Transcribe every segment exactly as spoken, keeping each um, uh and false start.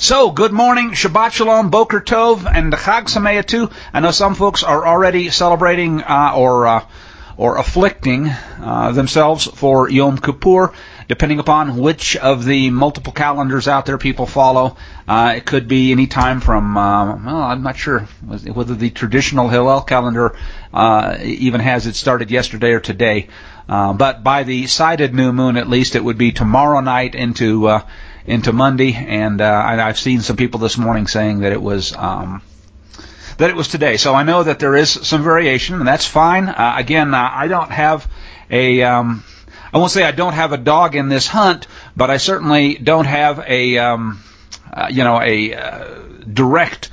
So, good morning, Shabbat Shalom, Boker Tov, and Chag Sameach too. I know some folks are already celebrating uh, or uh, or afflicting uh, themselves for Yom Kippur, depending upon which of the multiple calendars out there people follow. Uh, it could be any time from, uh, well, I'm not sure whether the traditional Hillel calendar uh, even has it started yesterday or today. Uh, but by the sighted new moon, at least, it would be tomorrow night into uh, into Monday, and uh, I, I've seen some people this morning saying that it was um, that it was today. So I know that there is some variation, and that's fine. Uh, again, uh, I don't have a um, I won't say I don't have a dog in this hunt, but I certainly don't have a um, uh, you know a uh, direct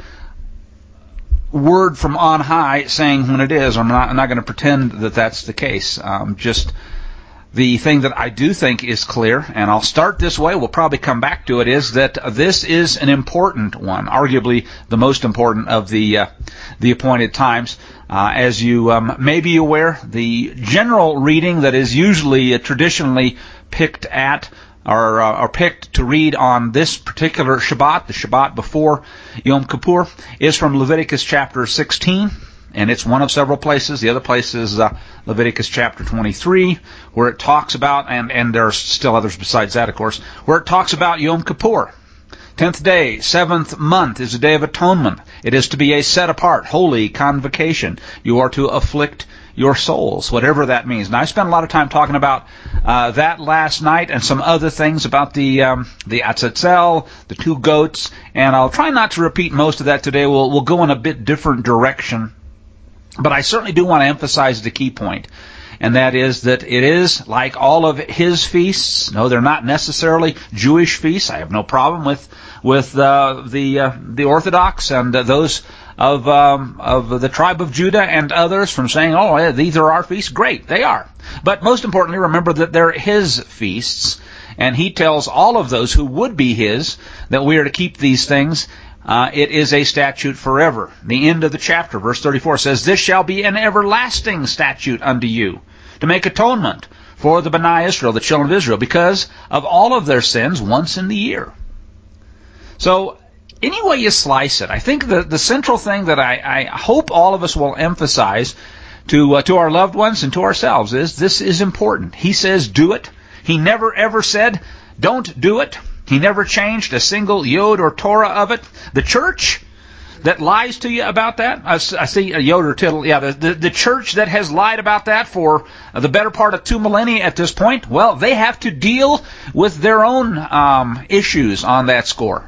word from on high saying when it is. I'm not I'm not going to pretend that that's the case. Um, just the thing that I do think is clear, and I'll start this way, we'll probably come back to it, is that this is an important one, arguably the most important of the uh, the appointed times. Uh, as you um, may be aware, the general reading that is usually uh, traditionally picked at or, uh, or picked to read on this particular Shabbat, the Shabbat before Yom Kippur, is from Leviticus chapter sixteen. And it's one of several places. The other place is uh, Leviticus chapter twenty-three, where it talks about, and, and there are still others besides that, of course, where it talks about Yom Kippur. Tenth day, seventh month is a day of atonement. It is to be a set-apart, holy convocation. You are to afflict your souls, whatever that means. Now, I spent a lot of time talking about uh, that last night and some other things about the um, the Atzazel, the two goats, and I'll try not to repeat most of that today. We'll, we'll go in a bit different direction. But I certainly do want to emphasize the key point, and that is that it is like all of his feasts. No, they're not necessarily Jewish feasts. I have no problem with with uh, the uh, the Orthodox and uh, those of um, of the tribe of Judah and others from saying, "Oh, yeah, these are our feasts." Great, they are. But most importantly, remember that they're his feasts, and he tells all of those who would be his that we are to keep these things. Uh, it is a statute forever. The end of the chapter, verse thirty-four, says, "This shall be an everlasting statute unto you, to make atonement for the Bnei Israel, the children of Israel, because of all of their sins once in the year." So, any way you slice it, I think the, the central thing that I, I hope all of us will emphasize to uh, to our loved ones and to ourselves is this is important. He says, do it. He never ever said, don't do it. He never changed a single yod or Torah of it. The church that lies to you about that, I, I see a yod or tittle, yeah, the, the, the church that has lied about that for the better part of two millennia at this point, well, they have to deal with their own um, issues on that score.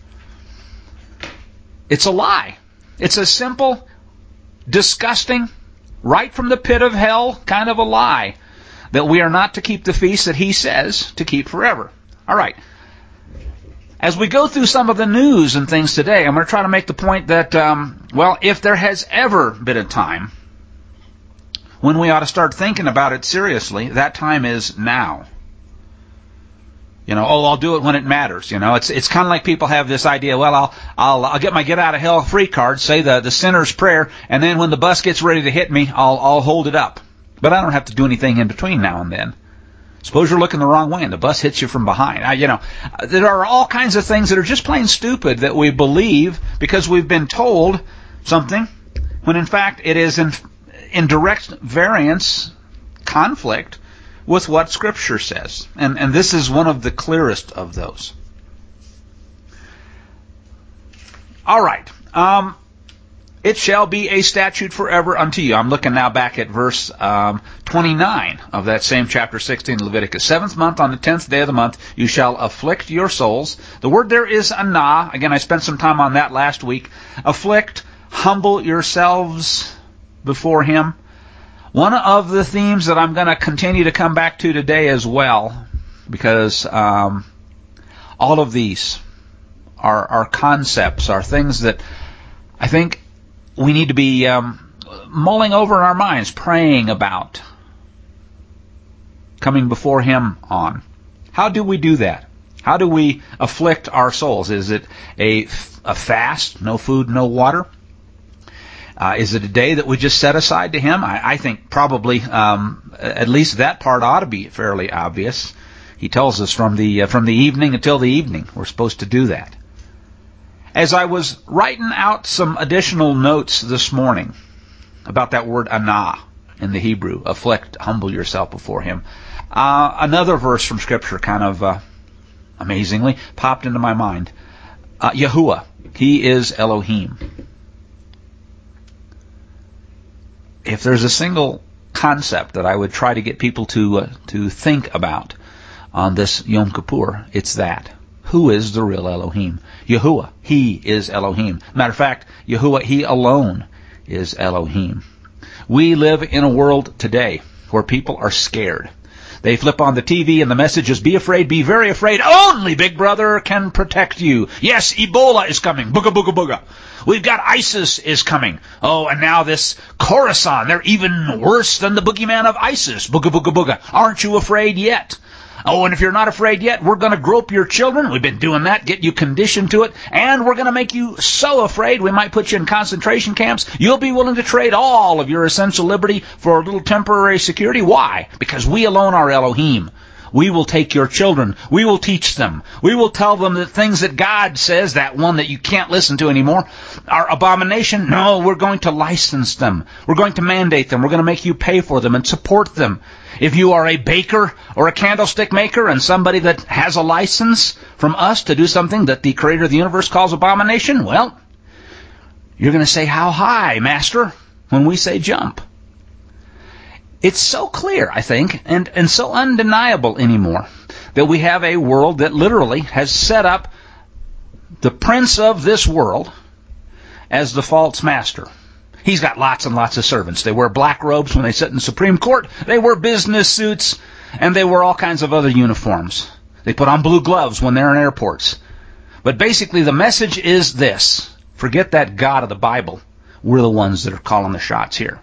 It's a lie. It's a simple, disgusting, right from the pit of hell kind of a lie that we are not to keep the feast that he says to keep forever. All right. As we go through some of the news and things today, I'm going to try to make the point that, um, well, if there has ever been a time when we ought to start thinking about it seriously, that time is now. You know, oh, I'll do it when it matters. You know, it's it's kind of like people have this idea. Well, I'll I'll I'll get my get out of hell free card, say the the sinner's prayer, and then when the bus gets ready to hit me, I'll I'll hold it up. But I don't have to do anything in between now and then. Suppose you're looking the wrong way and the bus hits you from behind. I, you know, there are all kinds of things that are just plain stupid that we believe because we've been told something, when in fact it is in, in direct variance, conflict with what Scripture says. And, and this is one of the clearest of those. All right. Um, It shall be a statute forever unto you. I'm looking now back at verse um, twenty-nine of that same chapter sixteen, Leviticus. Seventh month, on the tenth day of the month, you shall afflict your souls. The word there is anah. Again, I spent some time on that last week. Afflict, humble yourselves before him. One of the themes that I'm going to continue to come back to today as well, because um, all of these are, are concepts, are things that I think we need to be um, mulling over in our minds, praying about, coming before him on. How do we do that? How do we afflict our souls? Is it a, a fast, no food, no water? Uh, is it a day that we just set aside to him? I, I think probably um, at least that part ought to be fairly obvious. He tells us from the uh, from the evening until the evening we're supposed to do that. As I was writing out some additional notes this morning about that word anah in the Hebrew, afflict, humble yourself before him, uh, another verse from Scripture kind of uh, amazingly popped into my mind. Uh, Yahuwah, he is Elohim. If there's a single concept that I would try to get people to uh, to think about on this Yom Kippur, it's that. Who is the real Elohim? Yahuwah, he is Elohim. Matter of fact, Yahuwah, he alone is Elohim. We live in a world today where people are scared. They flip on the T V and the message is, be afraid, be very afraid. Only Big Brother can protect you. Yes, Ebola is coming. Booga, booga, booga. We've got ISIS is coming. Oh, and now this Khorasan. They're even worse than the boogeyman of ISIS. Booga, booga, booga. Aren't you afraid yet? Oh, and if you're not afraid yet, we're going to grope your children. We've been doing that, get you conditioned to it. And we're going to make you so afraid we might put you in concentration camps. You'll be willing to trade all of your essential liberty for a little temporary security. Why? Because we alone are Elohim. We will take your children. We will teach them. We will tell them the things that God says, that one that you can't listen to anymore, are abomination. No, we're going to license them. We're going to mandate them. We're going to make you pay for them and support them. If you are a baker or a candlestick maker and somebody that has a license from us to do something that the Creator of the universe calls abomination, well, you're going to say, how high, Master, when we say jump? It's so clear, I think, and, and so undeniable anymore that we have a world that literally has set up the prince of this world as the false master. He's got lots and lots of servants. They wear black robes when they sit in the Supreme Court. They wear business suits, and they wear all kinds of other uniforms. They put on blue gloves when they're in airports. But basically the message is this. Forget that God of the Bible. We're the ones that are calling the shots here.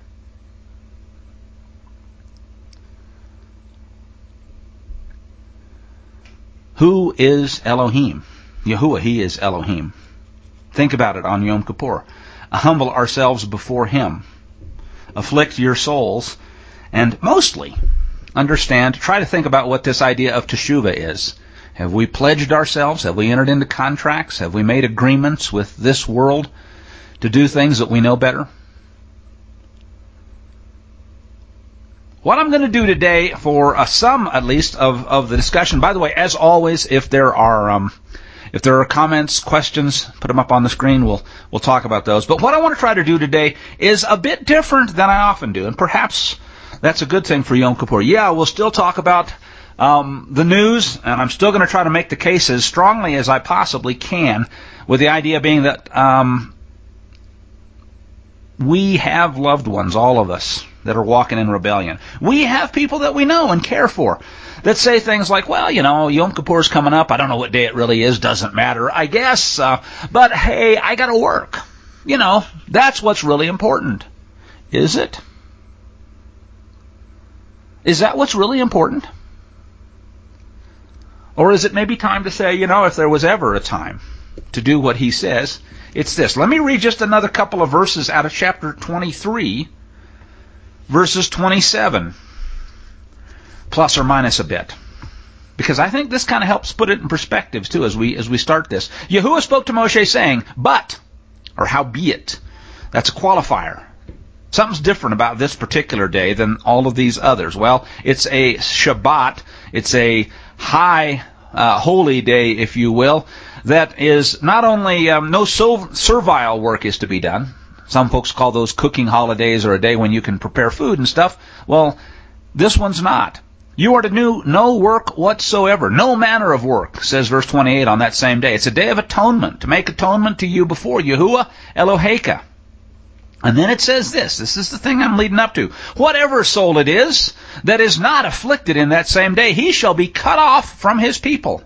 Who is Elohim? Yahuwah, he is Elohim. Think about it on Yom Kippur. Humble ourselves before him. Afflict your souls. And mostly, understand, try to think about what this idea of teshuvah is. Have we pledged ourselves? Have we entered into contracts? Have we made agreements with this world to do things that we know better? What I'm going to do today, for uh, some at least of, of the discussion, by the way, as always, if there are um, if there are comments, questions, put them up on the screen. We'll we'll talk about those. But what I want to try to do today is a bit different than I often do, and perhaps that's a good thing for Yom Kippur. Yeah, we'll still talk about um, the news, and I'm still going to try to make the case as strongly as I possibly can, with the idea being that um, we have loved ones, all of us, that are walking in rebellion. We have people that we know and care for that say things like, well, you know, Yom Kippur's coming up. I don't know what day it really is. Doesn't matter, I guess. Uh, but, hey, I got to work. You know, that's what's really important. Is it? Is that what's really important? Or is it maybe time to say, you know, if there was ever a time to do what he says, it's this. Let me read just another couple of verses out of chapter twenty-three, verses twenty-seven, plus or minus a bit. Because I think this kind of helps put it in perspective, too, as we as we start this. Yahuwah spoke to Moshe saying, but, or howbeit, that's a qualifier. Something's different about this particular day than all of these others. Well, it's a Shabbat. It's a high, uh, holy day, if you will, that is not only, um, no so- servile work is to be done. Some folks call those cooking holidays, or a day when you can prepare food and stuff. Well, this one's not. You are to do no work whatsoever, no manner of work, says verse twenty-eight on that same day. It's a day of atonement, to make atonement to you before Yahuwah Eloheka. And then it says this, this is the thing I'm leading up to. Whatever soul it is that is not afflicted in that same day, he shall be cut off from his people.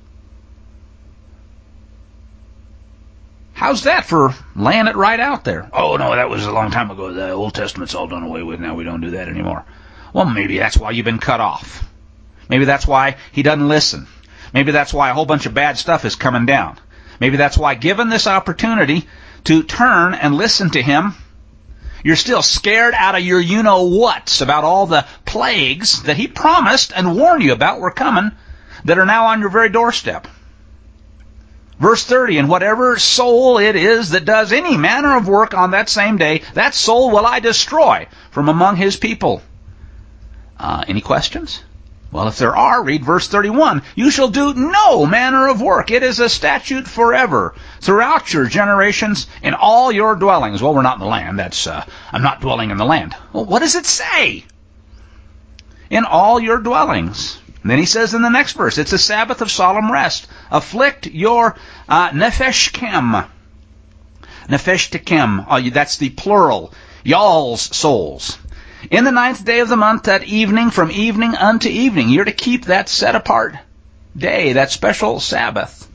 How's that for laying it right out there? Oh, no, that was a long time ago. The Old Testament's all done away with. Now we don't do that anymore. Well, maybe that's why you've been cut off. Maybe that's why he doesn't listen. Maybe that's why a whole bunch of bad stuff is coming down. Maybe that's why, given this opportunity to turn and listen to him, you're still scared out of your you-know-whats about all the plagues that he promised and warned you about were coming that are now on your very doorstep. Verse thirty, and whatever soul it is that does any manner of work on that same day, that soul will I destroy from among his people. Uh, any questions? Well, if there are, read verse thirty-one. You shall do no manner of work. It is a statute forever, throughout your generations, in all your dwellings. Well, we're not in the land. That's, uh, I'm not dwelling in the land. Well, what does it say? In all your dwellings. And then he says in the next verse, it's a Sabbath of solemn rest. Afflict your uh, nefesh kem. Nefesh tekem. Oh, that's the plural. Y'all's souls. In the ninth day of the month, at evening, from evening unto evening. You're to keep that set apart day, that special Sabbath.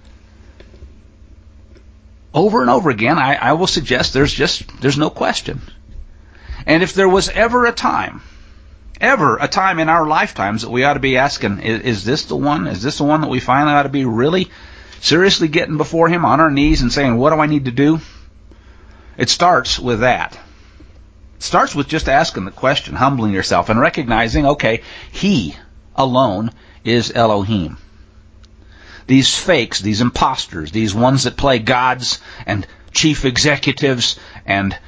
Over and over again, I, I will suggest there's just, there's no question. And if there was ever a time, ever a time in our lifetimes that we ought to be asking, is, is this the one? Is this the one that we finally ought to be really seriously getting before him on our knees and saying, what do I need to do? It starts with that. It starts with just asking the question, humbling yourself, and recognizing, okay, he alone is Elohim. These fakes, these imposters, these ones that play gods and chief executives and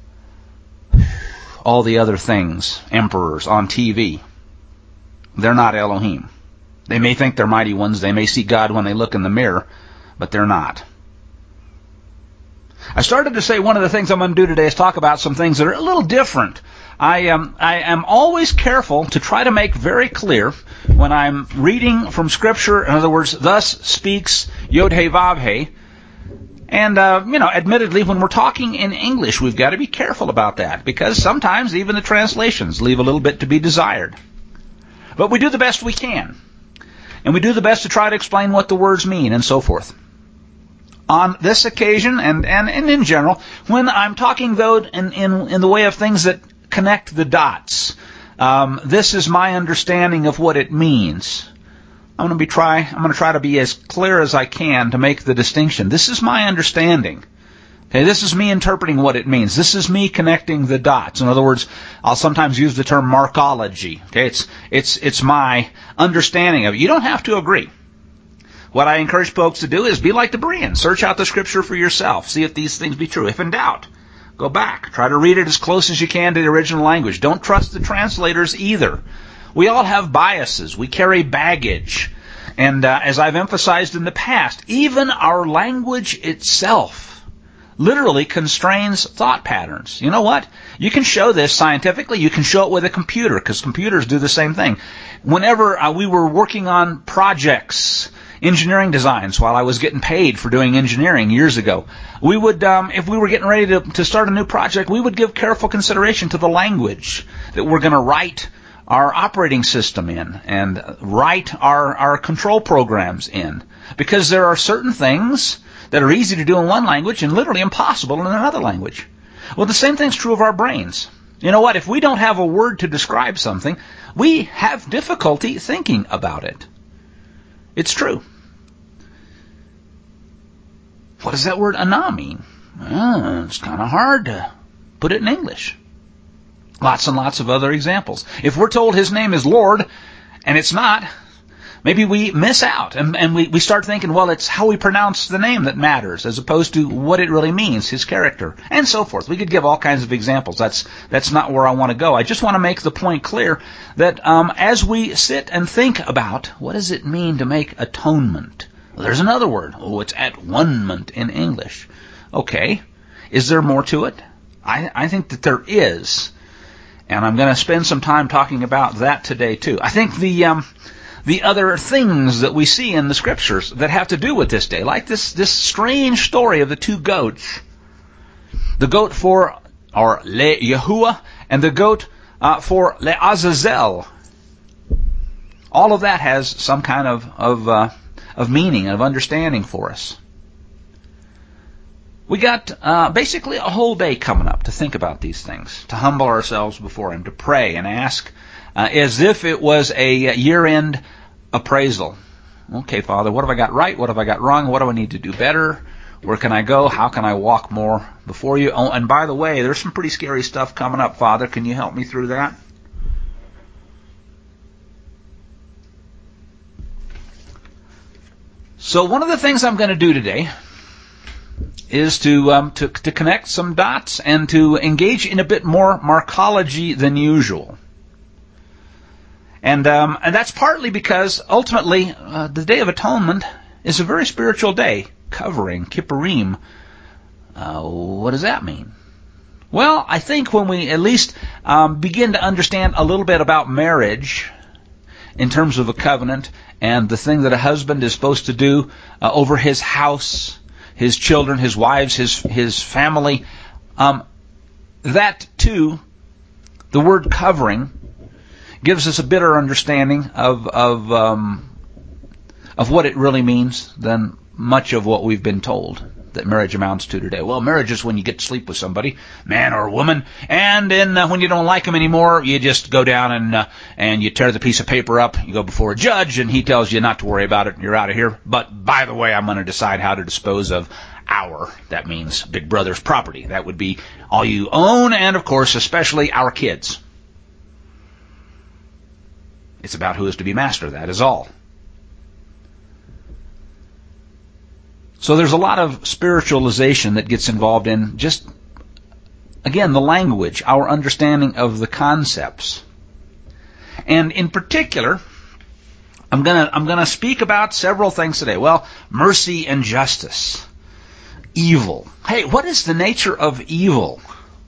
all the other things, emperors on T V, they're not Elohim. They may think they're mighty ones, they may see God when they look in the mirror, but they're not. I started to say one of the things I'm going to do today is talk about some things that are a little different. I, um, I am always careful to try to make very clear when I'm reading from Scripture, in other words, thus speaks Yod-Heh-Vav-Heh. And, uh, you know, admittedly, when we're talking in English, we've got to be careful about that, because sometimes even the translations leave a little bit to be desired. But we do the best we can. And we do the best to try to explain what the words mean and so forth. On this occasion, and, and, and in general, when I'm talking, though, in, in, in the way of things that connect the dots, um, this is my understanding of what it means. I'm going to be try. I'm going to try to be as clear as I can to make the distinction. This is my understanding. Okay, this is me interpreting what it means. This is me connecting the dots. In other words, I'll sometimes use the term markology. Okay, it's it's it's my understanding of it. You don't have to agree. What I encourage folks to do is be like the Bereans. Search out the Scripture for yourself. See if these things be true. If in doubt, go back. Try to read it as close as you can to the original language. Don't trust the translators either. We all have biases. We carry baggage. And uh, as I've emphasized in the past, even our language itself literally constrains thought patterns. You know what? You can show this scientifically. You can show it with a computer, because computers do the same thing. Whenever uh, we were working on projects, engineering designs, while I was getting paid for doing engineering years ago, we would, um, if we were getting ready to, to start a new project, we would give careful consideration to the language that we're going to write our operating system in and write our, our control programs in. Because there are certain things that are easy to do in one language and literally impossible in another language. Well, the same thing's true of our brains. You know what? If we don't have a word to describe something, we have difficulty thinking about it. It's true. What does that word ana mean? Well, it's kind of hard to put it in English. Lots and lots of other examples. If we're told his name is Lord, and it's not, maybe we miss out, and, and we, we start thinking, well, it's how we pronounce the name that matters, as opposed to what it really means, his character, and so forth. We could give all kinds of examples. That's that's not where I want to go. I just want to make the point clear that um, as we sit and think about what does it mean to make atonement, well, there's another word. Oh, it's at-one-ment in English. Okay. Is there more to it? I, I think that there is. And I'm going to spend some time talking about that today, too. I think the um, the other things that we see in the Scriptures that have to do with this day, like this, this strange story of the two goats, the goat for, or Le Yahuwah, and the goat uh, for Le Azazel, all of that has some kind of, of, uh, of meaning, of understanding for us. We got uh, basically a whole day coming up to think about these things, to humble ourselves before Him, to pray and ask uh, as if it was a year-end appraisal. Okay, Father, what have I got right? What have I got wrong? What do I need to do better? Where can I go? How can I walk more before you? Oh, and by the way, there's some pretty scary stuff coming up, Father. Can you help me through that? So one of the things I'm going to do today is to, um, to to connect some dots and to engage in a bit more Markology than usual. And um, and that's partly because ultimately uh, the Day of Atonement is a very spiritual day, covering, Kippurim. Uh, what does that mean? Well, I think when we at least um, begin to understand a little bit about marriage in terms of a covenant and the thing that a husband is supposed to do uh, over his house, his children, his wives, his his family, um, that too, the word covering, gives us a better understanding of of um, of what it really means than much of what we've been told that marriage amounts to today. Well, marriage is when you get to sleep with somebody, man or woman, and then uh, when you don't like them anymore, you just go down and uh, and you tear the piece of paper up. You go before a judge, and he tells you not to worry about it, and you're out of here. But by the way, I'm going to decide how to dispose of our, that means Big Brother's property. That would be all you own, and of course, especially our kids. It's about who is to be master, that is all. So there's a lot of spiritualization that gets involved in just, again, the language, our understanding of the concepts. And in particular, I'm gonna I'm gonna speak about several things today. Well, mercy and justice. Evil. Hey, what is the nature of evil?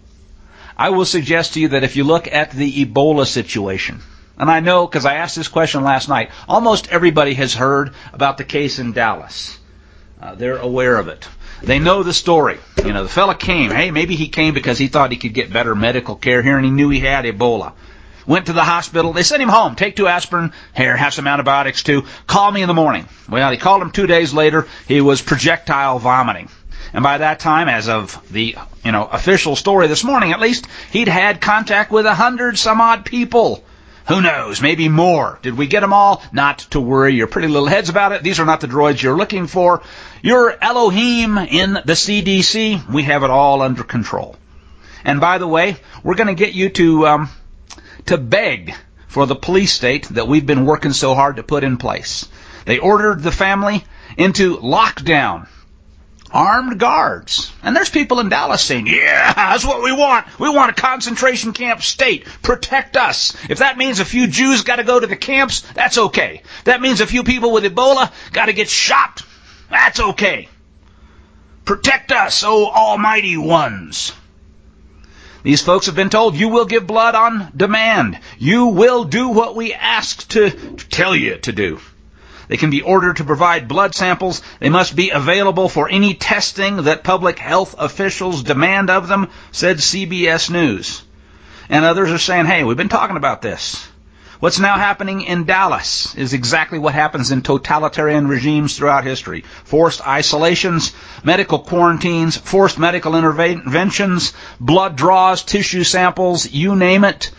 I will suggest to you that if you look at the Ebola situation, and I know because I asked this question last night, almost everybody has heard about the case in Dallas. Uh, they're aware of it. They know the story. You know, the fella came. Hey, maybe he came because he thought he could get better medical care here, and he knew he had Ebola. Went to the hospital. They sent him home. Take two aspirin. Here, have some antibiotics too. Call me in the morning. Well, he called him two days later. He was projectile vomiting. And by that time, as of the, you know, official story this morning at least, he'd had contact with a hundred some odd people. Who knows? Maybe more. Did we get them all? Not to worry your pretty little heads about it. These are not the droids you're looking for. You're Elohim in the C D C. We have it all under control. And by the way, we're going to get you to um, to beg for the police state that we've been working so hard to put in place. They ordered the family into lockdown. Armed guards. And there's people in Dallas saying, yeah, that's what we want. We want a concentration camp state. Protect us. If that means a few Jews got to go to the camps, that's okay. That means a few people with Ebola got to get shot. That's okay. Protect us, O almighty ones. These folks have been told, you will give blood on demand. You will do what we ask to tell you to do. They can be ordered to provide blood samples. They must be available for any testing that public health officials demand of them, said C B S News. And others are saying, hey, we've been talking about this. What's now happening in Dallas is exactly what happens in totalitarian regimes throughout history. Forced isolations, medical quarantines, forced medical interventions, blood draws, tissue samples, you name it.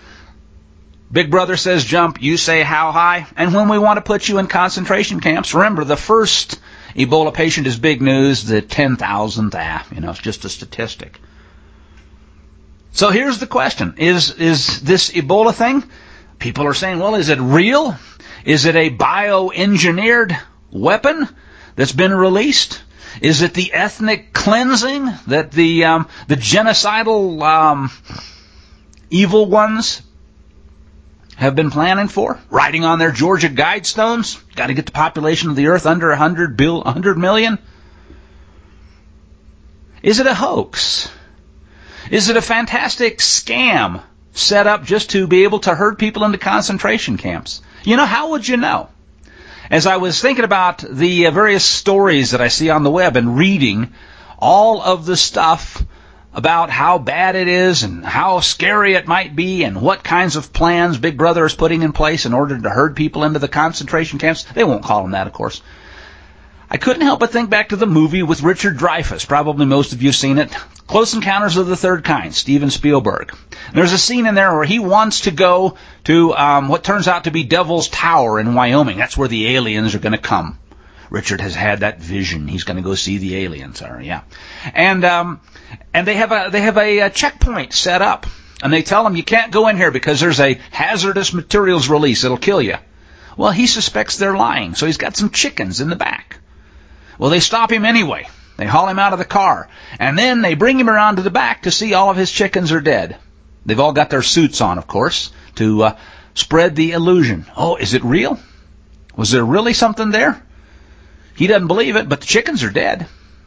Big Brother says jump, you say how high. And when we want to put you in concentration camps, remember the first Ebola patient is big news, the ten thousandth, ah, you know, it's just a statistic. So here's the question. Is, is this Ebola thing? People are saying, well, is it real? Is it a bioengineered weapon that's been released? Is it the ethnic cleansing that the, um, the genocidal, um, evil ones have been planning for, writing on their Georgia Guidestones? Got to get the population of the earth under one hundred, bill, one hundred million? Is it a hoax? Is it a fantastic scam set up just to be able to herd people into concentration camps? You know, how would you know? As I was thinking about the various stories that I see on the web and reading all of the stuff about how bad it is and how scary it might be and what kinds of plans Big Brother is putting in place in order to herd people into the concentration camps. They won't call them that, of course. I couldn't help but think back to the movie with Richard Dreyfuss. Probably most of you have seen it. Close Encounters of the Third Kind, Steven Spielberg. There's a scene in there where he wants to go to um, what turns out to be Devil's Tower in Wyoming. That's where the aliens are going to come. Richard has had that vision. He's going to go see the aliens. Or, yeah. And um, and they have a they have a, a checkpoint set up. And they tell him you can't go in here because there's a hazardous materials release. It'll kill you. Well, he suspects they're lying, so he's got some chickens in the back. Well, they stop him anyway. They haul him out of the car, and then they bring him around to the back to see all of his chickens are dead. They've all got their suits on, of course, to uh, spread the illusion. Oh, is it real? Was there really something there? He doesn't believe it, but the chickens are dead.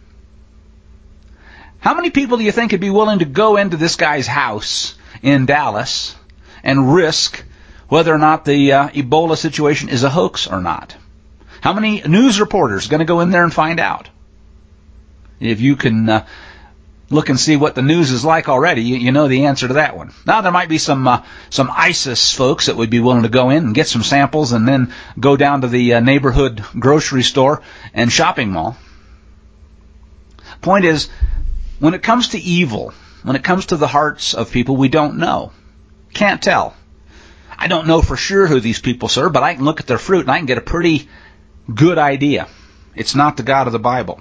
How many people do you think would be willing to go into this guy's house in Dallas and risk whether or not the uh, Ebola situation is a hoax or not? How many news reporters are going to go in there and find out? If you can uh, look and see what the news is like already, you, you know the answer to that one. Now, there might be some uh, some ISIS folks that would be willing to go in and get some samples and then go down to the uh, neighborhood grocery store and shopping mall. Point is, when it comes to evil, when it comes to the hearts of people, we don't know. Can't tell. I don't know for sure who these people serve, but I can look at their fruit and I can get a pretty good idea. It's not the God of the Bible.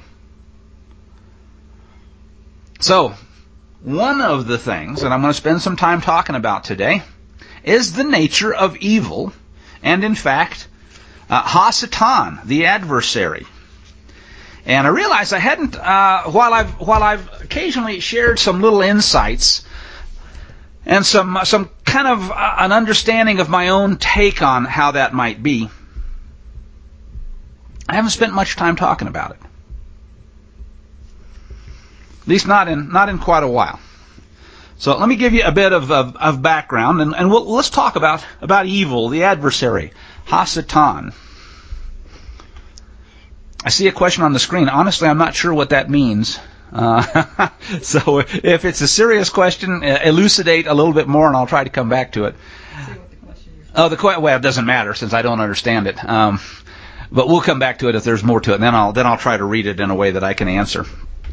So, one of the things that I'm going to spend some time talking about today is the nature of evil, and in fact, uh, Hasatan, the adversary. And I realized I hadn't, uh, while I've while I've occasionally shared some little insights and some some kind of uh, an understanding of my own take on how that might be, I haven't spent much time talking about it. At least not in not in quite a while. So let me give you a bit of of, of background, and, and we'll, let's talk about about evil, the adversary, Hasatan. I see a question on the screen. Honestly, I'm not sure what that means. Uh, so if it's a serious question, elucidate a little bit more, and I'll try to come back to it. Oh, the question. Well, it doesn't matter since I don't understand it. Um, but we'll come back to it if there's more to it, and then I'll then I'll try to read it in a way that I can answer.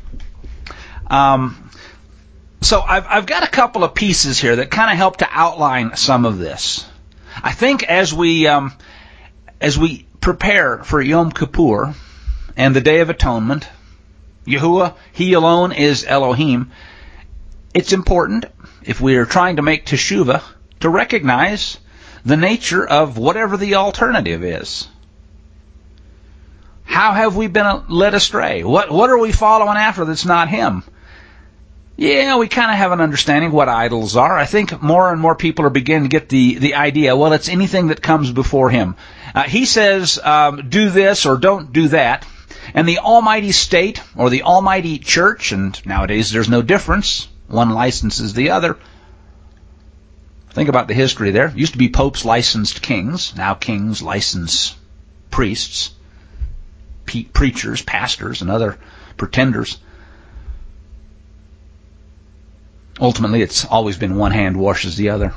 Um, so I've, I've got a couple of pieces here that kind of help to outline some of this. I think as we um, as we prepare for Yom Kippur and the Day of Atonement, Yahuwah, He alone is Elohim, it's important, if we are trying to make teshuvah, to recognize the nature of whatever the alternative is. How have we been led astray? What what are we following after that's not Him? Yeah, we kind of have an understanding of what idols are. I think more and more people are beginning to get the, the idea, well, it's anything that comes before Him. Uh, he says, um, do this or don't do that. And the Almighty State or the Almighty Church, and nowadays there's no difference. One licenses the other. Think about the history there. It used to be popes licensed kings. Now kings license priests, pe- preachers, pastors, and other pretenders. Ultimately, it's always been one hand washes the other.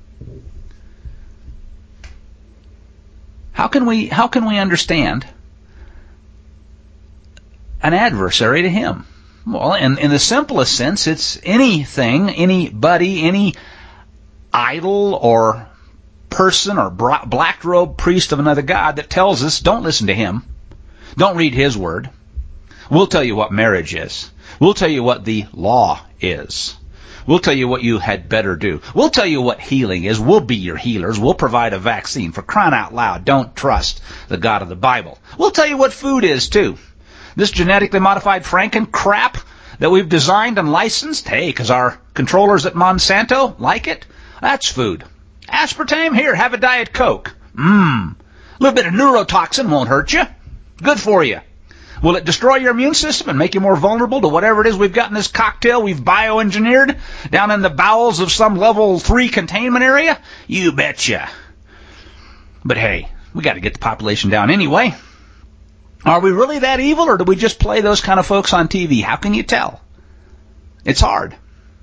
How can we how can we understand an adversary to Him? Well, in, in the simplest sense, it's anything, anybody, any idol or person or black robe priest of another god that tells us, don't listen to him, don't read his word. We'll tell you what marriage is. We'll tell you what the law is. We'll tell you what you had better do. We'll tell you what healing is. We'll be your healers. We'll provide a vaccine. For crying out loud, don't trust the God of the Bible. We'll tell you what food is, too. This genetically modified Franken crap that we've designed and licensed, hey, because our controllers at Monsanto like it, that's food. Aspartame, here, have a Diet Coke. Mmm. A little bit of neurotoxin won't hurt you. Good for you. Will it destroy your immune system and make you more vulnerable to whatever it is we've got in this cocktail we've bioengineered down in the bowels of some level three containment area? You betcha. But hey, we got to get the population down anyway. Are we really that evil, or do we just play those kind of folks on T V? How can you tell? It's hard.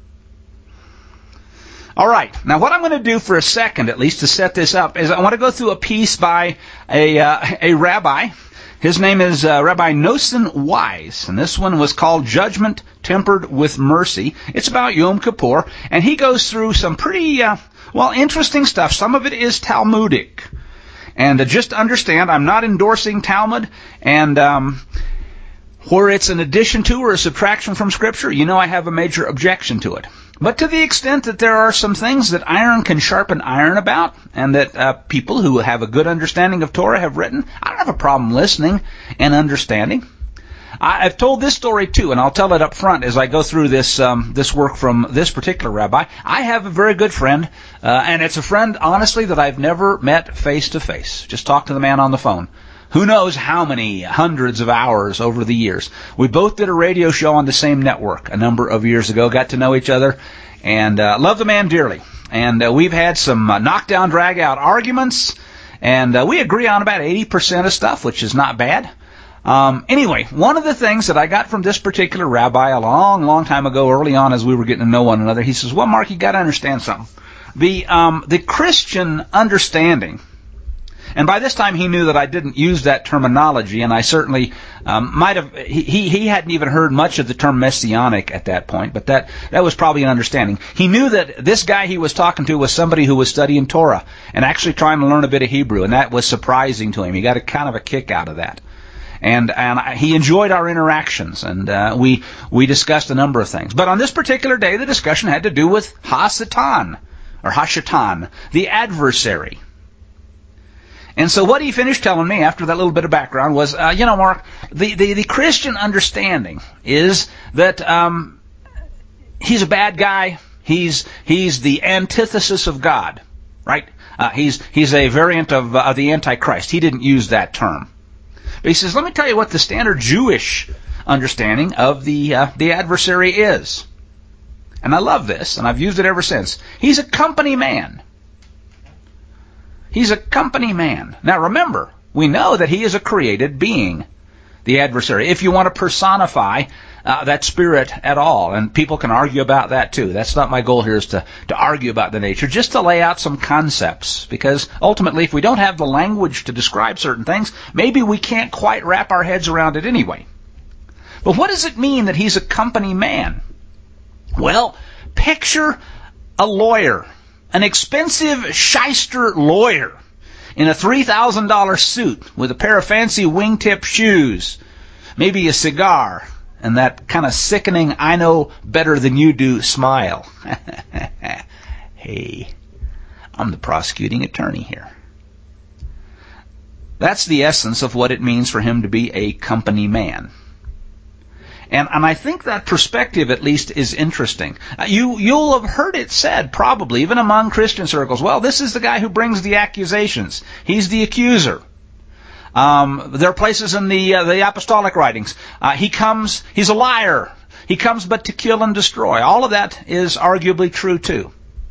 All right. Now, what I'm going to do for a second, at least, to set this up, is I want to go through a piece by a uh, a rabbi. His name is uh, Rabbi Nosson Wise, and this one was called Judgment Tempered with Mercy. It's about Yom Kippur, and he goes through some pretty, uh, well, interesting stuff. Some of it is Talmudic. And uh, just understand, I'm not endorsing Talmud, and um, where it's an addition to or a subtraction from Scripture, you know I have a major objection to it. But to the extent that there are some things that iron can sharpen iron about, and that uh, people who have a good understanding of Torah have written, I don't have a problem listening and understanding. I, I've told this story too, and I'll tell it up front as I go through this um, this work from this particular rabbi. I have a very good friend, uh, and it's a friend, honestly, that I've never met face to face. Just talked to the man on the phone. Who knows how many hundreds of hours over the years. We both did a radio show on the same network a number of years ago, got to know each other, and uh, love the man dearly. And uh, we've had some uh, knockdown, drag-out arguments, and uh, we agree on about eighty percent of stuff, which is not bad. Um, anyway, one of the things that I got from this particular rabbi a long, long time ago, early on as we were getting to know one another, he says, well, Mark, you got to understand something. The, um, the Christian understanding, and by this time he knew that I didn't use that terminology, and I certainly um, might have, he, he hadn't even heard much of the term messianic at that point, but that, that was probably an understanding. He knew that this guy he was talking to was somebody who was studying Torah and actually trying to learn a bit of Hebrew, and that was surprising to him. He got a kind of a kick out of that. And and he enjoyed our interactions, and uh, we we discussed a number of things. But on this particular day, the discussion had to do with Ha-Satan, or Ha-Shatan, the adversary. And so what he finished telling me after that little bit of background was, uh, you know, Mark, the, the, the Christian understanding is that um, he's a bad guy. He's he's the antithesis of God, right? Uh, he's he's a variant of, uh, of the Antichrist. He didn't use that term. But he says, let me tell you what the standard Jewish understanding of the uh, the adversary is. And I love this, and I've used it ever since. He's a company man. He's a company man. Now remember, we know that he is a created being, the adversary, if you want to personify uh, that spirit at all. And people can argue about that too. That's not my goal here, is to, to argue about the nature, just to lay out some concepts. Because ultimately, if we don't have the language to describe certain things, maybe we can't quite wrap our heads around it anyway. But what does it mean that he's a company man? Well, picture a lawyer, an expensive shyster lawyer in a three thousand dollars suit with a pair of fancy wingtip shoes, maybe a cigar, and that kind of sickening, I know better than you do smile. Hey, I'm the prosecuting attorney here. That's the essence of what it means for him to be a company man. And, and I think that perspective, at least, is interesting. Uh, you, you'll have heard it said, probably, even among Christian circles, well, this is the guy who brings the accusations. He's the accuser. Um, there are places in the uh, the apostolic writings. Uh, he comes, he's a liar. He comes but to kill and destroy. All of that is arguably true, too.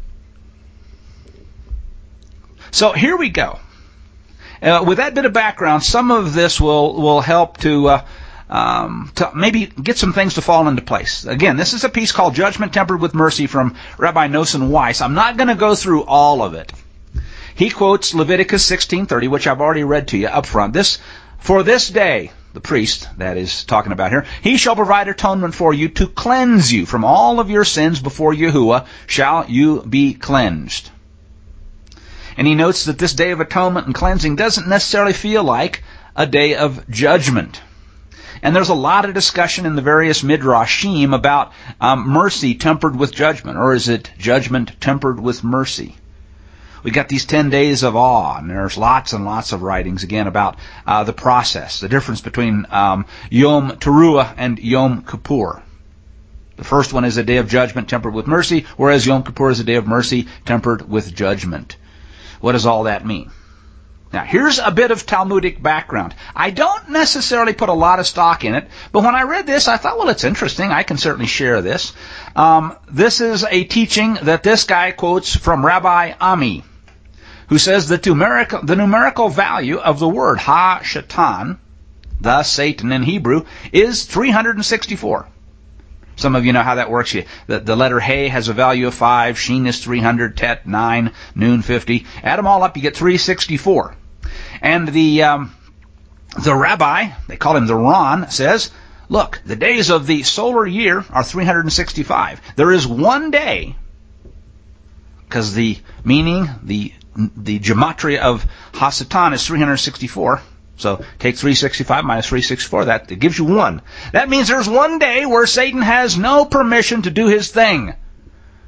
So here we go. Uh, with that bit of background, some of this will, will help to... Uh, Um, to maybe get some things to fall into place. Again, this is a piece called Judgment Tempered with Mercy from Rabbi Nosson Weiss. I'm not going to go through all of it. He quotes Leviticus sixteen thirty, which I've already read to you up front. This, for this day, the priest, that is talking about here, he shall provide atonement for you to cleanse you from all of your sins before Yahuwah shall you be cleansed. And he notes that this day of atonement and cleansing doesn't necessarily feel like a day of judgment. And there's a lot of discussion in the various midrashim about um, mercy tempered with judgment, or is it judgment tempered with mercy? We got these ten days of awe, and there's lots and lots of writings again about uh, the process, the difference between um, Yom Teruah and Yom Kippur. The first one is a day of judgment tempered with mercy, whereas Yom Kippur is a day of mercy tempered with judgment. What does all that mean? Now, here's a bit of Talmudic background. I don't necessarily put a lot of stock in it, but when I read this, I thought, well, it's interesting. I can certainly share this. Um, this is a teaching that this guy quotes from Rabbi Ami, who says that numerical, the numerical value of the word Ha-Shatan, thus Satan in Hebrew, is three hundred sixty-four. Some of you know how that works. The, the letter He has a value of five, Shin is three hundred, Tet nine, Nun fifty. Add them all up, you get three hundred sixty-four. And the um, the rabbi, they call him the Ron, says, look, the days of the solar year are three hundred sixty-five. There is one day, because the meaning, the the gematria of Ha-Satan is three hundred sixty-four. So take three hundred sixty-five minus three hundred sixty-four, that it gives you one. That means there's one day where Satan has no permission to do his thing.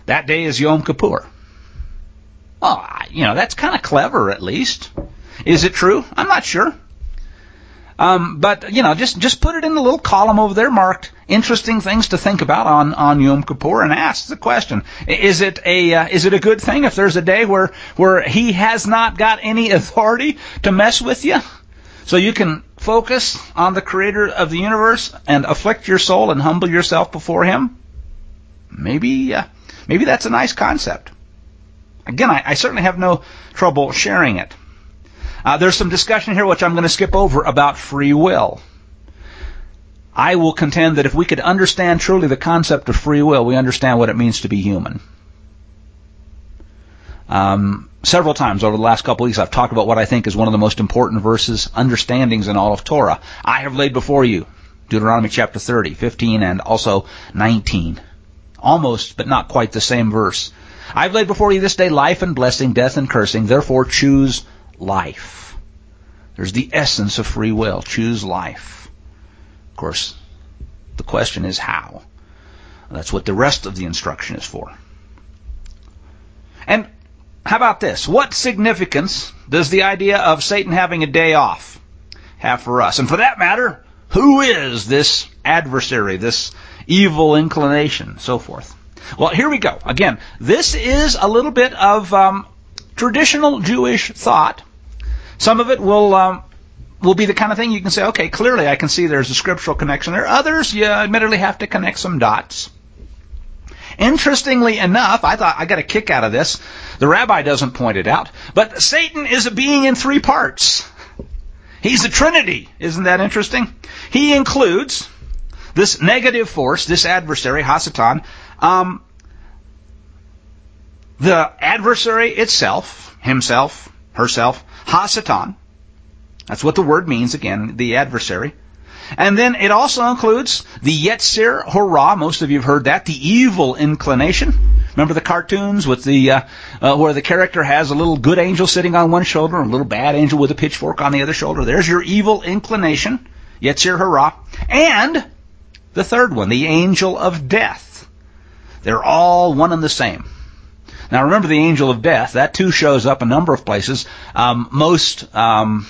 That day is Yom Kippur. Well, you know, that's kind of clever, at least. Is it true? I'm not sure. Um, but, you know, just, just put it in the little column over there marked interesting things to think about on, on Yom Kippur and ask the question. Is it a, uh, is it a good thing if there's a day where, where he has not got any authority to mess with you? So you can focus on the creator of the universe and afflict your soul and humble yourself before him? Maybe, uh, maybe that's a nice concept. Again, I, I certainly have no trouble sharing it. Uh, there's some discussion here which I'm going to skip over about free will. I will contend that if we could understand truly the concept of free will, we understand what it means to be human. Um, several times over the last couple of weeks, I've talked about what I think is one of the most important verses, understandings in all of Torah. I have laid before you Deuteronomy chapter thirty, fifteen, and also nineteen. Almost, but not quite the same verse. I've laid before you this day life and blessing, death and cursing. Therefore choose life. There's the essence of free will. Choose life. Of course, the question is how. That's what the rest of the instruction is for. And how about this? What significance does the idea of Satan having a day off have for us? And for that matter, who is this adversary, this evil inclination, so forth? Well, here we go. Again, this is a little bit of um, traditional Jewish thought. Some of it will um, will be the kind of thing you can say, okay, clearly I can see there's a scriptural connection there. Others, you admittedly have to connect some dots. Interestingly enough, I thought I got a kick out of this. The rabbi doesn't point it out, but Satan is a being in three parts. He's a trinity. Isn't that interesting? He includes this negative force, this adversary, Hasatan, um, the adversary itself, himself, herself, Hasatan. That's what the word means, again, the adversary. And then it also includes the Yetzer Hara. Most of you have heard that, the evil inclination. Remember the cartoons with the uh, uh, where the character has a little good angel sitting on one shoulder and a little bad angel with a pitchfork on the other shoulder? There's your evil inclination, Yetzer Hara. And the third one, the angel of death. They're all one and the same. Now remember the angel of death. That too shows up a number of places. Um, most... Um,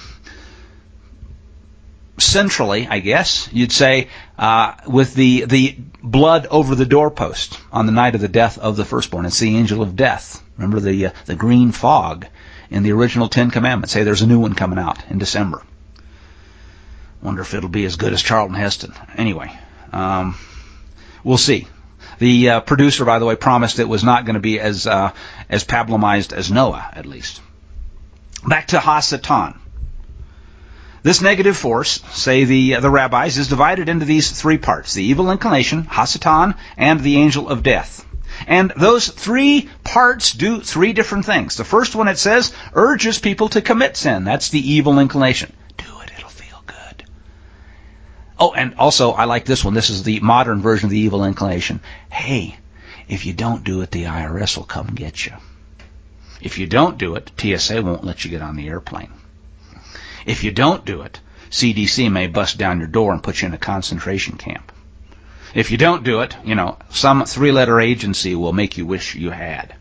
Centrally, I guess, you'd say, uh, with the, the blood over the doorpost on the night of the death of the firstborn. It's the angel of death. Remember the uh, the green fog in the original Ten Commandments. Say there's a new one coming out in December. Wonder if it'll be as good as Charlton Heston. Anyway, um, we'll see. The uh, producer, by the way, promised it was not going to be as uh, as pablumized as Noah, at least. Back to Hasatan. This negative force, say the uh, the rabbis, is divided into these three parts: the evil inclination, Hasatan, and the angel of death. And those three parts do three different things. The first one, it says, urges people to commit sin. That's the evil inclination. Do it, it'll feel good. Oh, and also, I like this one. This is the modern version of the evil inclination. Hey, if you don't do it, the I R S will come get you. If you don't do it, T S A won't let you get on the airplane. If you don't do it, C D C may bust down your door and put you in a concentration camp. If you don't do it, you know, some three-letter agency will make you wish you had.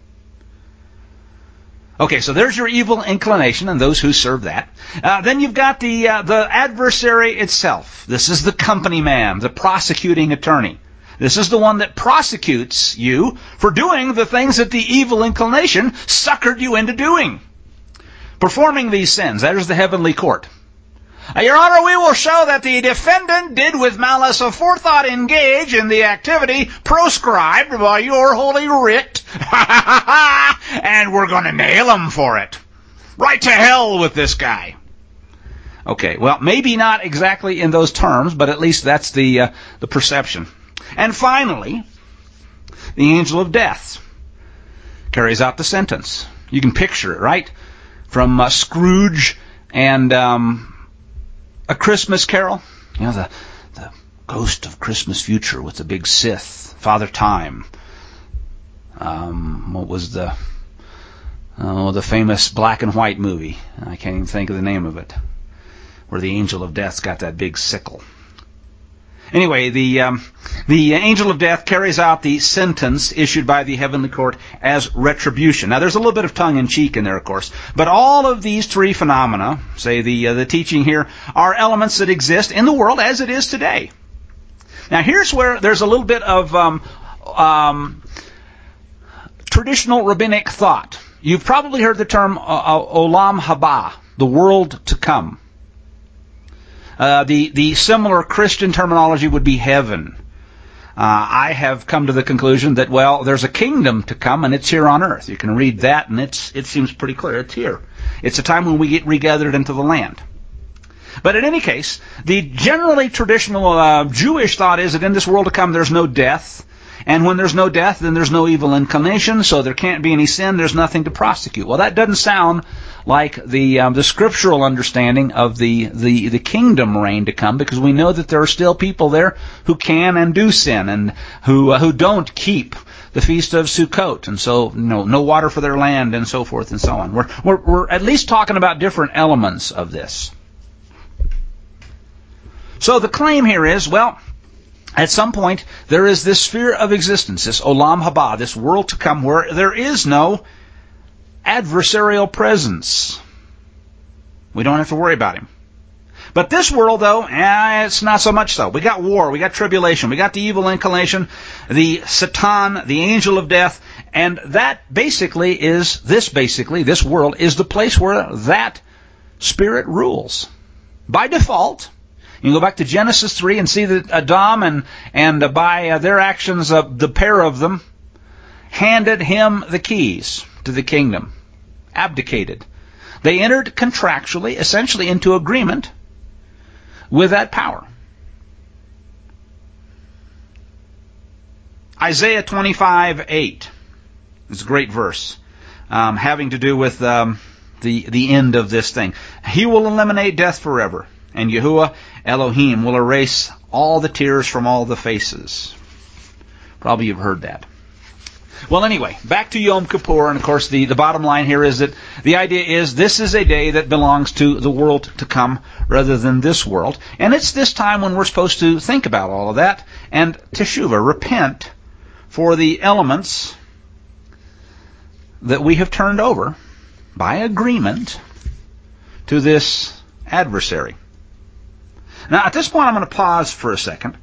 Okay, so there's your evil inclination and those who serve that. Uh, then you've got the uh, the adversary itself. This is the company man, the prosecuting attorney. This is the one that prosecutes you for doing the things that the evil inclination suckered you into doing. Performing these sins, that is the heavenly court. Uh, Your Honor, we will show that the defendant did with malice aforethought engage in the activity proscribed by your holy writ, and we're going to nail him for it. Right to hell with this guy. Okay, well, maybe not exactly in those terms, but at least that's the uh, the perception. And finally, the angel of death carries out the sentence. You can picture it, right? From uh, Scrooge and um, A Christmas Carol. You know, the, the ghost of Christmas future with the big Sith, Father Time. Um, what was the oh, the famous black and white movie? I can't even think of the name of it. Where the angel of death's got that big sickle. Anyway, the um, The angel of death carries out the sentence issued by the heavenly court as retribution. Now, there's a little bit of tongue-in-cheek in there, of course, but all of these three phenomena, say the uh, the teaching here, are elements that exist in the world as it is today. Now, here's where there's a little bit of um, um, traditional rabbinic thought. You've probably heard the term uh, olam haba, the world to come. Uh, the the similar Christian terminology would be heaven. Uh, I have come to the conclusion that, well, there's a kingdom to come, and it's here on earth. You can read that, and it's it seems pretty clear. It's here. It's a time when we get regathered into the land. But in any case, the generally traditional uh, Jewish thought is that in this world to come, there's no death. And when there's no death, then there's no evil inclination, so there can't be any sin. There's nothing to prosecute. Well, that doesn't sound like the um, the scriptural understanding of the, the, the kingdom reign to come, because we know that there are still people there who can and do sin, and who uh, who don't keep the feast of Sukkot, and so you know, no water for their land, and so forth and so on. We're we're, we're at least talking about different elements of this. So the claim here is, well, at some point, there is this sphere of existence, this olam haba, this world to come, where there is no adversarial presence. We don't have to worry about him. But this world, though, eh, it's not so much so. We got war, we got tribulation, we got the evil inclination, the Satan, the angel of death, and that basically is, this basically, this world is the place where that spirit rules. By default. You can go back to Genesis three and see that Adam and, and uh, by uh, their actions, uh, the pair of them handed him the keys to the kingdom, abdicated. They entered contractually, essentially into agreement with that power. Isaiah twenty-five eight is a great verse, um, having to do with um, the, the end of this thing. He will eliminate death forever, and Yahuwah Elohim will erase all the tears from all the faces. Probably you've heard that. Well, anyway, back to Yom Kippur, and of course the, the bottom line here is that the idea is this is a day that belongs to the world to come rather than this world. And it's this time when we're supposed to think about all of that and teshuvah, repent for the elements that we have turned over by agreement to this adversary. Now, at this point, I'm going to pause for a second.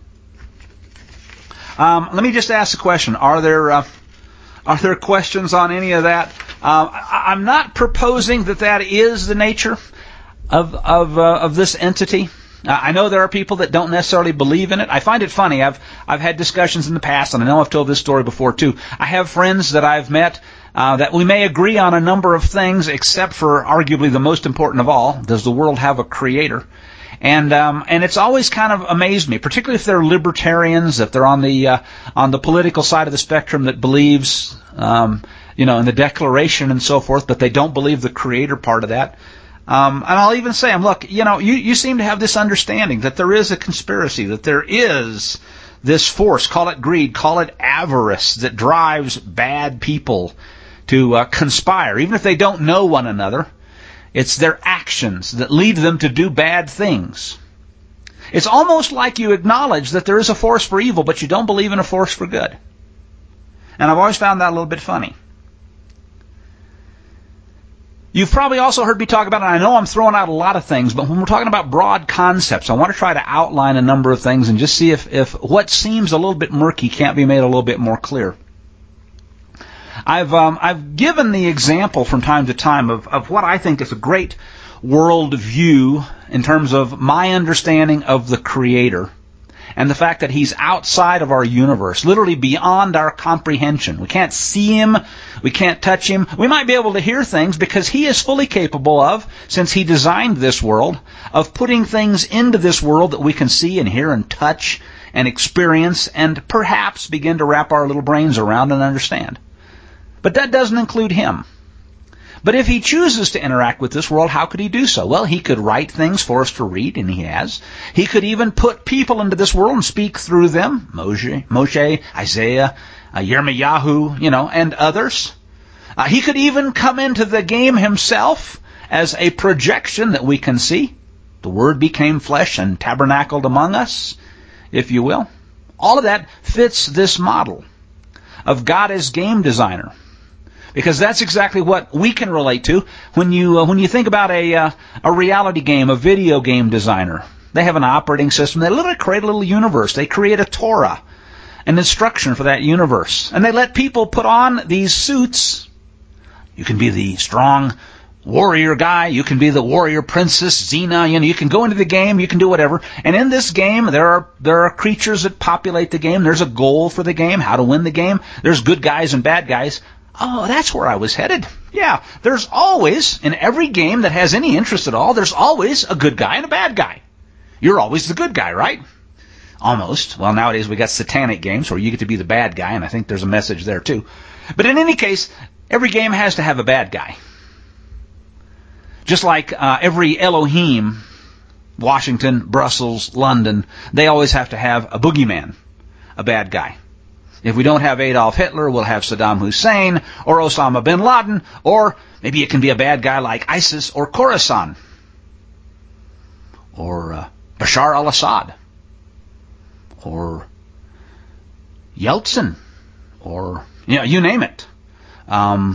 Um, let me just ask the question: Are there uh, are there questions on any of that? Um, I, I'm not proposing that that is the nature of of uh, of this entity. Uh, I know there are people that don't necessarily believe in it. I find it funny. I've I've had discussions in the past, and I know I've told this story before too. I have friends that I've met uh, that we may agree on a number of things, except for arguably the most important of all: does the world have a creator? And um, and it's always kind of amazed me, particularly if they're libertarians, if they're on the uh, on the political side of the spectrum that believes, um, you know, in the Declaration and so forth, but they don't believe the Creator part of that. Um, and I'll even say, I'm look, you know, you you seem to have this understanding that there is a conspiracy, that there is this force, call it greed, call it avarice, that drives bad people to uh, conspire, even if they don't know one another. It's their actions that lead them to do bad things. It's almost like you acknowledge that there is a force for evil, but you don't believe in a force for good. And I've always found that a little bit funny. You've probably also heard me talk about, and I know I'm throwing out a lot of things, but when we're talking about broad concepts, I want to try to outline a number of things and just see if, if what seems a little bit murky can't be made a little bit more clear. I've um, I've given the example from time to time of, of what I think is a great world view in terms of my understanding of the Creator and the fact that He's outside of our universe, literally beyond our comprehension. We can't see Him, we can't touch Him. We might be able to hear things because He is fully capable of, since He designed this world, of putting things into this world that we can see and hear and touch and experience and perhaps begin to wrap our little brains around and understand. But that doesn't include Him. But if He chooses to interact with this world, how could He do so? Well, He could write things for us to read, and He has. He could even put people into this world and speak through them. Moshe, Moshe, Isaiah, uh, Yirmiyahu, you know, and others. Uh, he could even come into the game Himself as a projection that we can see. The Word became flesh and tabernacled among us, if you will. All of that fits this model of God as game designer. Because that's exactly what we can relate to when you uh, when you think about a uh, a reality game, a video game designer. They have an operating system. They literally create a little universe. They create a Torah, an instruction for that universe. And they let people put on these suits. You can be the strong warrior guy. You can be the warrior princess, Xena. You know, you can go into the game. You can do whatever. And in this game, there are there are creatures that populate the game. There's a goal for the game, how to win the game. There's good guys and bad guys. Oh, that's where I was headed. Yeah, there's always, in every game that has any interest at all, there's always a good guy and a bad guy. You're always the good guy, right? Almost. Well, nowadays we got satanic games where you get to be the bad guy, and I think there's a message there too. But in any case, every game has to have a bad guy. Just like uh, every Elohim, Washington, Brussels, London, they always have to have a boogeyman, a bad guy. If we don't have Adolf Hitler, we'll have Saddam Hussein or Osama bin Laden, or maybe it can be a bad guy like ISIS or Khorasan or uh, Bashar al-Assad or Yeltsin or, you know, you name it. Um,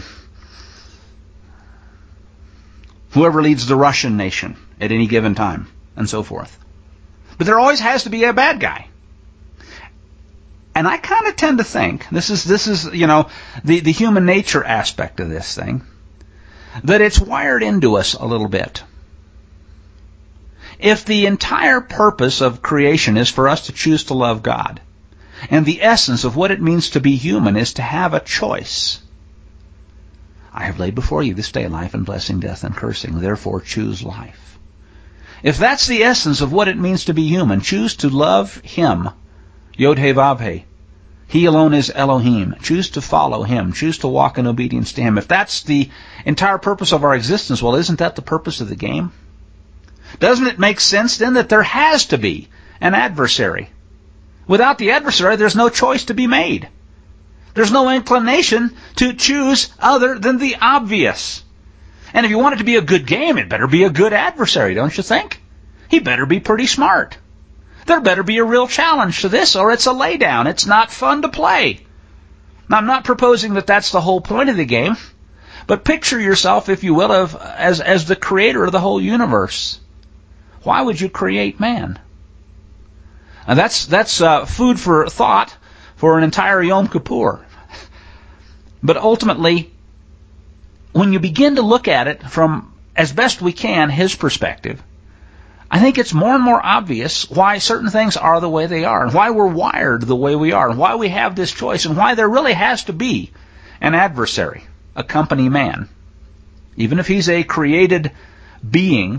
whoever leads the Russian nation at any given time, and so forth. But there always has to be a bad guy. And I kind of tend to think, this is, this is you know, the, the human nature aspect of this thing, that it's wired into us a little bit. If the entire purpose of creation is for us to choose to love God, and the essence of what it means to be human is to have a choice, I have laid before you this day life and blessing, death and cursing, therefore choose life. If that's the essence of what it means to be human, choose to love Him, Yod-Heh-Vav-Heh. He alone is Elohim. Choose to follow Him. Choose to walk in obedience to Him. If that's the entire purpose of our existence, well, isn't that the purpose of the game? Doesn't it make sense then that there has to be an adversary? Without the adversary, there's no choice to be made. There's no inclination to choose other than the obvious. And if you want it to be a good game, it better be a good adversary, don't you think? He better be pretty smart. There better be a real challenge to this, or it's a laydown. It's not fun to play. Now, I'm not proposing that that's the whole point of the game, but picture yourself, if you will, of as as the creator of the whole universe. Why would you create man? And that's that's uh, food for thought for an entire Yom Kippur. But ultimately, when you begin to look at it from, as best we can, His perspective, I think it's more and more obvious why certain things are the way they are, and why we're wired the way we are, and why we have this choice, and why there really has to be an adversary, a company man. Even if he's a created being,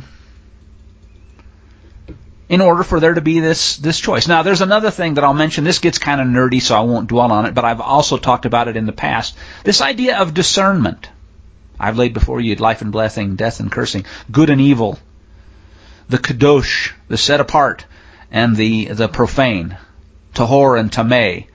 in order for there to be this, this choice. Now, there's another thing that I'll mention. This gets kind of nerdy, so I won't dwell on it, but I've also talked about it in the past. This idea of discernment. I've laid before you life and blessing, death and cursing, good and evil, the kadosh, the set apart, and the, the profane, tahor and tameh.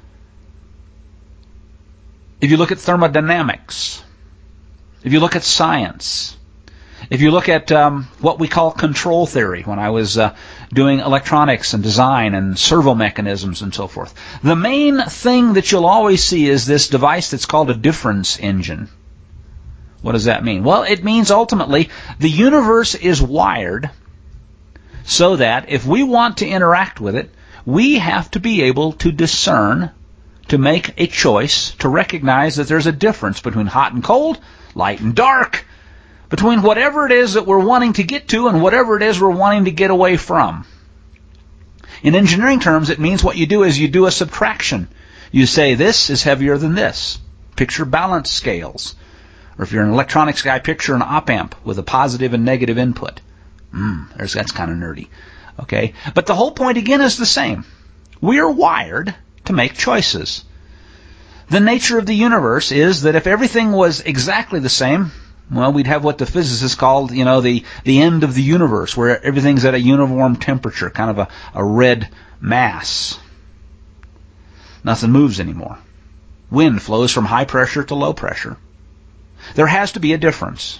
If you look at thermodynamics, if you look at science, if you look at um, what we call control theory, when I was uh, doing electronics and design and servo mechanisms and so forth, the main thing that you'll always see is this device that's called a difference engine. What does that mean? Well, it means ultimately the universe is wired so that if we want to interact with it, we have to be able to discern, to make a choice, to recognize that there's a difference between hot and cold, light and dark, between whatever it is that we're wanting to get to and whatever it is we're wanting to get away from. In engineering terms, it means what you do is you do a subtraction. You say this is heavier than this. Picture balance scales. Or if you're an electronics guy, picture an op-amp with a positive and negative input. Mm, there's, that's kind of nerdy. Okay? But the whole point again is the same. We are wired to make choices. The nature of the universe is that if everything was exactly the same, well, we'd have what the physicists called, you know, the, the end of the universe, where everything's at a uniform temperature, kind of a, a red mass. Nothing moves anymore. Wind flows from high pressure to low pressure. There has to be a difference.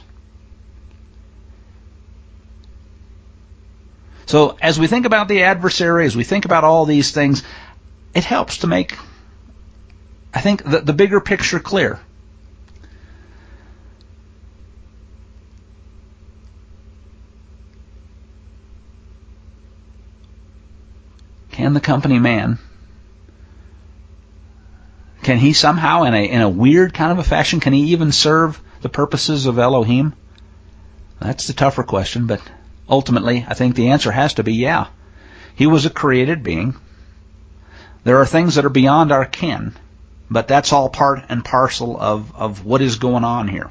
So as we think about the adversary, as we think about all these things, it helps to make, I think, the, the bigger picture clear. Can the company man, can he somehow, in a in a weird kind of a fashion, can he even serve the purposes of Elohim? That's the tougher question, but ultimately, I think the answer has to be yeah. He was a created being. There are things that are beyond our ken, but that's all part and parcel of, of what is going on here.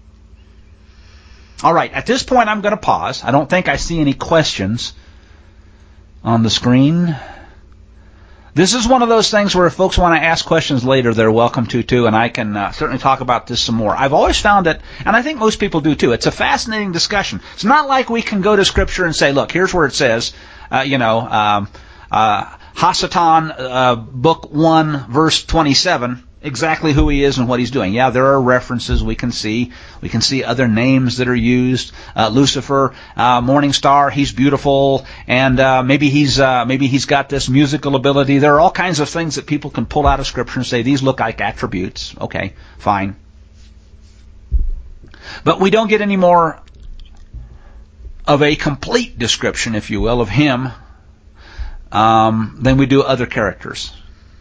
All right, at this point, I'm going to pause. I don't think I see any questions on the screen. This is one of those things where if folks want to ask questions later, they're welcome to too, and I can uh, certainly talk about this some more. I've always found that, and I think most people do too, it's a fascinating discussion. It's not like we can go to Scripture and say, look, here's where it says, uh, you know, um, uh, Hasatan, uh, book one, verse twenty-seven, exactly who he is and what he's doing. Yeah, there are references we can see. We can see other names that are used. Uh, Lucifer, uh, morning star, he's beautiful, and uh, maybe he's uh, maybe he's got this musical ability. There are all kinds of things that people can pull out of Scripture and say, these look like attributes. Okay, fine. But we don't get any more of a complete description, if you will, of him um, than we do other characters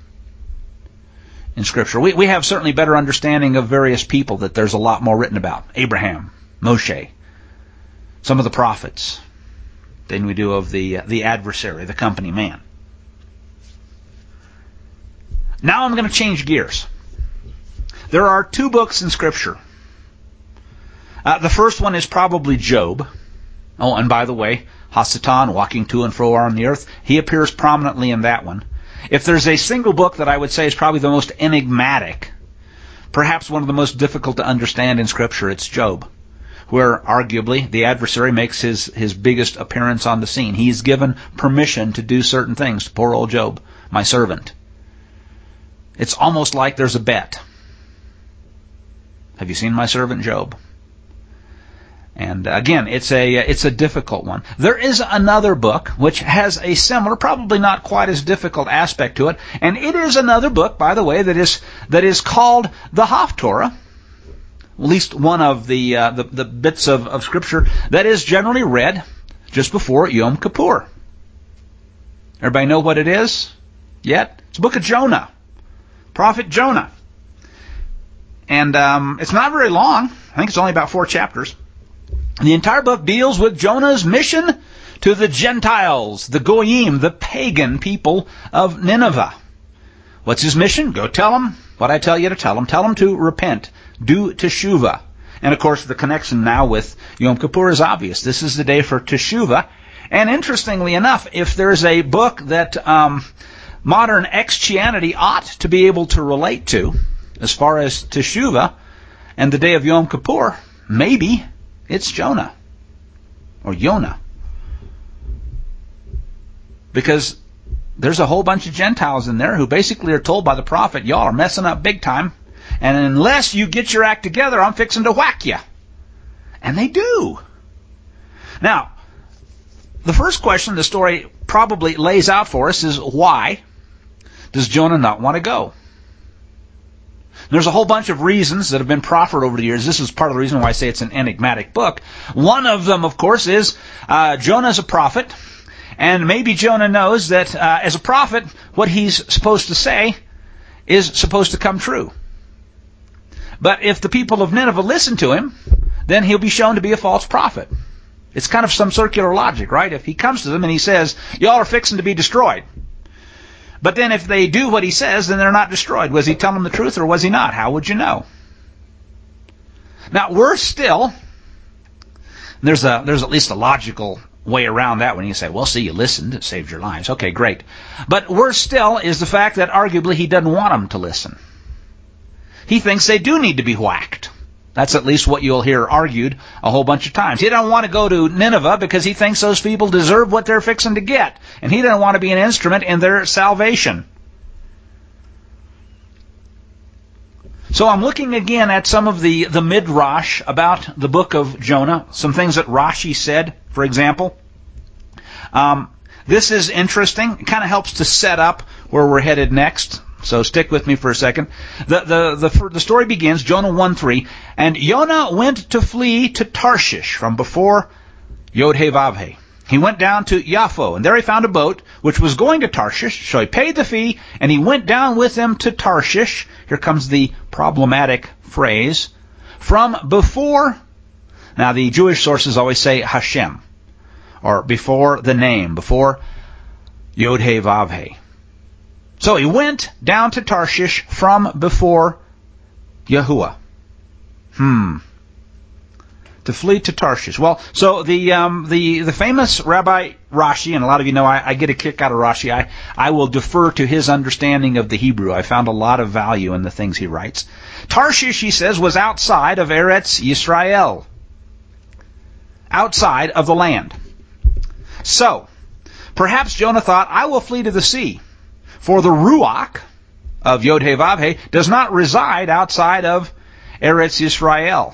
in Scripture. We we have certainly better understanding of various people that there's a lot more written about. Abraham, Moshe, some of the prophets, than we do of the the adversary, the company man. Now I'm going to change gears. There are two books in Scripture. Uh, the first one is probably Job. Oh, and by the way, Hasatan, walking to and fro on the earth, he appears prominently in that one. If there's a single book that I would say is probably the most enigmatic, perhaps one of the most difficult to understand in Scripture, it's Job, where arguably the adversary makes his, his biggest appearance on the scene. He's given permission to do certain things to poor old Job, my servant. It's almost like there's a bet. Have you seen my servant Job? And again, it's a it's a difficult one. There is another book which has a similar, probably not quite as difficult aspect to it, and it is another book, by the way, that is that is called the Haftorah. At least one of the uh, the, the bits of, of Scripture that is generally read just before Yom Kippur. Everybody know what it is yet? It's the book of Jonah, Prophet Jonah, and um, it's not very long. I think it's only about four chapters. The entire book deals with Jonah's mission to the Gentiles, the Goyim, the pagan people of Nineveh. What's his mission? Go tell them what I tell you to tell them. Tell them to repent, do teshuvah. And of course, the connection now with Yom Kippur is obvious. This is the day for teshuvah. And interestingly enough, if there's a book that um, modern ex-Christianity ought to be able to relate to, as far as teshuvah and the day of Yom Kippur, maybe it's Jonah, or Yonah. Because there's a whole bunch of Gentiles in there who basically are told by the prophet, y'all are messing up big time, and unless you get your act together, I'm fixing to whack you. And they do. Now, the first question the story probably lays out for us is, why does Jonah not want to go? There's a whole bunch of reasons that have been proffered over the years. This is part of the reason why I say it's an enigmatic book. One of them, of course, is uh, Jonah's a prophet, and maybe Jonah knows that uh, as a prophet, what he's supposed to say is supposed to come true. But if the people of Nineveh listen to him, then he'll be shown to be a false prophet. It's kind of some circular logic, right? If he comes to them and he says, y'all are fixing to be destroyed. But then if they do what he says, then they're not destroyed. Was he telling the truth or was he not? How would you know? Now, worse still, there's a there's at least a logical way around that when you say, well, see, you listened, it saved your lives. Okay, great. But worse still is the fact that arguably he doesn't want them to listen. He thinks they do need to be whacked. That's at least what you'll hear argued a whole bunch of times. He doesn't want to go to Nineveh because he thinks those people deserve what they're fixing to get. And he doesn't want to be an instrument in their salvation. So I'm looking again at some of the, the midrash about the book of Jonah. Some things that Rashi said, for example. Um, This is interesting. It kind of helps to set up where we're headed next. So stick with me for a second. The the the, the story begins, Jonah one three, and Jonah went to flee to Tarshish from before Yod-Heh-Vav-Heh. He went down to Yaffo, and there he found a boat which was going to Tarshish, so he paid the fee, and he went down with them to Tarshish. Here comes the problematic phrase, from before. Now the Jewish sources always say Hashem, or before the name, before Yod-Heh-Vav-Heh. So he went down to Tarshish from before Yahuwah. Hmm. To flee to Tarshish. Well, so the um, the the famous Rabbi Rashi, and a lot of you know I, I get a kick out of Rashi. I, I will defer to his understanding of the Hebrew. I found a lot of value in the things he writes. Tarshish, he says, was outside of Eretz Yisrael. Outside of the land. So, perhaps Jonah thought, I will flee to the sea. For the Ruach of Yod-Heh-Vav-Heh does not reside outside of Eretz Yisrael.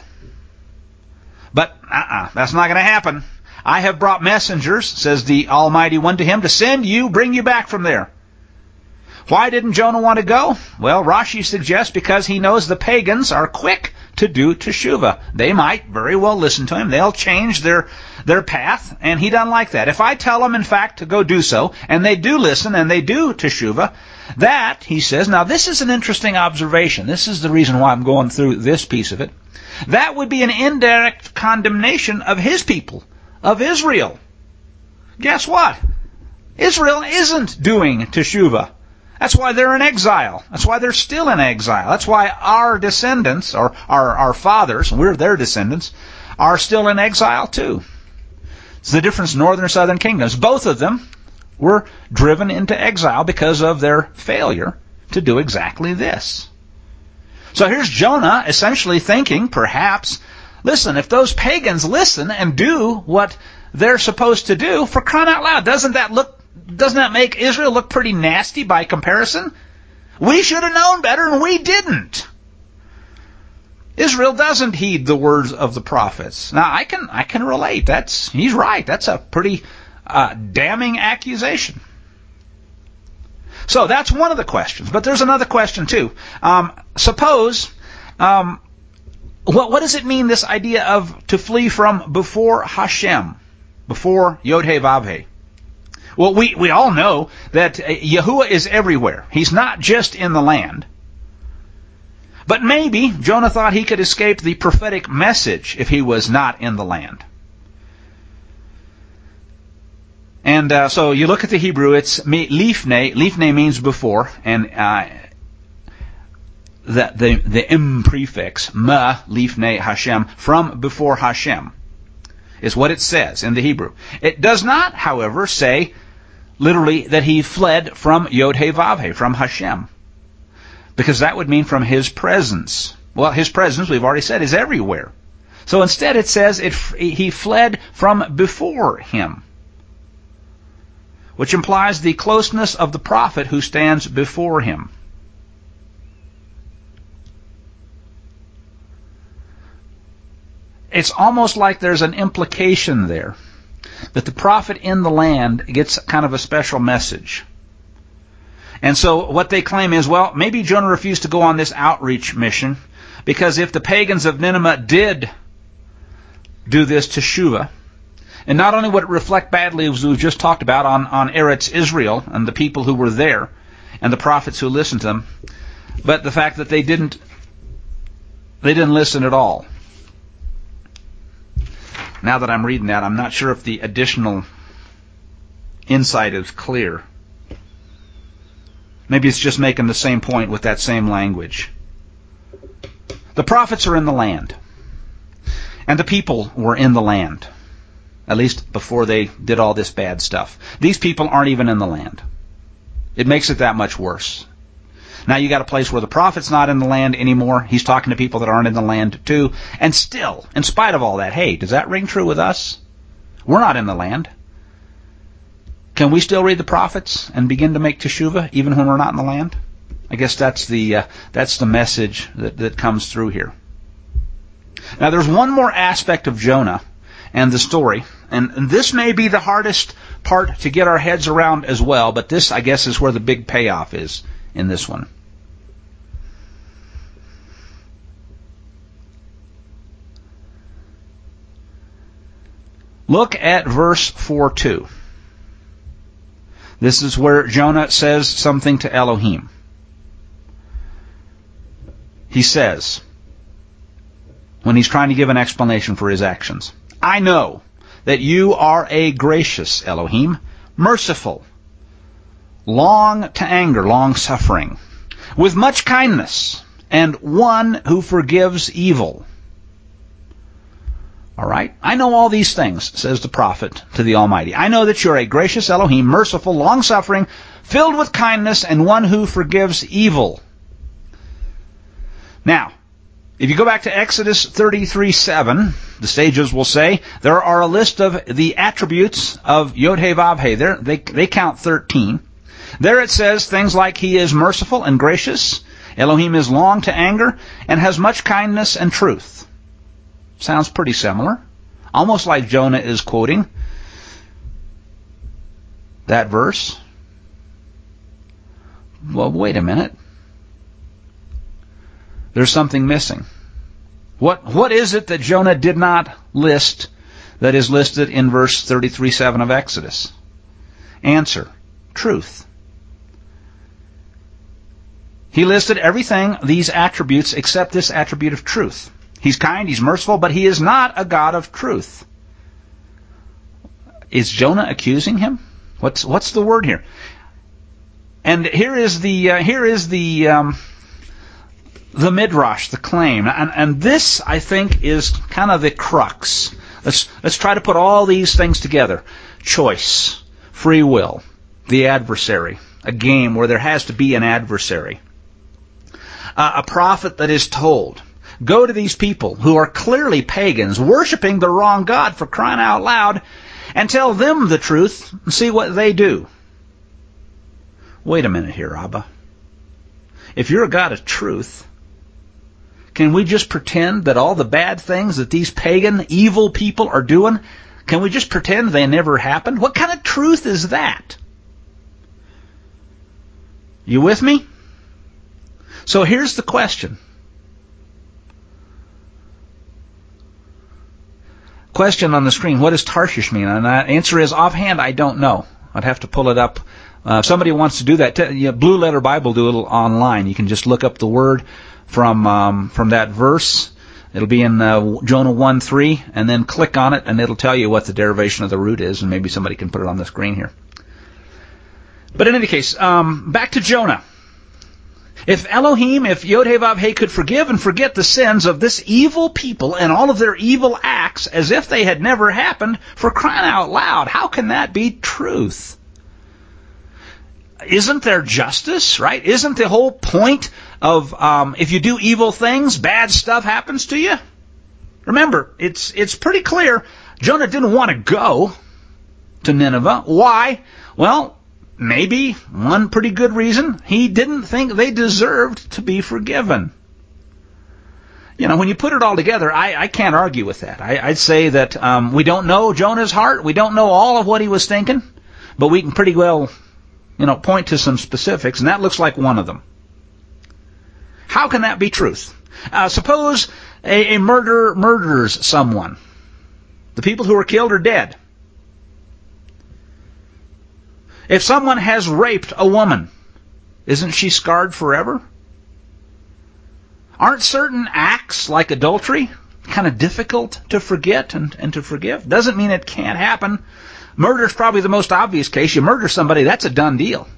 But uh-uh, that's not going to happen. I have brought messengers, says the Almighty One, to him to send you, bring you back from there. Why didn't Jonah want to go? Well, Rashi suggests because he knows the pagans are quick to do teshuvah. They might very well listen to him. They'll change their their path, and he doesn't like that. If I tell them, in fact, to go do so, and they do listen, and they do teshuvah, that, he says, now this is an interesting observation. This is the reason why I'm going through this piece of it. That would be an indirect condemnation of his people, of Israel. Guess what? Israel isn't doing teshuvah. That's why they're in exile. That's why they're still in exile. That's why our descendants, or our, our fathers, we're their descendants, are still in exile too. It's the difference in northern and southern kingdoms. Both of them were driven into exile because of their failure to do exactly this. So here's Jonah essentially thinking, perhaps, listen, if those pagans listen and do what they're supposed to do, for crying out loud, doesn't that look Doesn't that make Israel look pretty nasty by comparison? We should have known better, and we didn't. Israel doesn't heed the words of the prophets. Now, I can I can relate. That's he's right. That's a pretty uh, damning accusation. So that's one of the questions. But there's another question too. Um, suppose, um, what what does it mean? This idea of to flee from before Hashem, before Yod-Heh-Vav-Heh? Well, we, we all know that Yahuwah is everywhere. He's not just in the land. But maybe Jonah thought he could escape the prophetic message if he was not in the land. And uh, so you look at the Hebrew, it's lifnei. Lifnei means before, and uh, the, the, the im prefix, ma, lifnei Hashem, from before Hashem, is what it says in the Hebrew. It does not, however, say literally that he fled from Yod-Heh-Vav-Heh, from Hashem. Because that would mean from his presence. Well, his presence, we've already said, is everywhere. So instead it says it, he fled from before him. Which implies the closeness of the prophet who stands before him. It's almost like there's an implication there that the prophet in the land gets kind of a special message. And so what they claim is, well, maybe Jonah refused to go on this outreach mission because if the pagans of Nineveh did do this teshuvah, and not only would it reflect badly, as we've just talked about, on, on Eretz Israel and the people who were there and the prophets who listened to them, but the fact that they didn't they didn't listen at all. Now that I'm reading that, I'm not sure if the additional insight is clear. Maybe it's just making the same point with that same language. The prophets are in the land. And the people were in the land. At least before they did all this bad stuff. These people aren't even in the land. It makes it that much worse. Now you got a place where the prophet's not in the land anymore. He's talking to people that aren't in the land too. And still, in spite of all that, hey, does that ring true with us? We're not in the land. Can we still read the prophets and begin to make teshuvah even when we're not in the land? I guess that's the uh, that's the message that, that comes through here. Now there's one more aspect of Jonah and the story, and, and this may be the hardest part to get our heads around as well, but this, I guess, is where the big payoff is in this one. Look at verse four two. This is where Jonah says something to Elohim. He says, when he's trying to give an explanation for his actions, I know that you are a gracious Elohim, merciful, long to anger, long-suffering, with much kindness, and one who forgives evil. All right? I know all these things, says the prophet to the Almighty. I know that you're a gracious Elohim, merciful, long-suffering, filled with kindness, and one who forgives evil. Now, if you go back to Exodus thirty-three seven, the sages will say, there are a list of the attributes of Yod-Heh-Vav-Heh. There, they, they count thirteen. There it says things like he is merciful and gracious, Elohim is long to anger, and has much kindness and truth. Sounds pretty similar. Almost like Jonah is quoting that verse. Well, wait a minute. There's something missing. What what is it that Jonah did not list that is listed in verse thirty-three seven of Exodus? Answer: truth. He listed everything, these attributes, except this attribute of truth. He's kind, he's merciful, but he is not a God of truth. Is Jonah accusing him? What's what's the word here? And here is the uh, here is the um, the midrash, the claim, and and this I think is kind of the crux. Let's let's try to put all these things together: choice, free will, the adversary, a game where there has to be an adversary, uh, a prophet that is told, go to these people who are clearly pagans, worshiping the wrong God, for crying out loud, and tell them the truth and see what they do. Wait a minute here, Abba. If you're a God of truth, can we just pretend that all the bad things that these pagan, evil people are doing, can we just pretend they never happened? What kind of truth is that? You with me? So here's the question. Question on the screen, what does Tarshish mean? And the answer is, offhand, I don't know. I'd have to pull it up. Uh, if somebody wants to do that, t- you know, Blue Letter Bible do it online. You can just look up the word from um, from that verse. It'll be in uh, Jonah one three, and then click on it, and it'll tell you what the derivation of the root is, and maybe somebody can put it on the screen here. But in any case, um, back to Jonah. If Elohim, if Yod-Heh-Vav-Heh could forgive and forget the sins of this evil people and all of their evil acts as if they had never happened, for crying out loud, how can that be truth? Isn't there justice, right? Isn't the whole point of um, if you do evil things, bad stuff happens to you? Remember, it's it's pretty clear Jonah didn't want to go to Nineveh. Why? Well, maybe one pretty good reason, he didn't think they deserved to be forgiven. You know, when you put it all together, I, I can't argue with that. I, I'd say that um, we don't know Jonah's heart. We don't know all of what he was thinking, but we can pretty well, you know, point to some specifics, and that looks like one of them. How can that be truth? Uh, suppose a, a murderer murders someone. The people who are killed are dead. If someone has raped a woman, isn't she scarred forever? Aren't certain acts, like adultery, kind of difficult to forget and, and to forgive? Doesn't mean it can't happen. Murder is probably the most obvious case. You murder somebody, that's a done deal.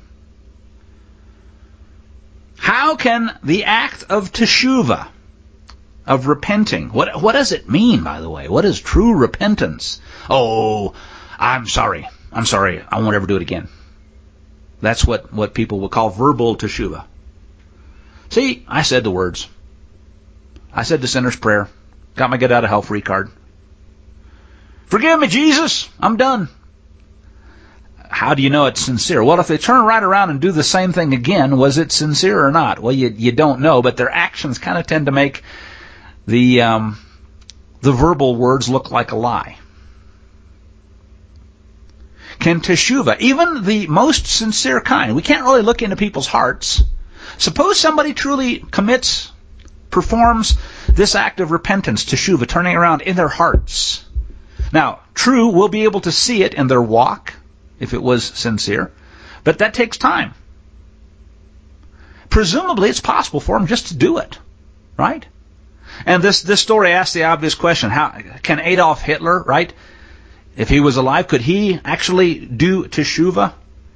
How can the act of teshuvah, of repenting, what what does it mean, by the way? What is true repentance? Oh, I'm sorry. I'm sorry. I won't ever do it again. That's what, what people will call verbal teshuvah. See, I said the words. I said the sinner's prayer. Got my get out of hell free card. Forgive me, Jesus. I'm done. How do you know it's sincere? Well, if they turn right around and do the same thing again, was it sincere or not? Well, you you don't know, but their actions kind of tend to make the um, the verbal words look like a lie. Can teshuvah, even the most sincere kind, we can't really look into people's hearts. Suppose somebody truly commits, performs this act of repentance, teshuvah, turning around in their hearts. Now, true, we'll be able to see it in their walk, if it was sincere, but that takes time. Presumably, it's possible for them just to do it, right? And this, this story asks the obvious question, how can Adolf Hitler, right, if he was alive, could he actually do teshuvah?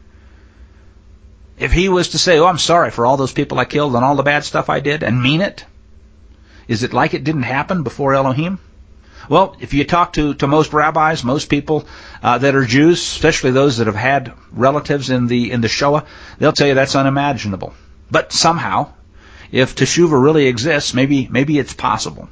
If he was to say, oh, I'm sorry for all those people I killed and all the bad stuff I did, and mean it, is it like it didn't happen before Elohim? Well, if you talk to, to most rabbis, most people uh, that are Jews, especially those that have had relatives in the in the Shoah, they'll tell you that's unimaginable. But somehow, if teshuvah really exists, maybe maybe it's possible.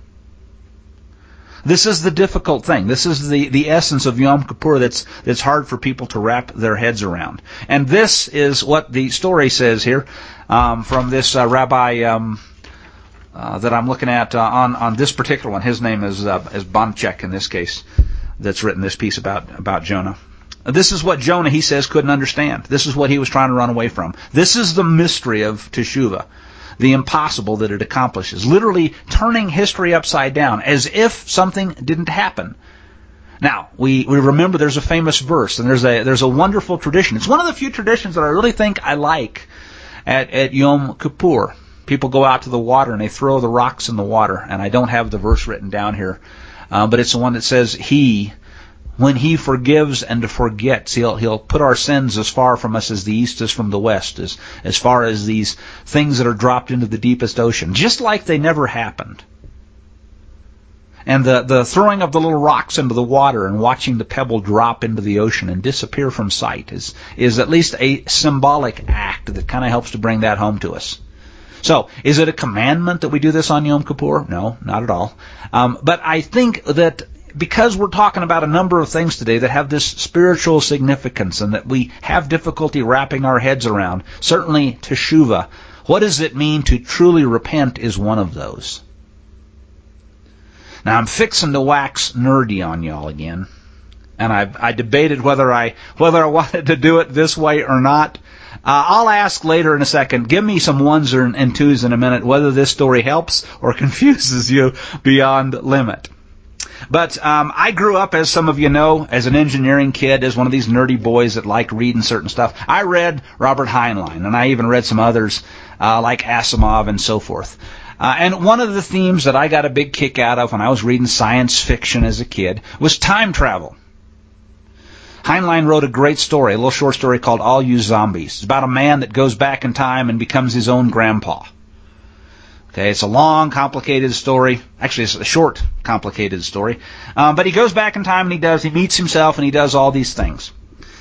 This is the difficult thing. This is the, the essence of Yom Kippur that's that's hard for people to wrap their heads around. And this is what the story says here um, from this uh, rabbi um, uh, that I'm looking at uh, on on this particular one. His name is uh, is Bonchek in this case. That's written this piece about about Jonah. This is what Jonah, he says, couldn't understand. This is what he was trying to run away from. This is the mystery of teshuvah. The impossible that it accomplishes, literally turning history upside down as if something didn't happen. Now, we, we remember there's a famous verse, and there's a there's a wonderful tradition. It's one of the few traditions that I really think I like at, at Yom Kippur. People go out to the water and they throw the rocks in the water, and I don't have the verse written down here, uh, but it's the one that says, He, when He forgives and forgets, He'll He'll put our sins as far from us as the east is from the west, as, as far as these things that are dropped into the deepest ocean, just like they never happened. And the, the throwing of the little rocks into the water and watching the pebble drop into the ocean and disappear from sight is, is at least a symbolic act that kind of helps to bring that home to us. So, is it a commandment that we do this on Yom Kippur? No, not at all. Um, but I think that because we're talking about a number of things today that have this spiritual significance and that we have difficulty wrapping our heads around, certainly teshuvah, what does it mean to truly repent is one of those. Now, I'm fixing to wax nerdy on y'all again, and I, I debated whether I whether I wanted to do it this way or not. Uh, I'll ask later in a second. Give me some ones and twos in a minute whether this story helps or confuses you beyond limit. But um, I grew up, as some of you know, as an engineering kid, as one of these nerdy boys that liked reading certain stuff. I read Robert Heinlein, and I even read some others uh, like Asimov and so forth. Uh, and one of the themes that I got a big kick out of when I was reading science fiction as a kid was time travel. Heinlein wrote a great story, a little short story called All You Zombies. It's about a man that goes back in time and becomes his own grandpa. Okay, it's a long, complicated story. Actually, it's a short, complicated story. Um, but he goes back in time and he does, he meets himself and he does all these things.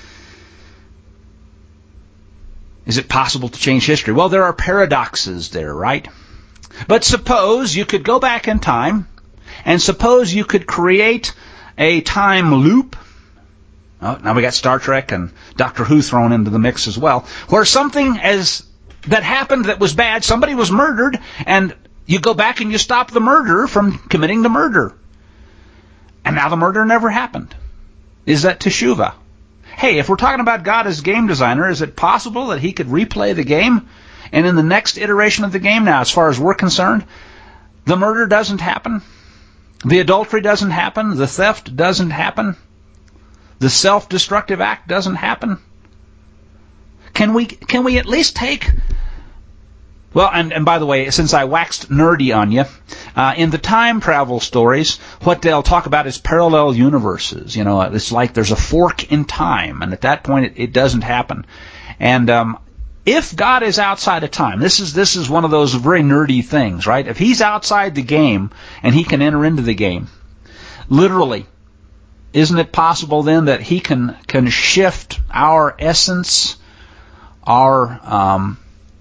Is it possible to change history? Well, there are paradoxes there, right? But suppose you could go back in time, and suppose you could create a time loop. Oh, now we got Star Trek and Doctor Who thrown into the mix as well, where something as that happened that was bad, somebody was murdered, and you go back and you stop the murderer from committing the murder. And now the murder never happened. Is that teshuvah? Hey, if we're talking about God as game designer, is it possible that He could replay the game? And in the next iteration of the game now, as far as we're concerned, the murder doesn't happen. The adultery doesn't happen. The theft doesn't happen. The self-destructive act doesn't happen. Can we can we at least take... Well, and, and by the way, since I waxed nerdy on you, uh, in the time travel stories, what they'll talk about is parallel universes. You know, it's like there's a fork in time, and at that point it, it doesn't happen. And um, if God is outside of time, this is this is one of those very nerdy things, right? If He's outside the game and He can enter into the game, literally, isn't it possible then that He can can shift our essence, our um,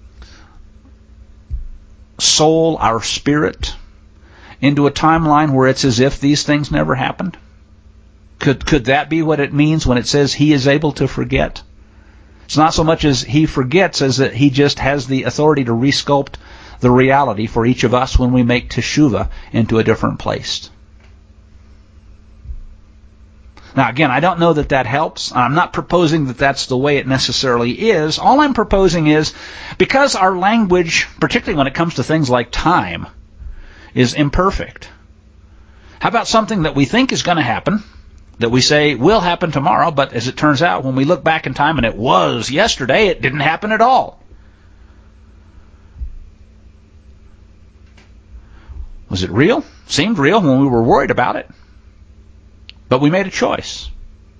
soul, our spirit, into a timeline where it's as if these things never happened? Could could that be what it means when it says He is able to forget? It's not so much as He forgets as that He just has the authority to resculpt the reality for each of us when we make teshuvah into a different place. Now, again, I don't know that that helps. I'm not proposing that that's the way it necessarily is. All I'm proposing is, because our language, particularly when it comes to things like time, is imperfect. How about something that we think is going to happen, that we say will happen tomorrow, but as it turns out, when we look back in time and it was yesterday, it didn't happen at all? Was it real? Seemed real when we were worried about it. But we made a choice.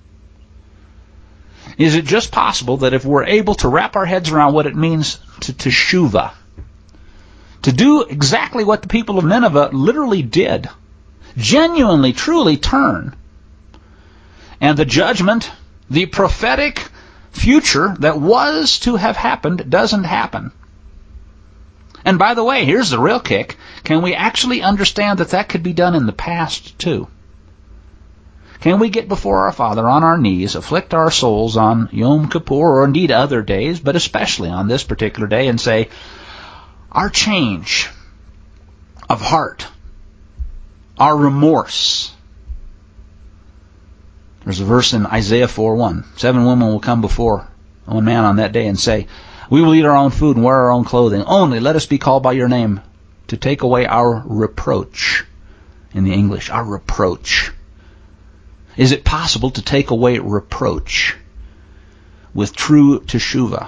Is it just possible that if we're able to wrap our heads around what it means to teshuvah, to do exactly what the people of Nineveh literally did, genuinely, truly turn, and the judgment, the prophetic future that was to have happened doesn't happen? And by the way, here's the real kick. Can we actually understand that that could be done in the past too? Can we get before our Father on our knees, afflict our souls on Yom Kippur, or indeed other days, but especially on this particular day, and say, our change of heart, our remorse. There's a verse in Isaiah four one. Seven women will come before one man on that day and say, we will eat our own food and wear our own clothing. Only let us be called by your name to take away our reproach. In the English, our reproach. Is it possible to take away reproach with true teshuvah?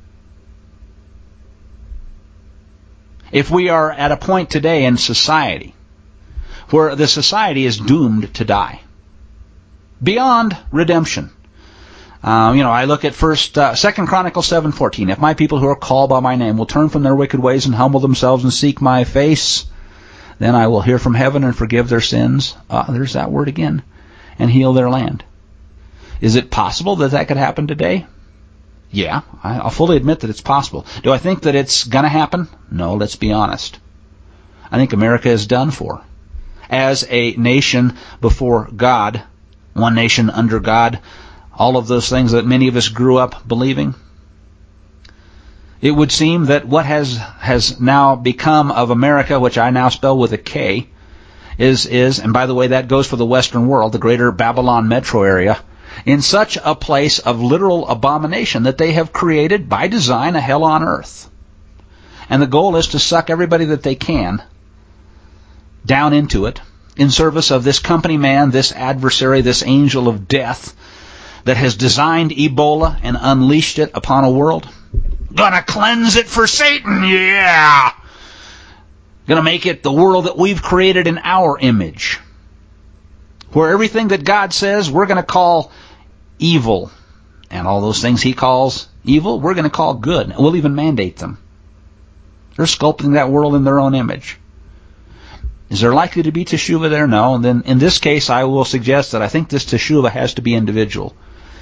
If we are at a point today in society where the society is doomed to die, beyond redemption. Um, you know, I look at first, uh, Second Chronicles seven fourteen. If my people who are called by my name will turn from their wicked ways and humble themselves and seek my face, then I will hear from heaven and forgive their sins. Uh, there's that word again. And heal their land. Is it possible that that could happen today? Yeah, I'll fully admit that it's possible. Do I think that it's going to happen? No, let's be honest. I think America is done for. As a nation before God, one nation under God, all of those things that many of us grew up believing. It would seem that what has has now become of America, which I now spell with a K, is, is, and by the way, that goes for the Western world, the greater Babylon metro area, in such a place of literal abomination that they have created, by design, a hell on earth. And the goal is to suck everybody that they can down into it, in service of this company man, this adversary, this angel of death, that has designed Ebola and unleashed it upon a world. Gonna cleanse it for Satan, yeah! Going to make it the world that we've created in our image, where everything that God says we're going to call evil, and all those things he calls evil, we're going to call good. We'll even mandate them. They're sculpting that world in their own image. Is there likely to be teshuvah there? No. And then in this case, I will suggest that I think this teshuvah has to be individual.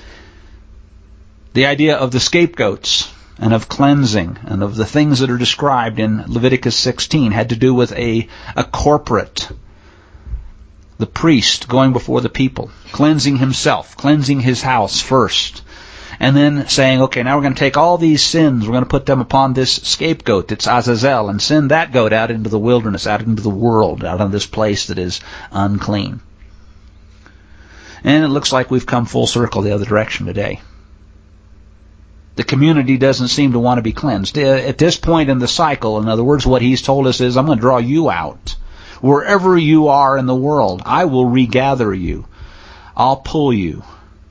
The idea of the scapegoats and of cleansing, and of the things that are described in Leviticus sixteen had to do with a, a corporate, the priest going before the people, cleansing himself, cleansing his house first, and then saying, okay, now we're going to take all these sins, we're going to put them upon this scapegoat that's Azazel, and send that goat out into the wilderness, out into the world, out on this place that is unclean. And it looks like we've come full circle the other direction today. The community doesn't seem to want to be cleansed. At this point in the cycle, in other words, what he's told us is, I'm going to draw you out. Wherever you are in the world, I will regather you. I'll pull you.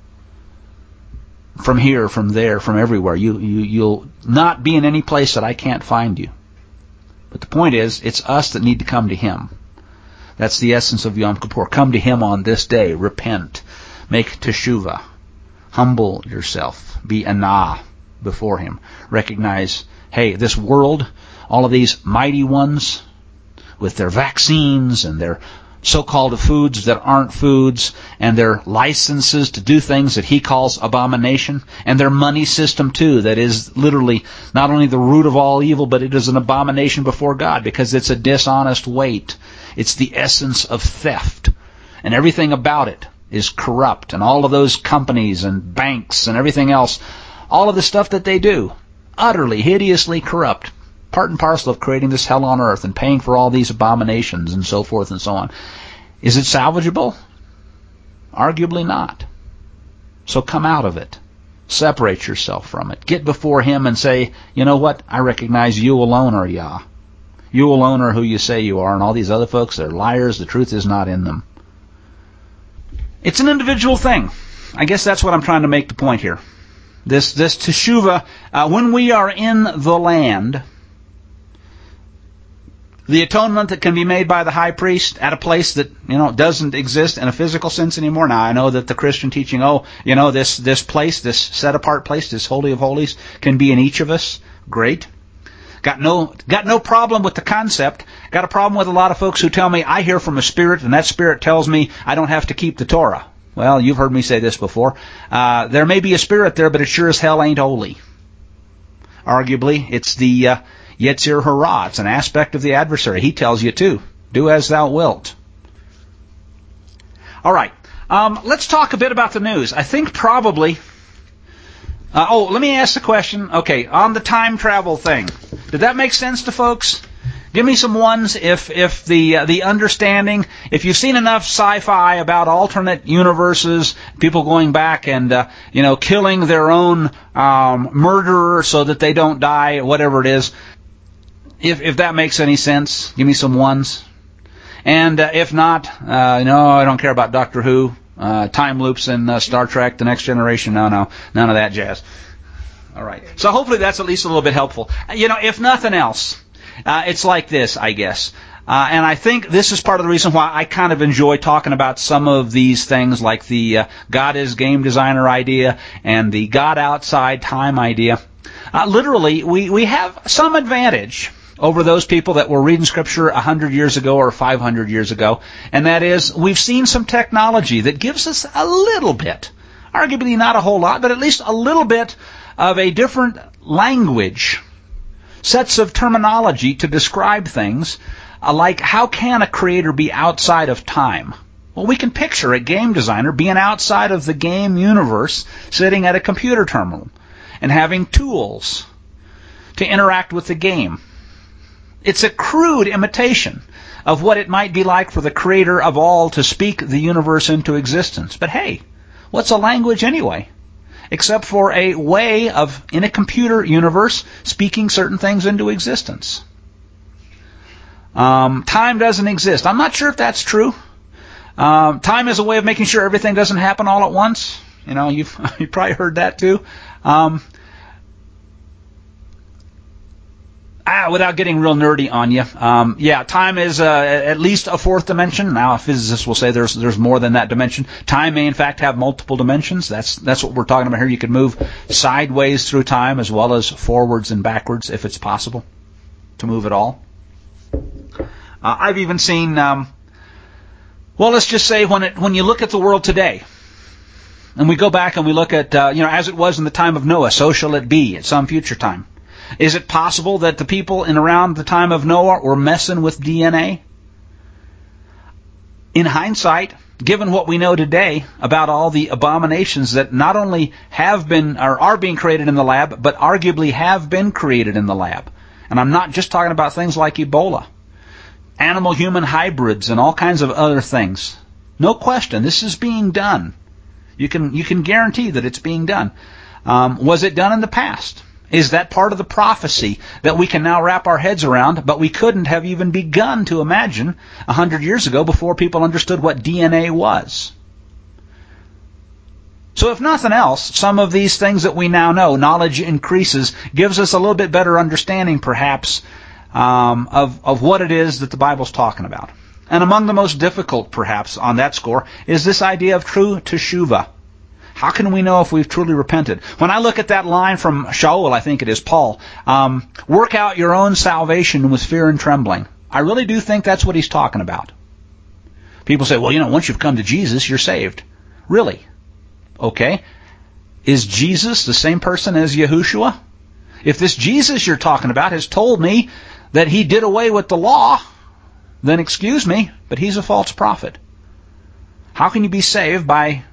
From here, from there, from everywhere. You, you, you'll not be in any place that I can't find you. But the point is, it's us that need to come to him. That's the essence of Yom Kippur. Come to him on this day. Repent. Make teshuvah. Humble yourself. Be anah before him. Recognize, hey, this world, all of these mighty ones with their vaccines and their so-called foods that aren't foods, and their licenses to do things that he calls abomination, and their money system too, that is literally not only the root of all evil, but it is an abomination before God because it's a dishonest weight. It's the essence of theft, and everything about it is corrupt, and all of those companies and banks and everything else, all of the stuff that they do, utterly, hideously corrupt, part and parcel of creating this hell on earth and paying for all these abominations and so forth and so on. Is it salvageable? Arguably not. So come out of it. Separate yourself from it. Get before Him and say, you know what? I recognize you alone are Yah. You alone are who you say you are, and all these other folks, they're liars. The truth is not in them. It's an individual thing. I guess that's what I'm trying to make the point here. This this teshuvah, uh, when we are in the land, the atonement that can be made by the high priest at a place that, you know, doesn't exist in a physical sense anymore. Now, I know that the Christian teaching, oh, you know, this this place, this set-apart place, this Holy of Holies, can be in each of us. Great. Got no got no problem with the concept. Got a problem with a lot of folks who tell me, I hear from a spirit, and that spirit tells me I don't have to keep the Torah. Well, you've heard me say this before. Uh, there may be a spirit there, but it sure as hell ain't holy. Arguably, it's the uh, Yetzir Hara. It's an aspect of the adversary. He tells you too. Do as thou wilt. All right. Um, let's talk a bit about the news. I think probably... Uh, oh, let me ask the question. Okay, on the time travel thing. Did that make sense to folks? Give me some ones if if the uh, the understanding, if you've seen enough sci-fi about alternate universes, people going back and uh, you know killing their own um, murderer so that they don't die, whatever it is. If if that makes any sense, give me some ones. And uh, if not, uh, no, I don't care about Doctor Who, uh, time loops in uh, Star Trek, The Next Generation. No, no, none of that jazz. All right. So hopefully that's at least a little bit helpful. You know, if nothing else. Uh, it's like this, I guess. Uh, and I think this is part of the reason why I kind of enjoy talking about some of these things like the uh, God is game designer idea and the God outside time idea. Uh, literally, we, we have some advantage over those people that were reading Scripture one hundred years ago or five hundred years ago, and that is we've seen some technology that gives us a little bit, arguably not a whole lot, but at least a little bit of a different language, sets of terminology to describe things, uh, like how can a creator be outside of time? Well, we can picture a game designer being outside of the game universe, sitting at a computer terminal and having tools to interact with the game. It's a crude imitation of what it might be like for the creator of all to speak the universe into existence. But hey, what's a language anyway? Except for a way of, in a computer universe, speaking certain things into existence. Um, time doesn't exist. I'm not sure if that's true. Um, time is a way of making sure everything doesn't happen all at once. You know, you've, you've probably heard that too. Um, Ah, without getting real nerdy on you, um, yeah, time is uh, at least a fourth dimension. Now, a physicist will say there's there's more than that dimension. Time may, in fact, have multiple dimensions. That's that's what we're talking about here. You can move sideways through time as well as forwards and backwards, if it's possible to move at all. Uh, I've even seen, um, well, let's just say when it when you look at the world today, and we go back and we look at, uh, you know, as it was in the time of Noah, so shall it be at some future time. Is it possible that the people in around the time of Noah were messing with D N A? In hindsight, given what we know today about all the abominations that not only have been or are being created in the lab, but arguably have been created in the lab. And I'm not just talking about things like Ebola, animal-human hybrids, and all kinds of other things. No question, this is being done. You can you can guarantee that it's being done. Um, was it done in the past? Is that part of the prophecy that we can now wrap our heads around, but we couldn't have even begun to imagine a hundred years ago before people understood what D N A was? So if nothing else, some of these things that we now know, knowledge increases, gives us a little bit better understanding, perhaps, um, of, of what it is that the Bible's talking about. And among the most difficult, perhaps, on that score, is this idea of true teshuvah. How can we know if we've truly repented? When I look at that line from Shaul, I think it is Paul, um, work out your own salvation with fear and trembling. I really do think that's what he's talking about. People say, well, you know, once you've come to Jesus, you're saved. Really? Okay. Is Jesus the same person as Yahushua? If this Jesus you're talking about has told me that he did away with the law, then excuse me, but he's a false prophet. How can you be saved by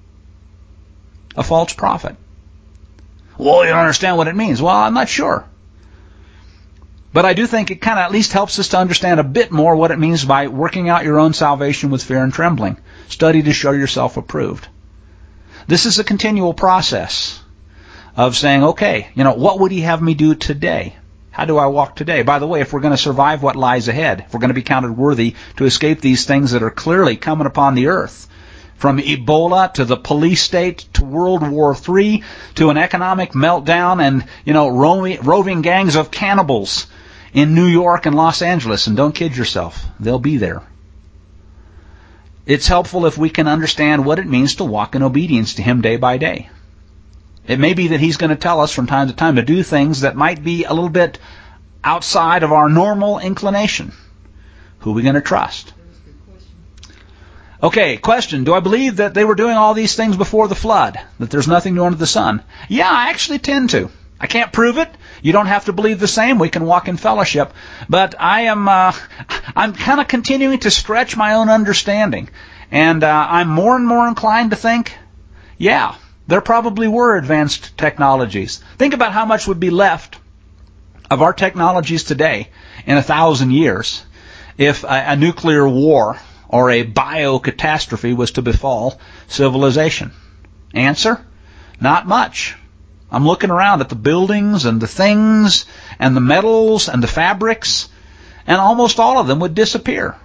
a false prophet? Well, you don't understand what it means. Well, I'm not sure. But I do think it kind of at least helps us to understand a bit more what it means by working out your own salvation with fear and trembling. Study to show yourself approved. This is a continual process of saying, okay, you know, what would he have me do today? How do I walk today? By the way, if we're going to survive what lies ahead, if we're going to be counted worthy to escape these things that are clearly coming upon the earth, from Ebola to the police state to World War Three to an economic meltdown and, you know, roving, roving gangs of cannibals in New York and Los Angeles. And don't kid yourself, they'll be there. It's helpful if we can understand what it means to walk in obedience to Him day by day. It may be that He's going to tell us from time to time to do things that might be a little bit outside of our normal inclination. Who are we going to trust? Okay, question. Do I believe that they were doing all these things before the flood? That there's nothing new under the sun? Yeah, I actually tend to. I can't prove it. You don't have to believe the same. We can walk in fellowship. But I am, uh, I'm kind of continuing to stretch my own understanding. And uh, I'm more and more inclined to think, yeah, there probably were advanced technologies. Think about how much would be left of our technologies today in a thousand years if a, a nuclear war or a bio-catastrophe was to befall civilization. Answer? Not much. I'm looking around at the buildings and the things and the metals and the fabrics, and almost all of them would disappear.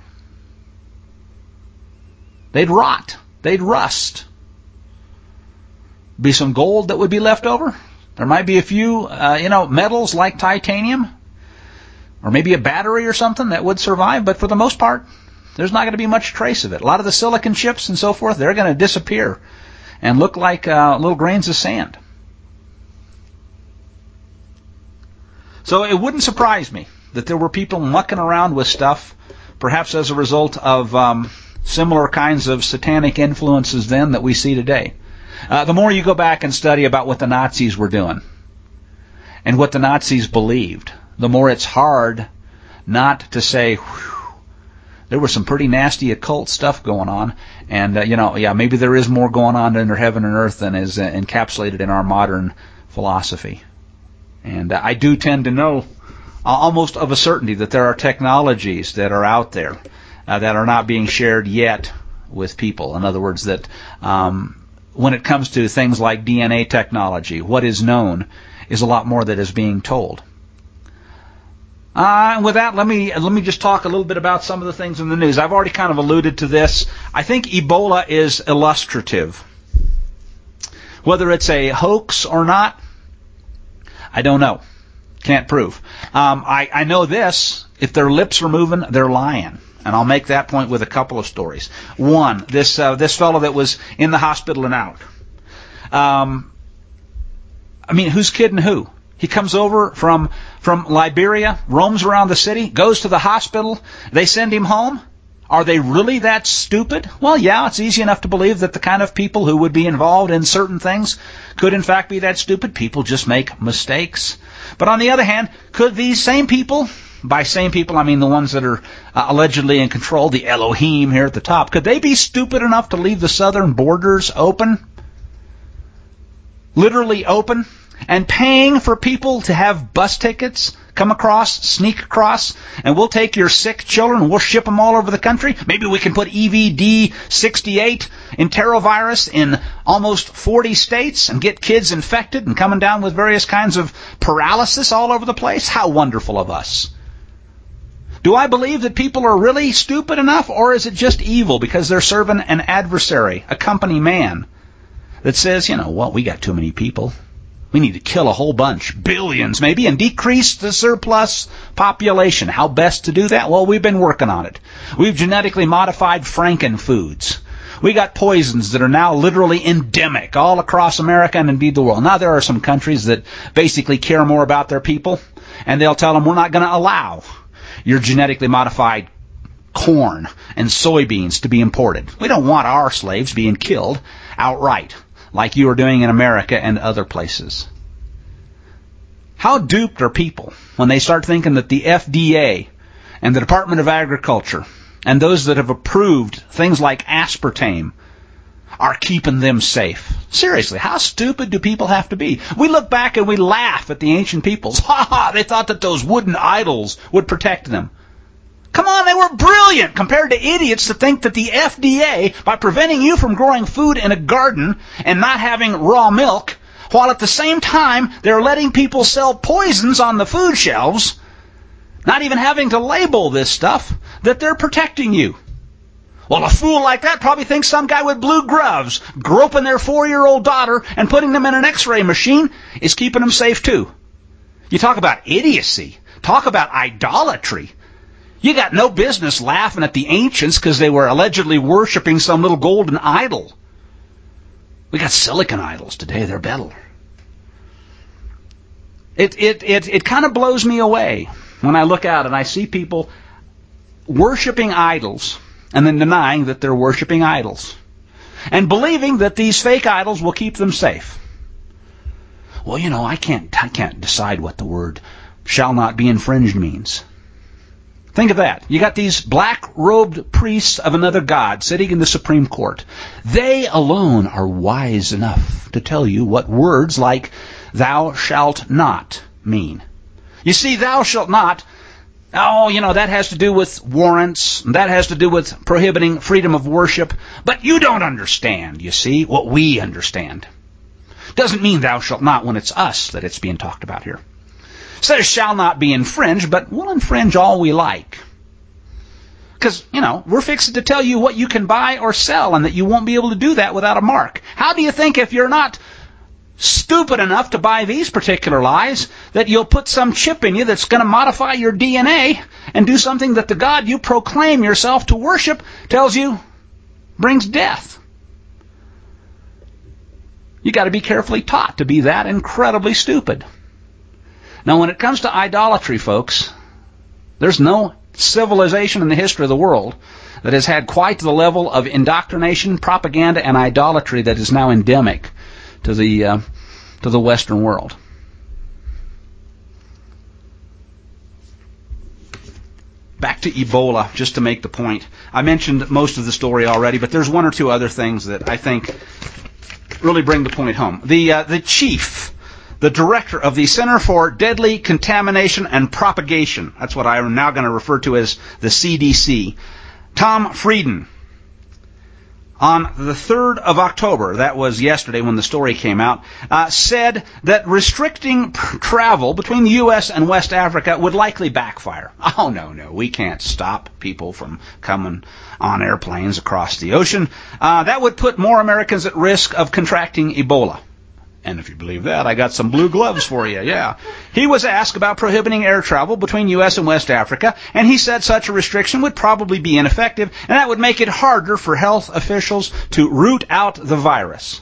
They'd rot. They'd rust. Be some gold that would be left over. There might be a few, uh, you know, metals like titanium, or maybe a battery or something that would survive. But for the most part, there's not going to be much trace of it. A lot of the silicon chips and so forth, they're going to disappear and look like uh, little grains of sand. So it wouldn't surprise me that there were people mucking around with stuff, perhaps as a result of um, similar kinds of satanic influences then that we see today. Uh, the more you go back and study about what the Nazis were doing and what the Nazis believed, the more it's hard not to say, whew, there was some pretty nasty occult stuff going on. And, uh, you know, yeah, maybe there is more going on under heaven and earth than is uh, encapsulated in our modern philosophy. And uh, I do tend to know uh, almost of a certainty that there are technologies that are out there uh, that are not being shared yet with people. In other words, that um, when it comes to things like D N A technology, what is known is a lot more that is being told. Uh, and with that, let me let me just talk a little bit about some of the things in the news. I've already kind of alluded to this. I think Ebola is illustrative. Whether it's a hoax or not, I don't know. Can't prove. Um, I, I know this. If their lips are moving, they're lying. And I'll make that point with a couple of stories. One, this uh, this fellow that was in the hospital and out. Um, I mean, who's kidding who? He comes over from from Liberia, roams around the city, goes to the hospital. They send him home. Are they really that stupid? Well, yeah, it's easy enough to believe that the kind of people who would be involved in certain things could in fact be that stupid. People just make mistakes. But on the other hand, could these same people, by same people I mean the ones that are uh, allegedly in control, the Elohim here at the top, could they be stupid enough to leave the southern borders open? Literally open? And paying for people to have bus tickets come across, sneak across, and we'll take your sick children and we'll ship them all over the country. Maybe we can put E V D sixty-eight enterovirus in almost forty states and get kids infected and coming down with various kinds of paralysis all over the place. How wonderful of us. Do I believe that people are really stupid enough, or is it just evil because they're serving an adversary, a company man, that says, you know, well, we got too many people. We need to kill a whole bunch, billions maybe, and decrease the surplus population. How best to do that? Well, we've been working on it. We've genetically modified frankenfoods. We got poisons that are now literally endemic all across America and indeed the world. Now, there are some countries that basically care more about their people, and they'll tell them, we're not going to allow your genetically modified corn and soybeans to be imported. We don't want our slaves being killed outright, like you are doing in America and other places. How duped are people when they start thinking that the F D A and the Department of Agriculture and those that have approved things like aspartame are keeping them safe? Seriously, how stupid do people have to be? We look back and we laugh at the ancient peoples. Ha ha, they thought that those wooden idols would protect them. Come on, they were brilliant compared to idiots that think that the F D A, by preventing you from growing food in a garden and not having raw milk, while at the same time they're letting people sell poisons on the food shelves, not even having to label this stuff, that they're protecting you. Well, a fool like that probably thinks some guy with blue gloves groping their four-year-old daughter and putting them in an x-ray machine is keeping them safe too. You talk about idiocy. Talk about idolatry. You got no business laughing at the ancients because they were allegedly worshiping some little golden idol. We got silicon idols today. They're better. It, it, it, it kind of blows me away when I look out and I see people worshiping idols and then denying that they're worshiping idols and believing that these fake idols will keep them safe. Well, you know, I can't, I can't decide what the word shall not be infringed means. Think of that. You got these black-robed priests of another god sitting in the Supreme Court. They alone are wise enough to tell you what words like thou shalt not mean. You see, thou shalt not, oh, you know, that has to do with warrants. That has to do with prohibiting freedom of worship. But you don't understand, you see, what we understand. Doesn't mean thou shalt not when it's us that it's being talked about here. Says shall not be infringed, but we'll infringe all we like. Because, you know, we're fixing to tell you what you can buy or sell and that you won't be able to do that without a mark. How do you think if you're not stupid enough to buy these particular lies that you'll put some chip in you that's going to modify your D N A and do something that the God you proclaim yourself to worship tells you brings death? You got to be carefully taught to be that incredibly stupid. Now, when it comes to idolatry, folks, there's no civilization in the history of the world that has had quite the level of indoctrination, propaganda, and idolatry that is now endemic to the uh, to the Western world. Back to Ebola, just to make the point. I mentioned most of the story already, but there's one or two other things that I think really bring the point home. The uh, the chief. The director of the Center for Deadly Contamination and Propagation, that's what I'm now going to refer to as the C D C, Tom Frieden, on the third of October, that was yesterday when the story came out, uh, said that restricting p- travel between the U S and West Africa would likely backfire. Oh, no, no, we can't stop people from coming on airplanes across the ocean. Uh, that would put more Americans at risk of contracting Ebola. And if you believe that, I got some blue gloves for you, yeah. He was asked about prohibiting air travel between U S and West Africa, and he said such a restriction would probably be ineffective, and that would make it harder for health officials to root out the virus.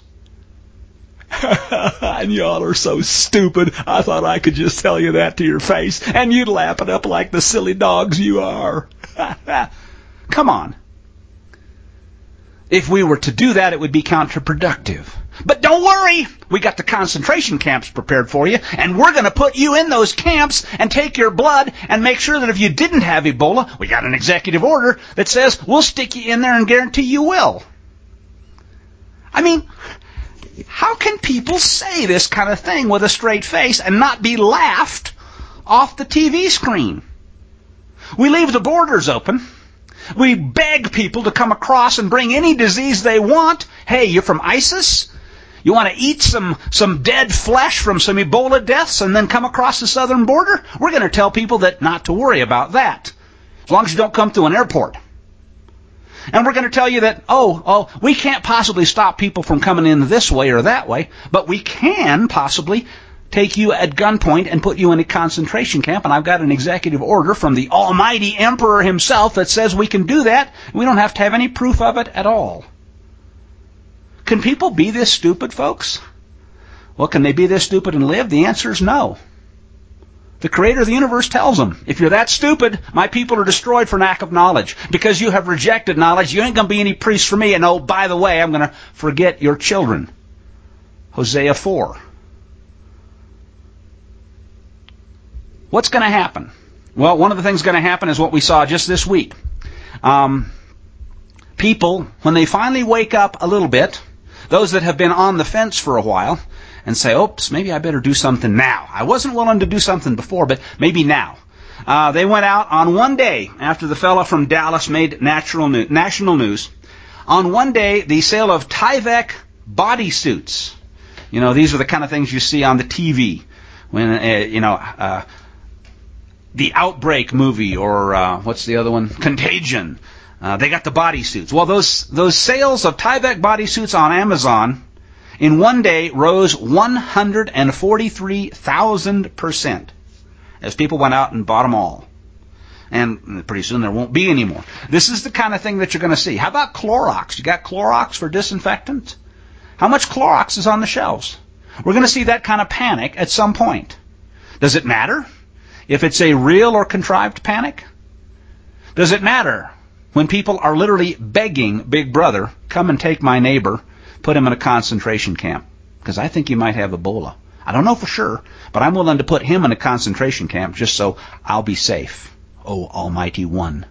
And y'all are so stupid, I thought I could just tell you that to your face, and you'd lap it up like the silly dogs you are. Come on. If we were to do that, it would be counterproductive. But don't worry, we got the concentration camps prepared for you, and we're going to put you in those camps and take your blood and make sure that if you didn't have Ebola, we got an executive order that says we'll stick you in there and guarantee you will. I mean, how can people say this kind of thing with a straight face and not be laughed off the T V screen? We leave the borders open. We beg people to come across and bring any disease they want. Hey, you're from ISIS? You want to eat some, some dead flesh from some Ebola deaths and then come across the southern border? We're going to tell people that not to worry about that, as long as you don't come through an airport. And we're going to tell you that, oh, oh, we can't possibly stop people from coming in this way or that way, but we can possibly take you at gunpoint and put you in a concentration camp, and I've got an executive order from the almighty emperor himself that says we can do that. We don't have to have any proof of it at all. Can people be this stupid, folks? Well, can they be this stupid and live? The answer is no. The creator of the universe tells them, if you're that stupid, my people are destroyed for lack of knowledge. Because you have rejected knowledge, you ain't going to be any priest for me. And oh, by the way, I'm going to forget your children. Hosea four. What's going to happen? Well, one of the things going to happen is what we saw just this week. Um, people, when they finally wake up a little bit, those that have been on the fence for a while, and say, oops, maybe I better do something now. I wasn't willing to do something before, but maybe now. Uh, they went out on one day after the fella from Dallas made natural new, national news. On one day, the sale of Tyvek bodysuits. You know, these are the kind of things you see on the T V when, uh, you know, uh, the Outbreak movie or uh, what's the other one? Contagion. Uh, they got the bodysuits. Well, those those sales of Tyvek bodysuits on Amazon in one day rose one hundred forty-three thousand percent as people went out and bought them all. And pretty soon there won't be any more. This is the kind of thing that you're going to see. How about Clorox? You got Clorox for disinfectant? How much Clorox is on the shelves? We're going to see that kind of panic at some point. Does it matter if it's a real or contrived panic? Does it matter when people are literally begging Big Brother, come and take my neighbor, put him in a concentration camp? Because I think he might have Ebola. I don't know for sure, but I'm willing to put him in a concentration camp just so I'll be safe. Oh, Almighty One.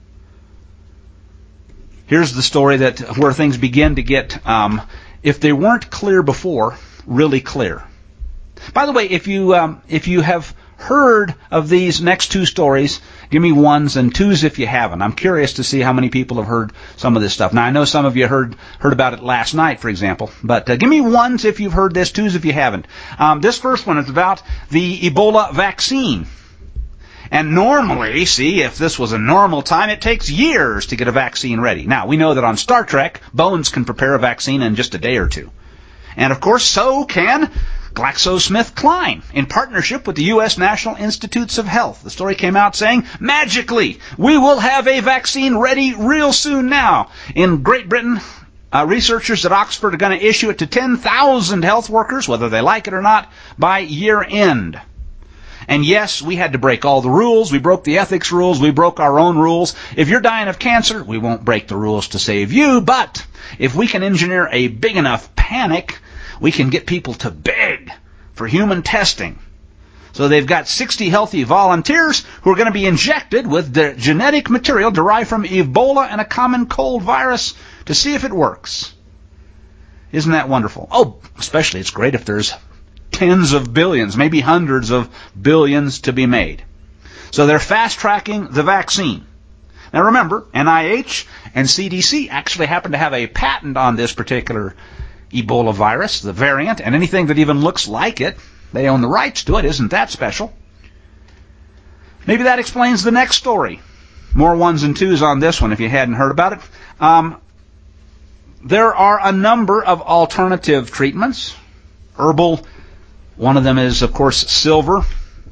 Here's the story that where things begin to get, um, if they weren't clear before, really clear. By the way, if you um, if you have heard of these next two stories, give me ones and twos if you haven't. I'm curious to see how many people have heard some of this stuff. Now, I know some of you heard heard about it last night, for example, but uh, give me ones if you've heard this, twos if you haven't. Um, this first one is about the Ebola vaccine. And normally, see, if this was a normal time, it takes years to get a vaccine ready. Now, we know that on Star Trek, Bones can prepare a vaccine in just a day or two. And, of course, so can GlaxoSmithKline, in partnership with the U S National Institutes of Health. The story came out saying, magically, we will have a vaccine ready real soon now. In Great Britain, uh, researchers at Oxford are going to issue it to ten thousand health workers, whether they like it or not, by year end. And yes, we had to break all the rules. We broke the ethics rules. We broke our own rules. If you're dying of cancer, we won't break the rules to save you. But if we can engineer a big enough panic, we can get people to beg for human testing. So they've got sixty healthy volunteers who are going to be injected with the genetic material derived from Ebola and a common cold virus to see if it works. Isn't that wonderful? Oh, especially it's great if there's tens of billions, maybe hundreds of billions to be made. So they're fast-tracking the vaccine. Now remember, N I H and C D C actually happen to have a patent on this particular Ebola virus, the variant, and anything that even looks like it. They own the rights to it. Isn't that special? Maybe that explains the next story. More ones and twos on this one if you hadn't heard about it. Um, there are a number of alternative treatments. Herbal. One of them is, of course, silver.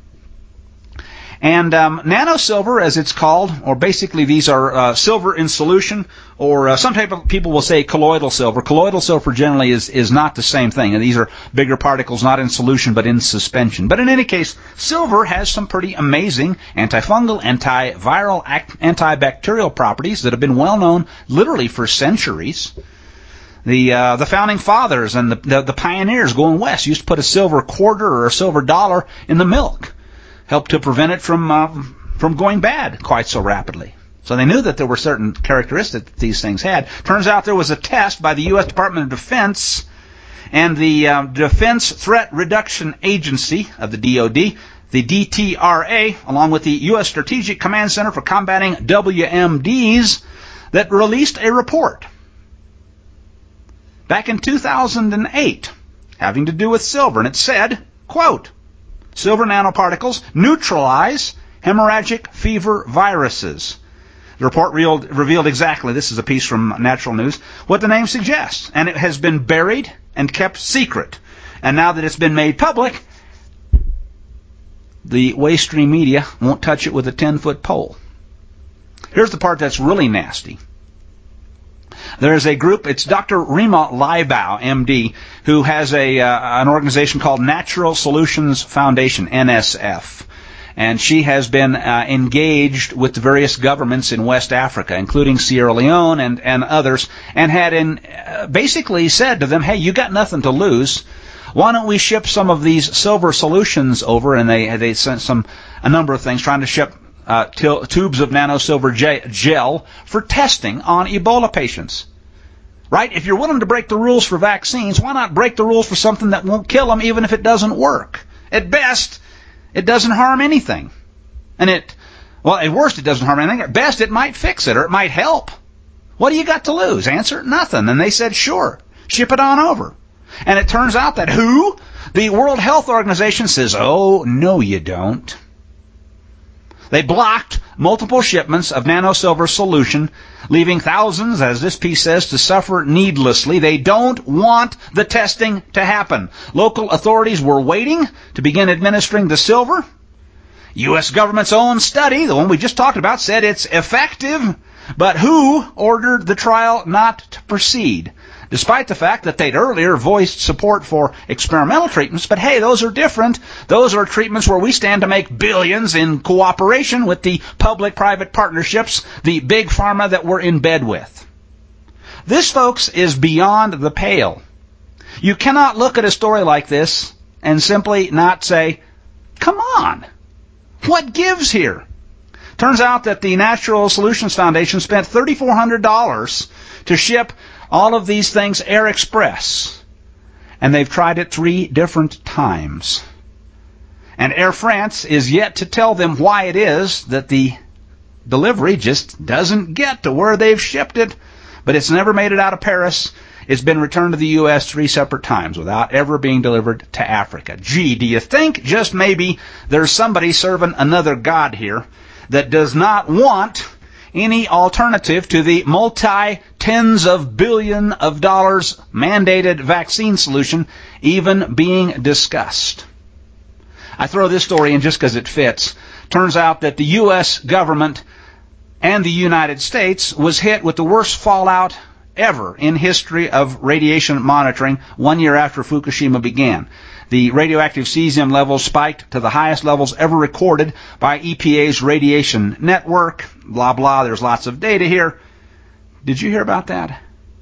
And um, nanosilver, as it's called, or basically these are uh, silver in solution, or uh, some type of people will say colloidal silver. Colloidal silver generally is, is not the same thing. And these are bigger particles, not in solution, but in suspension. But in any case, silver has some pretty amazing antifungal, antiviral, antibacterial properties that have been well known literally for centuries. The uh, the founding fathers and the, the the pioneers going west used to put a silver quarter or a silver dollar in the milk, helped to prevent it from uh, from going bad quite so rapidly. So they knew that there were certain characteristics that these things had. Turns out there was a test by the U S Department of Defense and the uh, Defense Threat Reduction Agency of the D O D, the D T R A, along with the U S Strategic Command Center for Combating W M Ds, that released a report back in two thousand eight, having to do with silver, and it said, quote, silver nanoparticles neutralize hemorrhagic fever viruses. The report revealed, revealed exactly, this is a piece from Natural News, what the name suggests, and it has been buried and kept secret. And now that it's been made public, the mainstream media won't touch it with a ten-foot pole. Here's the part that's really nasty. There is a group, it's Doctor Rima Leibau, M D, who has a uh, an organization called Natural Solutions Foundation, N S F. And she has been uh, engaged with the various governments in West Africa, including Sierra Leone and, and others, and had in, uh, basically said to them, hey, you got nothing to lose. Why don't we ship some of these silver solutions over? And they they sent some a number of things, trying to ship Uh, t- tubes of nanosilver j- gel for testing on Ebola patients. Right? If you're willing to break the rules for vaccines, why not break the rules for something that won't kill them even if it doesn't work? At best, it doesn't harm anything. And it Well, at worst, it doesn't harm anything. At best, it might fix it or it might help. What do you got to lose? Answer, nothing. And they said, sure, ship it on over. And it turns out that who? The World Health Organization says, oh, no, you don't. They blocked multiple shipments of nanosilver solution, leaving thousands, as this piece says, to suffer needlessly. They don't want the testing to happen. Local authorities were waiting to begin administering the silver. U S government's own study, the one we just talked about, said it's effective. But who ordered the trial not to proceed? Despite the fact that they'd earlier voiced support for experimental treatments, but hey, those are different. Those are treatments where we stand to make billions in cooperation with the public-private partnerships, the big pharma that we're in bed with. This, folks, is beyond the pale. You cannot look at a story like this and simply not say, come on, what gives here? Turns out that the Natural Solutions Foundation spent three thousand four hundred dollars to ship all of these things Air Express. And they've tried it three different times. And Air France is yet to tell them why it is that the delivery just doesn't get to where they've shipped it. But it's never made it out of Paris. It's been returned to the U S three separate times without ever being delivered to Africa. Gee, do you think just maybe there's somebody serving another god here that does not want any alternative to the multi-tens of billion of dollars mandated vaccine solution even being discussed? I throw this story in just because it fits. Turns out that the U S government and the United States was hit with the worst fallout ever in history of radiation monitoring one year after Fukushima began. The radioactive cesium levels spiked to the highest levels ever recorded by E P A's radiation network. Blah, blah. There's lots of data here. Did you hear about that?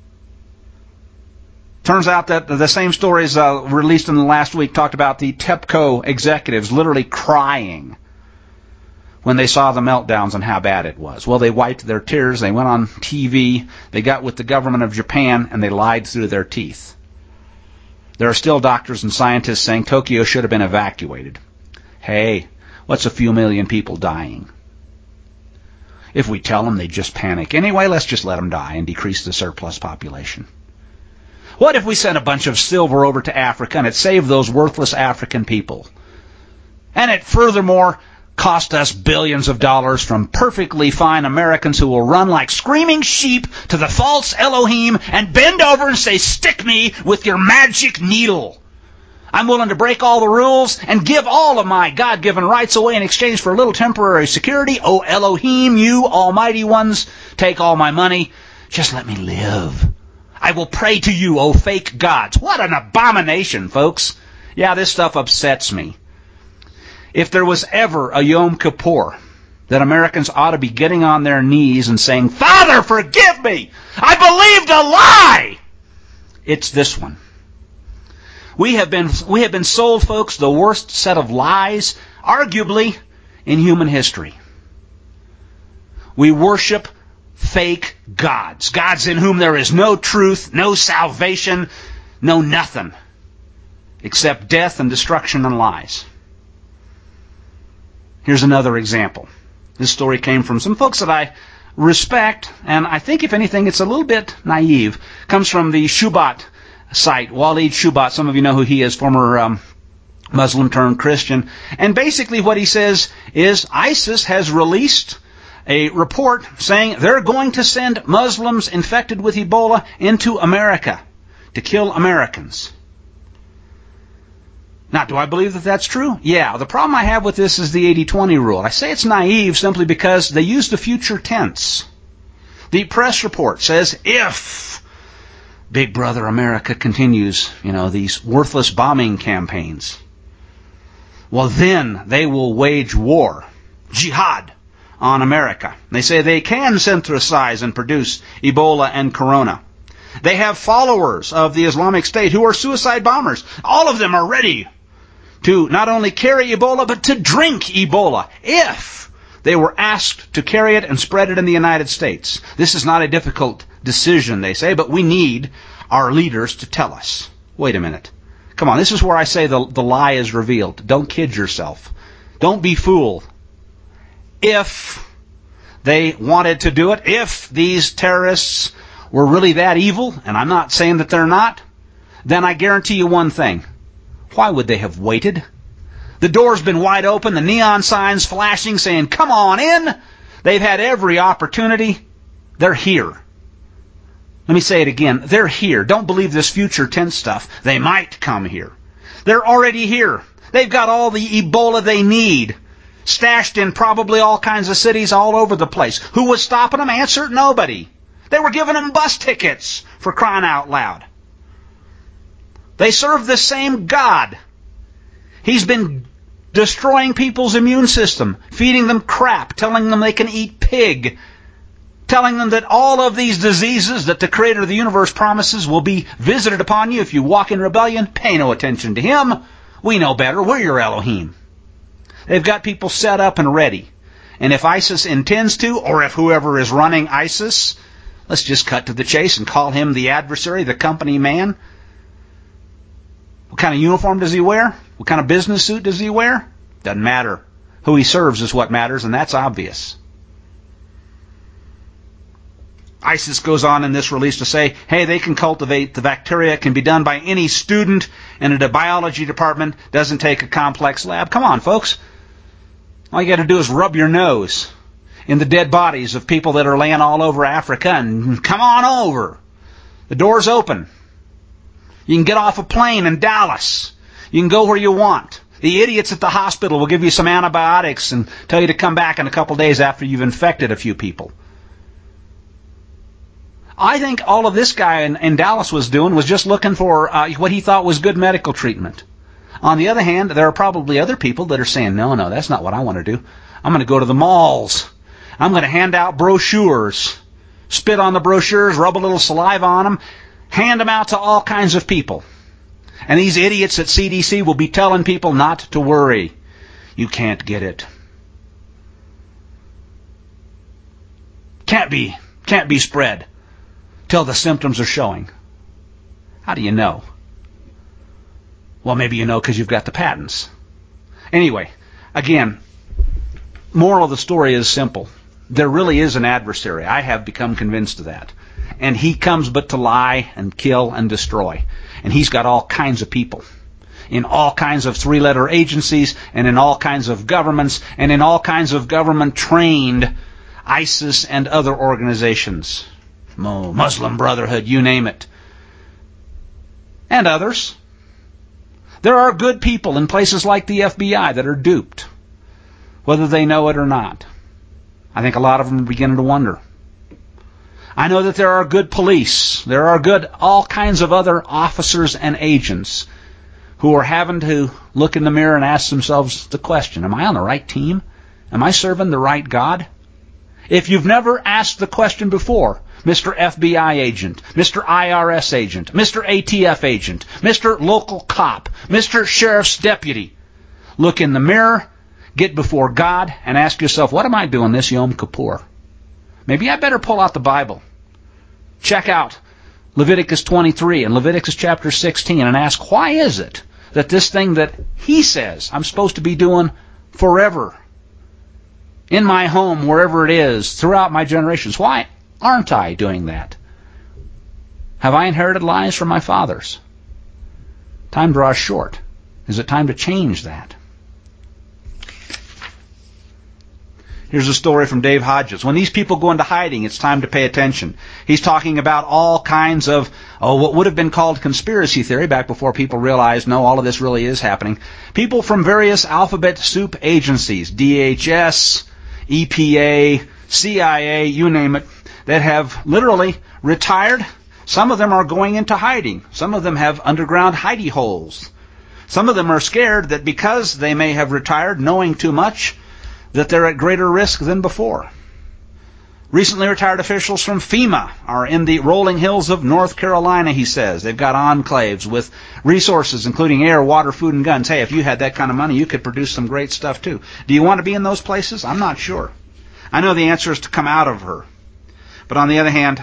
Turns out that the same stories uh, released in the last week talked about the TEPCO executives literally crying when they saw the meltdowns and how bad it was. Well, they wiped their tears. They went on T V. They got with the government of Japan, and they lied through their teeth. There are still doctors and scientists saying Tokyo should have been evacuated. Hey, what's a few million people dying? If we tell them, they just panic. Anyway, let's just let them die and decrease the surplus population. What if we sent a bunch of silver over to Africa and it saved those worthless African people? And it furthermore cost us billions of dollars from perfectly fine Americans who will run like screaming sheep to the false Elohim and bend over and say, stick me with your magic needle. I'm willing to break all the rules and give all of my God-given rights away in exchange for a little temporary security. Oh, Elohim, you almighty ones, take all my money. Just let me live. I will pray to you, oh fake gods. What an abomination, folks. Yeah, this stuff upsets me. If there was ever a Yom Kippur that Americans ought to be getting on their knees and saying, Father, forgive me! I believed a lie! It's this one. We have been we have been sold, folks, the worst set of lies, arguably, in human history. We worship fake gods, gods in whom there is no truth, no salvation, no nothing, except death and destruction and lies. Here's another example. This story came from some folks that I respect, and I think, if anything, it's a little bit naive. It comes from the Shubat site, Walid Shubat. Some of you know who he is, former um, Muslim turned Christian. And basically what he says is ISIS has released a report saying they're going to send Muslims infected with Ebola into America to kill Americans. Now, do I believe that that's true? Yeah. The problem I have with this is the eighty twenty rule. I say it's naive simply because they use the future tense. The press report says, if Big Brother America continues, you know, these worthless bombing campaigns, well, then they will wage war, jihad, on America. They say they can synthesize and produce Ebola and Corona. They have followers of the Islamic State who are suicide bombers. All of them are ready to not only carry Ebola, but to drink Ebola if they were asked to carry it and spread it in the United States. This is not a difficult decision, they say, but we need our leaders to tell us. Wait a minute. Come on, this is where I say the, the lie is revealed. Don't kid yourself. Don't be fooled. if they wanted to do it, if these terrorists were really that evil, and I'm not saying that they're not, then I guarantee you one thing. Why would they have waited? The door's been wide open, the neon signs flashing saying, come on in. They've had every opportunity. They're here. Let me say it again. They're here. Don't believe this future tense stuff. They might come here. They're already here. They've got all the Ebola they need, stashed in probably all kinds of cities all over the place. Who was stopping them? Answer, nobody. They were giving them bus tickets, for crying out loud. They serve the same God. He's been destroying people's immune system, feeding them crap, telling them they can eat pig, telling them that all of these diseases that the Creator of the universe promises will be visited upon you if you walk in rebellion. Pay no attention to Him. We know better. We're your Elohim. They've got people set up and ready. And if ISIS intends to, or if whoever is running ISIS, let's just cut to the chase and call him the adversary, the company man. What kind of uniform does he wear? What kind of business suit does he wear? Doesn't matter. Who he serves is what matters, and that's obvious. ISIS goes on in this release to say, hey, they can cultivate the bacteria. It can be done by any student in a biology department. Doesn't take a complex lab. Come on, folks. All you got to do is rub your nose in the dead bodies of people that are laying all over Africa and come on over. The door's open. You can get off a plane in Dallas. You can go where you want. The idiots at the hospital will give you some antibiotics and tell you to come back in a couple days after you've infected a few people. I think all of this guy in, in Dallas was doing was just looking for uh, what he thought was good medical treatment. On the other hand, there are probably other people that are saying, no, no, that's not what I want to do. I'm going to go to the malls. I'm going to hand out brochures, spit on the brochures, rub a little saliva on them, hand them out to all kinds of people. And these idiots at C D C will be telling people not to worry. You can't get it. Can't be, can't be spread till the symptoms are showing. How do you know? Well, maybe you know because you've got the patents. Anyway, again, moral of the story is simple. There really is an adversary. I have become convinced of that. And he comes but to lie and kill and destroy. And he's got all kinds of people in all kinds of three-letter agencies and in all kinds of governments and in all kinds of government-trained ISIS and other organizations. Muslim Brotherhood, you name it. And others. There are good people in places like the F B I that are duped, whether they know it or not. I think a lot of them are beginning to wonder. I know that there are good police. There are good all kinds of other officers and agents who are having to look in the mirror and ask themselves the question, am I on the right team? Am I serving the right God? If you've never asked the question before, Mister F B I agent, Mister I R S agent, Mister A T F agent, Mister local cop, Mister sheriff's deputy, look in the mirror, get before God, and ask yourself, what am I doing this Yom Kippur? Maybe I better pull out the Bible. Check out Leviticus twenty-three and Leviticus chapter sixteen and ask, why is it that this thing that he says I'm supposed to be doing forever, in my home, wherever it is, throughout my generations, why aren't I doing that? Have I inherited lies from my fathers? Time draws short. Is it time to change that? Here's a story from Dave Hodges. When these people go into hiding, it's time to pay attention. He's talking about all kinds of, oh, what would have been called conspiracy theory back before people realized, no, all of this really is happening. People from various alphabet soup agencies, D H S, E P A, C I A, you name it, that have literally retired. Some of them are going into hiding. Some of them have underground hidey holes. Some of them are scared that because they may have retired knowing too much, that they're at greater risk than before. Recently retired officials from FEMA are in the rolling hills of North Carolina, he says. They've got enclaves with resources, including air, water, food, and guns. Hey, if you had that kind of money, you could produce some great stuff too. Do you want to be in those places? I'm not sure. I know the answer is to come out of her. But on the other hand,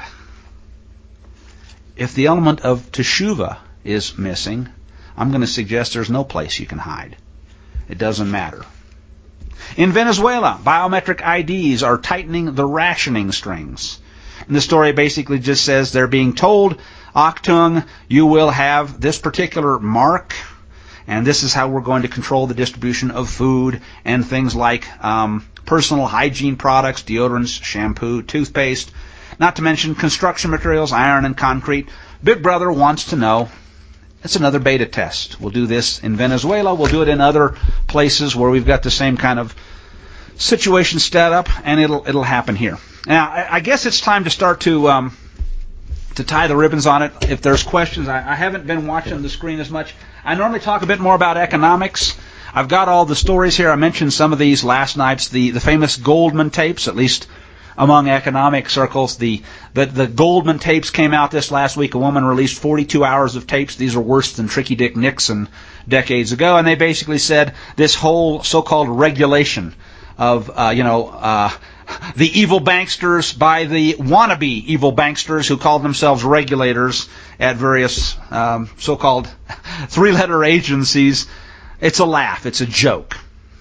if the element of teshuvah is missing, I'm going to suggest there's no place you can hide. It doesn't matter. In Venezuela, biometric I Ds are tightening the rationing strings. And the story basically just says they're being told, Achtung, you will have this particular mark, and this is how we're going to control the distribution of food and things like um, personal hygiene products, deodorants, shampoo, toothpaste, not to mention construction materials, iron and concrete. Big Brother wants to know. It's another beta test. We'll do this in Venezuela. We'll do it in other places where we've got the same kind of situation set up, and it'll it'll happen here. Now, I, I guess it's time to start to um, to tie the ribbons on it. If there's questions, I, I haven't been watching the screen as much. I normally talk a bit more about economics. I've got all the stories here. I mentioned some of these last night. The the famous Goldman tapes, at least among economic circles. The, the the Goldman tapes came out this last week. A woman released forty-two hours of tapes. These are worse than Tricky Dick Nixon decades ago. And they basically said this whole so-called regulation of, uh, you know, uh, the evil banksters by the wannabe evil banksters who called themselves regulators at various um, so-called three-letter agencies. It's a laugh. It's a joke.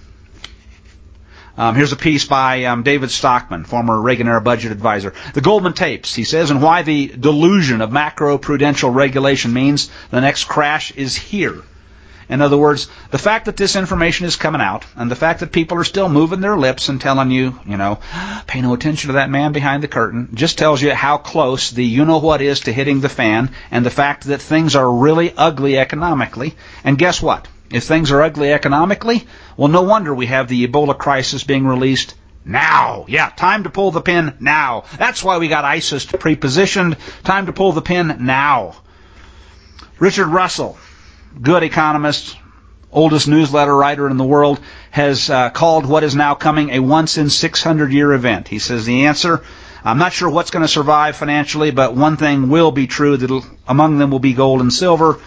Um, here's a piece by um, David Stockman, former Reagan-era budget advisor. The Goldman tapes, he says, and why the delusion of macro-prudential regulation means the next crash is here. In other words, the fact that this information is coming out and the fact that people are still moving their lips and telling you, you know, pay no attention to that man behind the curtain, just tells you how close the you-know-what is to hitting the fan, and the fact that things are really ugly economically. And guess what? If things are ugly economically, well, no wonder we have the Ebola crisis being released now. Yeah, time to pull the pin now. That's why we got ISIS pre-positioned. Time to pull the pin now. Richard Russell, good economist, oldest newsletter writer in the world, has uh, called what is now coming a once-in-six-hundred-year event. He says the answer, I'm not sure what's going to survive financially, but one thing will be true, that among them will be gold and silver.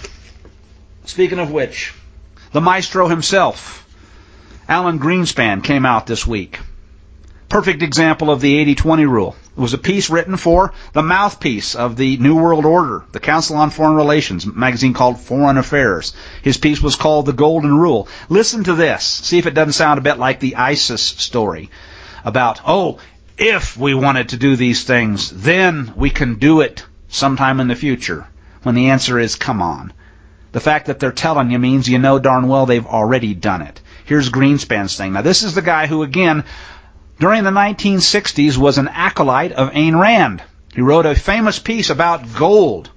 Speaking of which, the maestro himself, Alan Greenspan, came out this week. Perfect example of the eighty twenty rule. It was a piece written for the mouthpiece of the New World Order, the Council on Foreign Relations, a magazine called Foreign Affairs. His piece was called The Golden Rule. Listen to this. See if it doesn't sound a bit like the ISIS story about, oh, if we wanted to do these things, then we can do it sometime in the future. When the answer is, come on. The fact that they're telling you means you know darn well they've already done it. Here's Greenspan's thing. Now, this is the guy who, again, during the nineteen sixties was an acolyte of Ayn Rand. He wrote a famous piece about gold,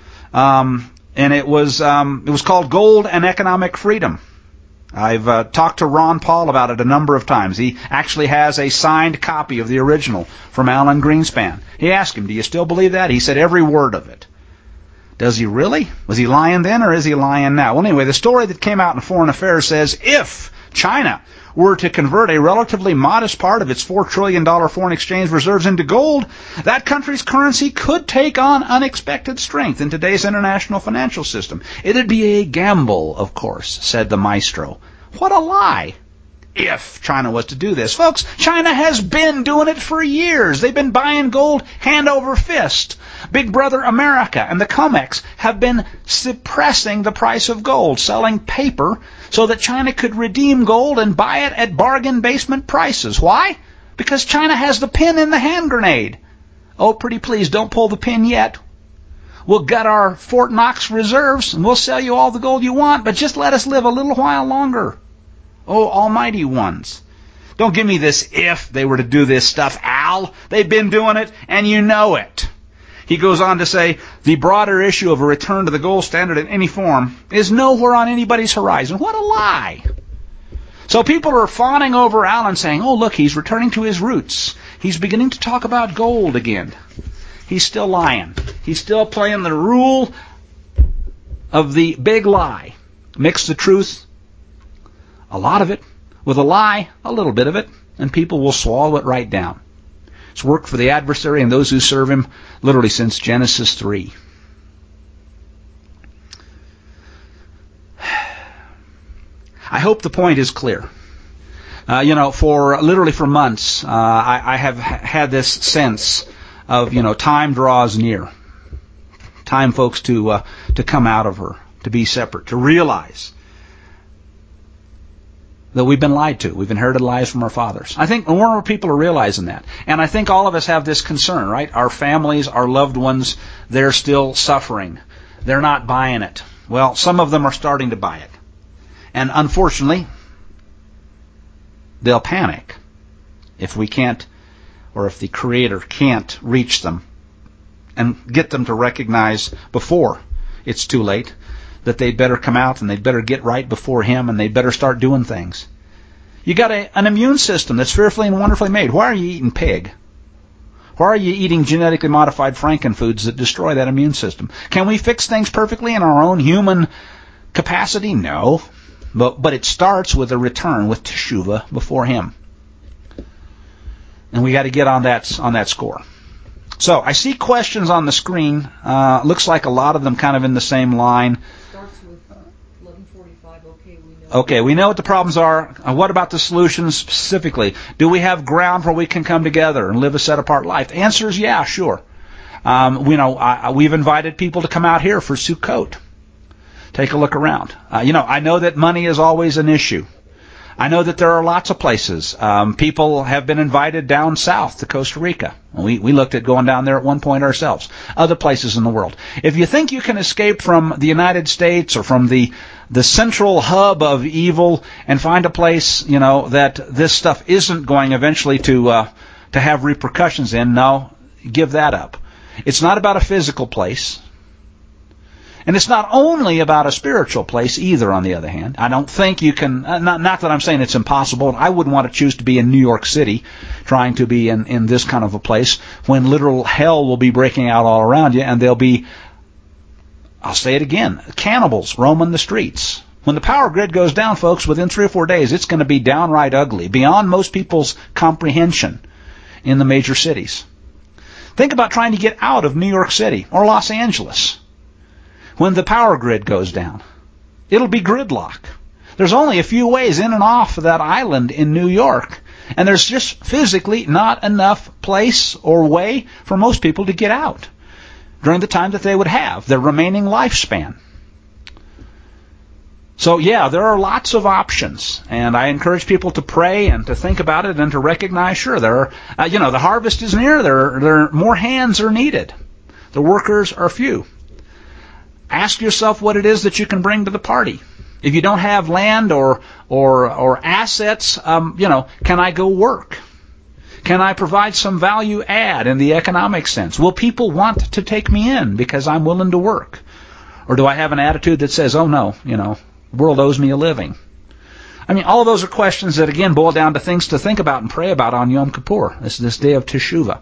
um, and it was um, it was called Gold and Economic Freedom. I've uh, talked to Ron Paul about it a number of times. He actually has a signed copy of the original from Alan Greenspan. He asked him, do you still believe that? He said every word of it. Does he really? Was he lying then, or is he lying now? Well, anyway, the story that came out in Foreign Affairs says if China were to convert a relatively modest part of its four trillion dollars foreign exchange reserves into gold, that country's currency could take on unexpected strength in today's international financial system. It'd be a gamble, of course, said the maestro. What a lie. If China was to do this. Folks, China has been doing it for years. They've been buying gold hand over fist. Big Brother America and the COMEX have been suppressing the price of gold, selling paper so that China could redeem gold and buy it at bargain basement prices. Why? Because China has the pin in the hand grenade. Oh, pretty please, don't pull the pin yet. We'll gut our Fort Knox reserves and we'll sell you all the gold you want, but just let us live a little while longer. Oh, almighty ones. Don't give me this if they were to do this stuff, Al. They've been doing it, and you know it. He goes on to say, the broader issue of a return to the gold standard in any form is nowhere on anybody's horizon. What a lie. So people are fawning over Al and saying, oh, look, he's returning to his roots. He's beginning to talk about gold again. He's still lying. He's still playing the rule of the big lie. Mix the truth, a lot of it, with a lie, a little bit of it, and people will swallow it right down. It's worked for the adversary and those who serve him literally since Genesis three. I hope the point is clear. Uh, you know, for literally for months, uh, I, I have had this sense of, you know, time draws near. Time, folks, to uh, to come out of her, to be separate, to realize that we've been lied to. We've inherited lies from our fathers. I think more and more people are realizing that. And I think all of us have this concern, right? Our families, our loved ones, they're still suffering. They're not buying it. Well, some of them are starting to buy it. And unfortunately, they'll panic if we can't, or if the Creator can't reach them and get them to recognize before it's too late that they'd better come out and they'd better get right before Him and they'd better start doing things. You got a, an immune system that's fearfully and wonderfully made. Why are you eating pig? Why are you eating genetically modified frankenfoods that destroy that immune system? Can we fix things perfectly in our own human capacity? No. But, but it starts with a return, with teshuvah before Him. And we got to get on that, on that score. So I see questions on the screen. Uh, looks like a lot of them kind of in the same line. Starts with eleven forty-five. Okay, we know. Okay, we know what the problems are. Uh, what about the solutions specifically? Do we have ground where we can come together and live a set-apart life? The answer is yeah, sure. Um, we know I, we've invited people to come out here for Sukkot. Take a look around. Uh, you know, I know that money is always an issue. I know that there are lots of places. Um, people have been invited down south to Costa Rica. We, we looked at going down there at one point ourselves. Other places in the world. If you think you can escape from the United States or from the, the central hub of evil and find a place, you know, that this stuff isn't going eventually to, uh, to have repercussions in, no, give that up. It's not about a physical place. And it's not only about a spiritual place either, on the other hand. I don't think you can, not, not that I'm saying it's impossible. I wouldn't want to choose to be in New York City, trying to be in, in this kind of a place, when literal hell will be breaking out all around you, and there'll be, I'll say it again, cannibals roaming the streets. When the power grid goes down, folks, within three or four days, it's going to be downright ugly, beyond most people's comprehension in the major cities. Think about trying to get out of New York City or Los Angeles when the power grid goes down. It'll be gridlock. There's only a few ways in and off of that island in New York, and there's just physically not enough place or way for most people to get out during the time that they would have, their remaining lifespan. So yeah, there are lots of options, and I encourage people to pray and to think about it and to recognize, sure, there are, uh, you know, the harvest is near, there, there are more hands are needed. The workers are few. Ask yourself what it is that you can bring to the party. If you don't have land or or or assets, um, you know, can I go work? Can I provide some value add in the economic sense? Will people want to take me in because I'm willing to work? Or do I have an attitude that says, oh no, you know, the world owes me a living? I mean, all of those are questions that, again, boil down to things to think about and pray about on Yom Kippur, this, this day of Teshuvah.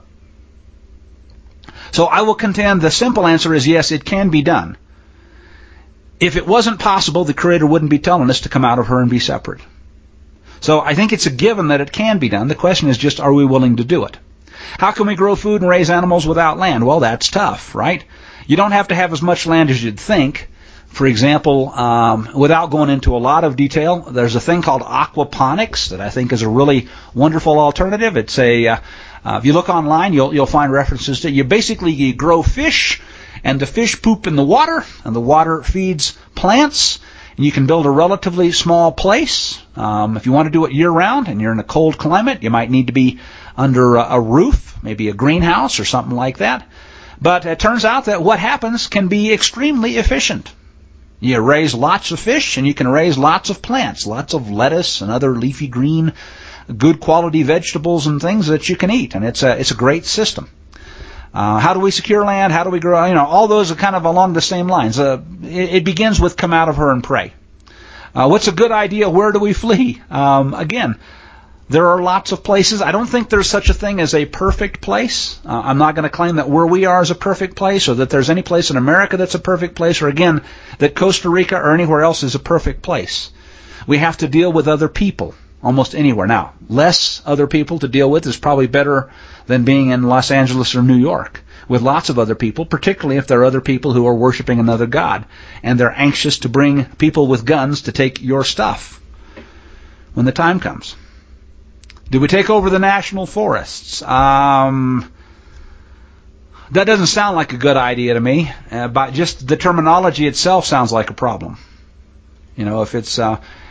So I will contend the simple answer is yes, it can be done. If it wasn't possible, the Creator wouldn't be telling us to come out of her and be separate. So I think it's a given that it can be done. The question is just, are we willing to do it? How can we grow food and raise animals without land? Well, that's tough, right? You don't have to have as much land as you'd think. For example, um, without going into a lot of detail, there's a thing called aquaponics that I think is a really wonderful alternative. It's a, uh, uh, if you look online, you'll you'll find references to, you basically you grow fish, and the fish poop in the water, and the water feeds plants. And you can build a relatively small place. Um, if you want to do it year-round and you're in a cold climate, you might need to be under a, a roof, maybe a greenhouse or something like that. But it turns out that what happens can be extremely efficient. You raise lots of fish, and you can raise lots of plants, lots of lettuce and other leafy green, good quality vegetables and things that you can eat. And it's a, it's a great system. Uh, how do we secure land? How do we grow? You know, all those are kind of along the same lines. Uh, it, it begins with come out of her and pray. Uh, what's a good idea? Where do we flee? Um, again, there are lots of places. I don't think there's such a thing as a perfect place. Uh, I'm not going to claim that where we are is a perfect place, or that there's any place in America that's a perfect place, or again, that Costa Rica or anywhere else is a perfect place. We have to deal with other people almost anywhere. Now, less other people to deal with is probably better than being in Los Angeles or New York with lots of other people, particularly if there are other people who are worshiping another god, and they're anxious to bring people with guns to take your stuff when the time comes. Do we take over the national forests? Um, that doesn't sound like a good idea to me, uh, but just the terminology itself sounds like a problem. You know, if it's... Uh,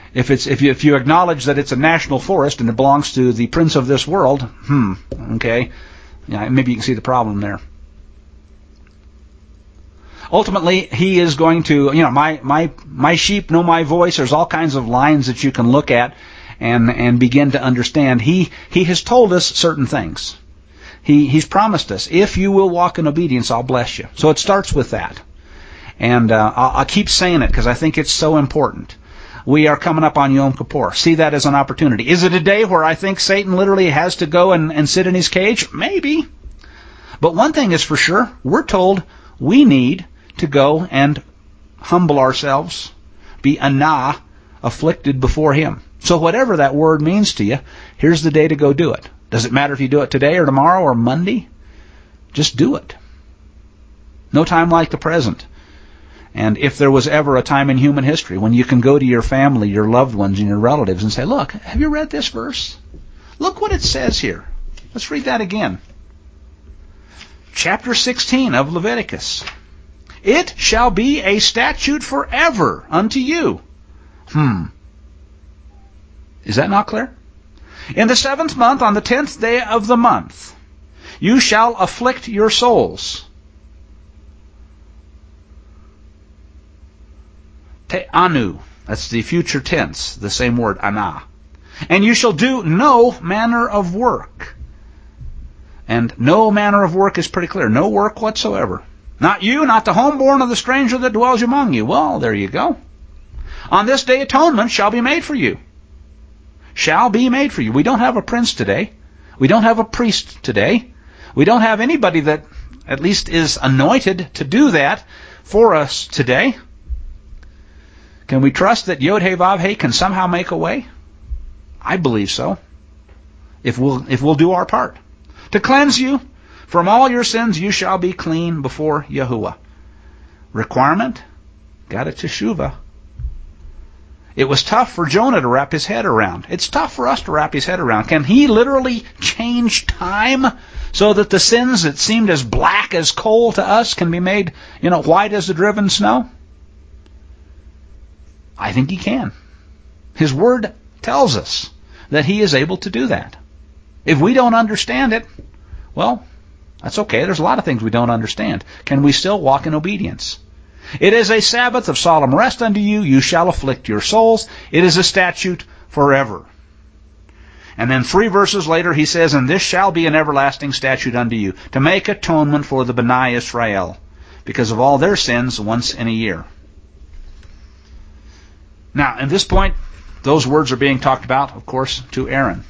If it's if you if you acknowledge that it's a national forest and it belongs to the prince of this world, hmm, okay, yeah, maybe you can see the problem there. Ultimately, he is going to, you know, my my my sheep know my voice. There's all kinds of lines that you can look at and and begin to understand. He he has told us certain things. He he's promised us, if you will walk in obedience, I'll bless you. So it starts with that, and uh, I'll, I'll keep saying it because I think it's so important. We are coming up on Yom Kippur. See that as an opportunity. Is it a day where I think Satan literally has to go and, and sit in his cage? Maybe. But one thing is for sure, we're told we need to go and humble ourselves, be anah, afflicted before him. So whatever that word means to you, here's the day to go do it. Does it matter if you do it today or tomorrow or Monday? Just do it. No time like the present. And if there was ever a time in human history when you can go to your family, your loved ones, and your relatives and say, look, have you read this verse? Look what it says here. Let's read that again. Chapter sixteen of Leviticus. It shall be a statute forever unto you. Hmm. Is that not clear? In the seventh month, on the tenth day of the month, you shall afflict your souls. Te'anu. That's the future tense, the same word, anah. And you shall do no manner of work. And no manner of work is pretty clear. No work whatsoever. Not you, not the homeborn of the stranger that dwells among you. Well, there you go. On this day atonement shall be made for you. Shall be made for you. We don't have a prince today. We don't have a priest today. We don't have anybody that at least is anointed to do that for us today. Can we trust that Yod-Heh-Vav-Heh can somehow make a way? I believe so. If we'll, if we'll do our part. To cleanse you from all your sins, you shall be clean before Yahuwah. Requirement? Got a teshuvah. It was tough for Jonah to wrap his head around. It's tough for us to wrap his head around. Can he literally change time so that the sins that seemed as black as coal to us can be made, you know, white as the driven snow? I think he can. His word tells us that he is able to do that. If we don't understand it, well, that's okay. There's a lot of things we don't understand. Can we still walk in obedience? It is a Sabbath of solemn rest unto you. You shall afflict your souls. It is a statute forever. And then three verses later he says, and this shall be an everlasting statute unto you, to make atonement for the Bnei Israel, because of all their sins once in a year. Now, at this point, those words are being talked about, of course, to Aaron.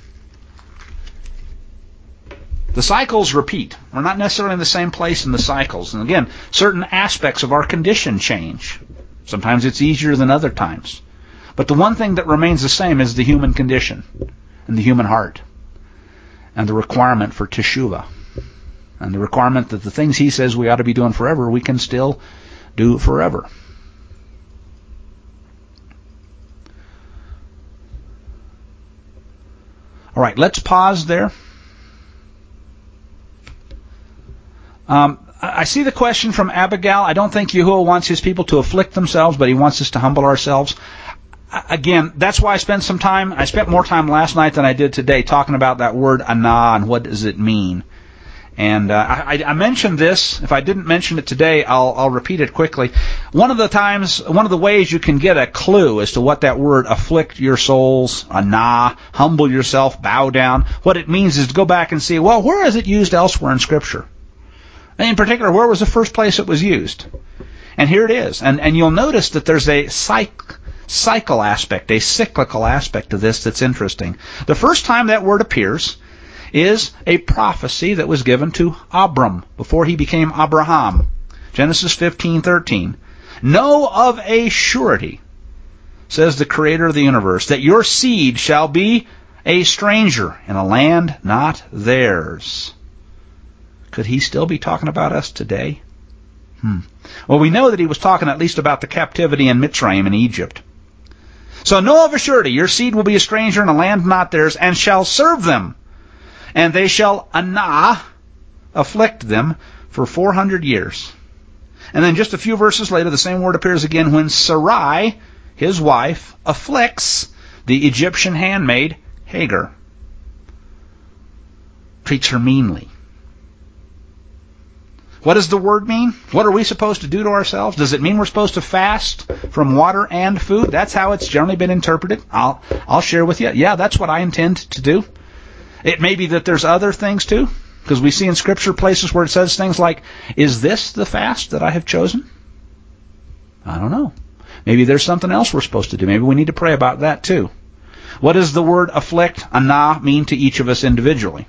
The cycles repeat. We're not necessarily in the same place in the cycles. And again, certain aspects of our condition change. Sometimes it's easier than other times. But the one thing that remains the same is the human condition and the human heart and the requirement for teshuvah and the requirement that the things he says we ought to be doing forever, we can still do forever. All right, let's pause there. Um, I see the question from Abigail. I don't think Yahuwah wants his people to afflict themselves, but he wants us to humble ourselves. Again, that's why I spent some time, I spent more time last night than I did today talking about that word anah and what does it mean. And uh, I, I mentioned this. If I didn't mention it today, I'll, I'll repeat it quickly. One of the times, one of the ways you can get a clue as to what that word afflict your souls, anah, humble yourself, bow down, what it means is to go back and see, well, where is it used elsewhere in Scripture? In particular, where was the first place it was used? And here it is. And, and you'll notice that there's a cyc, cycle aspect, a cyclical aspect to this that's interesting. The first time that word appears is a prophecy that was given to Abram before he became Abraham. Genesis fifteen thirteen. Know of a surety, says the Creator of the universe, that your seed shall be a stranger in a land not theirs. Could he still be talking about us today? Hmm. Well, we know that he was talking at least about the captivity in Mitzrayim in Egypt. So know of a surety, your seed will be a stranger in a land not theirs, and shall serve them. And they shall anah, afflict them for four hundred years. And then just a few verses later, the same word appears again when Sarai, his wife, afflicts the Egyptian handmaid, Hagar. Treats her meanly. What does the word mean? What are we supposed to do to ourselves? Does it mean we're supposed to fast from water and food? That's how it's generally been interpreted. I'll, I'll share with you. Yeah, that's what I intend to do. It may be that there's other things too, because we see in Scripture places where it says things like, is this the fast that I have chosen? I don't know. Maybe there's something else we're supposed to do. Maybe we need to pray about that too. What does the word afflict, anah, mean to each of us individually?